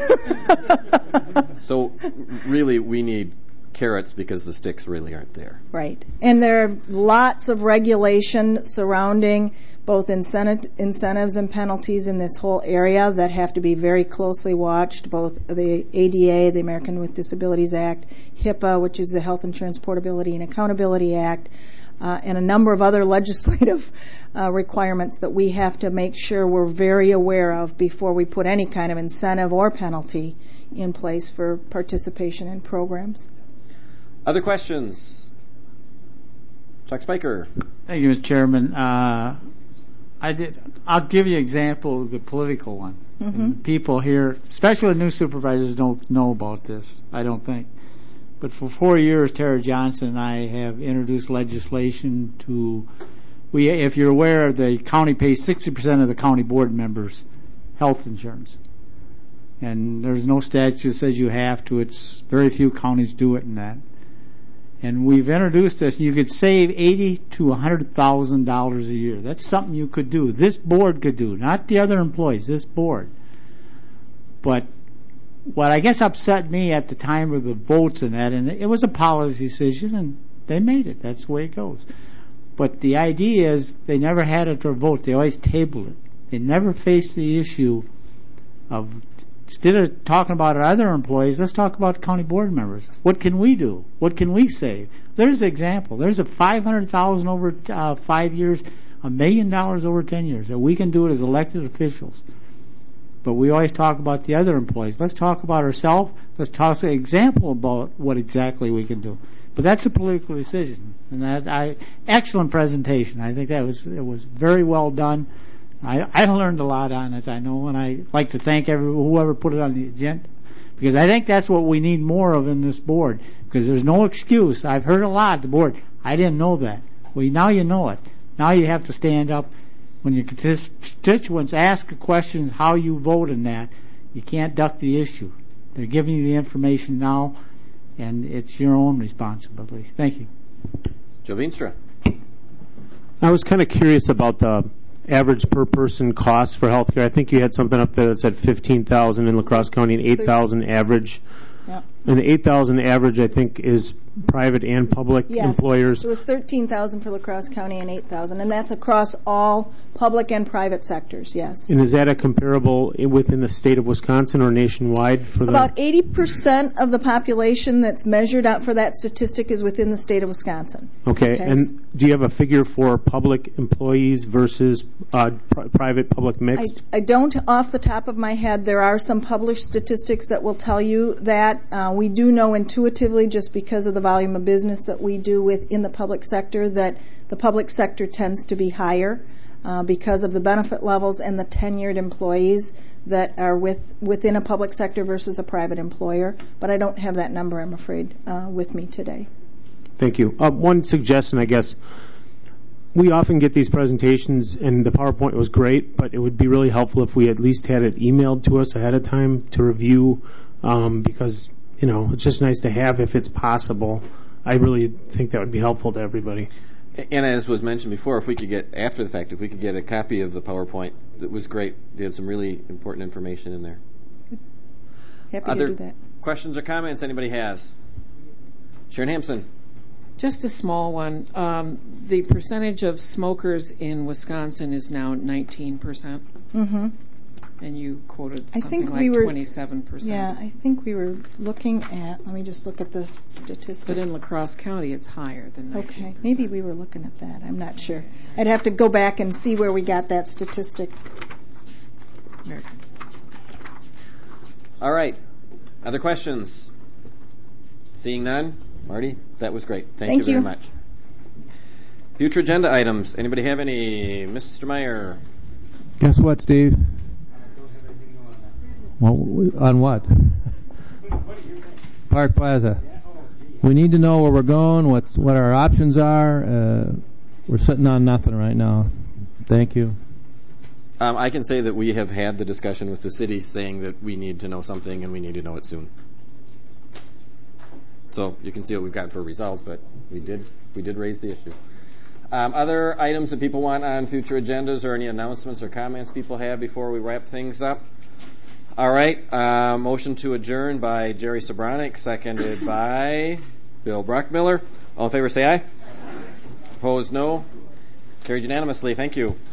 So really we need carrots because the sticks really aren't there.
Right. And there are lots of regulation surrounding both incentive, incentives and penalties in this whole area that have to be very closely watched, both the A D A, the American with Disabilities Act, HIPAA, which is the Health Insurance Portability and Accountability Act, uh, and a number of other legislative uh, requirements that we have to make sure we're very aware of before we put any kind of incentive or penalty in place for participation in programs.
Other questions? Chuck Spiker.
Thank you, Mister Chairman. Uh, I did. I'll give you an example of the political one.
Mm-hmm.
People here, especially the new supervisors, don't know about this, I don't think. But for four years, Tara Johnson and I have introduced legislation to, we, if you're aware, the county pays sixty percent of the county board members' health insurance. And there's no statute that says you have to. It's very few counties do it in that. And we've introduced this. You could save eighty to one hundred thousand dollars a year. That's something you could do. This board could do, not the other employees. This board. But what I guess upset me at the time of the votes and that, and it was a policy decision, and they made it. That's the way it goes. But the idea is they never had it to vote. They always tabled it. They never faced the issue of, instead of talking about our other employees, let's talk about county board members. What can we do? What can we save? There's an example. There's a five hundred thousand dollars over uh, five years, a million dollars over ten years that we can do it as elected officials. But we always talk about the other employees. Let's talk about ourselves. Let's talk an example about what exactly we can do. But that's a political decision. And that I excellent presentation. I think that was it was very well done. I, I learned a lot on it, I know, and I like to thank every, whoever put it on the agenda, because I think that's what we need more of in this board, because there's no excuse. I've heard a lot at the board. I didn't know that. Well, now you know it. Now you have to stand up. When your constituents ask questions how you vote in that, you can't duck the issue. They're giving you the information now, and it's your own responsibility. Thank you.
Joe Veenstra.
I was kind of curious about the average per person cost for healthcare. I think you had something up there that said fifteen thousand in La Crosse County and eight thousand average.
Yeah.
And the eight thousand average, I think, is private and public
yes.
employers.
It was thirteen thousand for La Crosse County and eight thousand, and that's across all public and private sectors. Yes.
And is that a comparable within the state of Wisconsin or nationwide for the?
About eighty percent of the population that's measured out for that statistic is within the state of Wisconsin.
Okay.
okay.
And do you have a figure for public employees versus uh, pr- private public mixed?
I, I don't off the top of my head. There are some published statistics that will tell you that. Uh, we do know intuitively, just because of the volume of business that we do within the public sector, that the public sector tends to be higher uh, because of the benefit levels and the tenured employees that are with within a public sector versus a private employer. But I don't have that number, I'm afraid, uh, with me today.
Thank you. Uh, one suggestion, I guess. We often get these presentations, and the PowerPoint was great, but it would be really helpful if we at least had it emailed to us ahead of time to review, um, because, you know, it's just nice to have if it's possible. I really think that would be helpful to everybody.
And as was mentioned before, if we could get, after the fact, if we could get a copy of the PowerPoint, it was great. They had some really important information in there.
Happy
Other
to do that.
questions or comments anybody has? Sharon Hampson.
Just a small one. Um, the percentage of smokers in Wisconsin is now nineteen percent.
Mm-hmm.
And you quoted
I
something
think
like
we were,
twenty-seven percent.
Yeah, I think we were looking at, let me just look at the statistic.
But in La Crosse County, it's higher than nineteen percent.
Okay, maybe we were looking at that. I'm not sure. I'd have to go back and see where we got that statistic.
All right. Other questions? Seeing none? Marty, that was great. Thank,
Thank
you very
you.
much. Future agenda items. Anybody have any? Mister Meyer.
Guess what, Steve? Well, on what? Park Plaza. We need to know where we're going, what's, what our options are. Uh, we're sitting on nothing right now. Thank you.
Um, I can say that we have had the discussion with the city saying that we need to know something and we need to know it soon. So you can see what we've got for a result, but we did we did raise the issue. Um, other items that people want on future agendas, or any announcements or comments people have before we wrap things up? All right. Uh, motion to adjourn by Jerry Sobranic, seconded by Bill Brockmiller. All in favor say aye. Opposed, no. Carried unanimously. Thank you.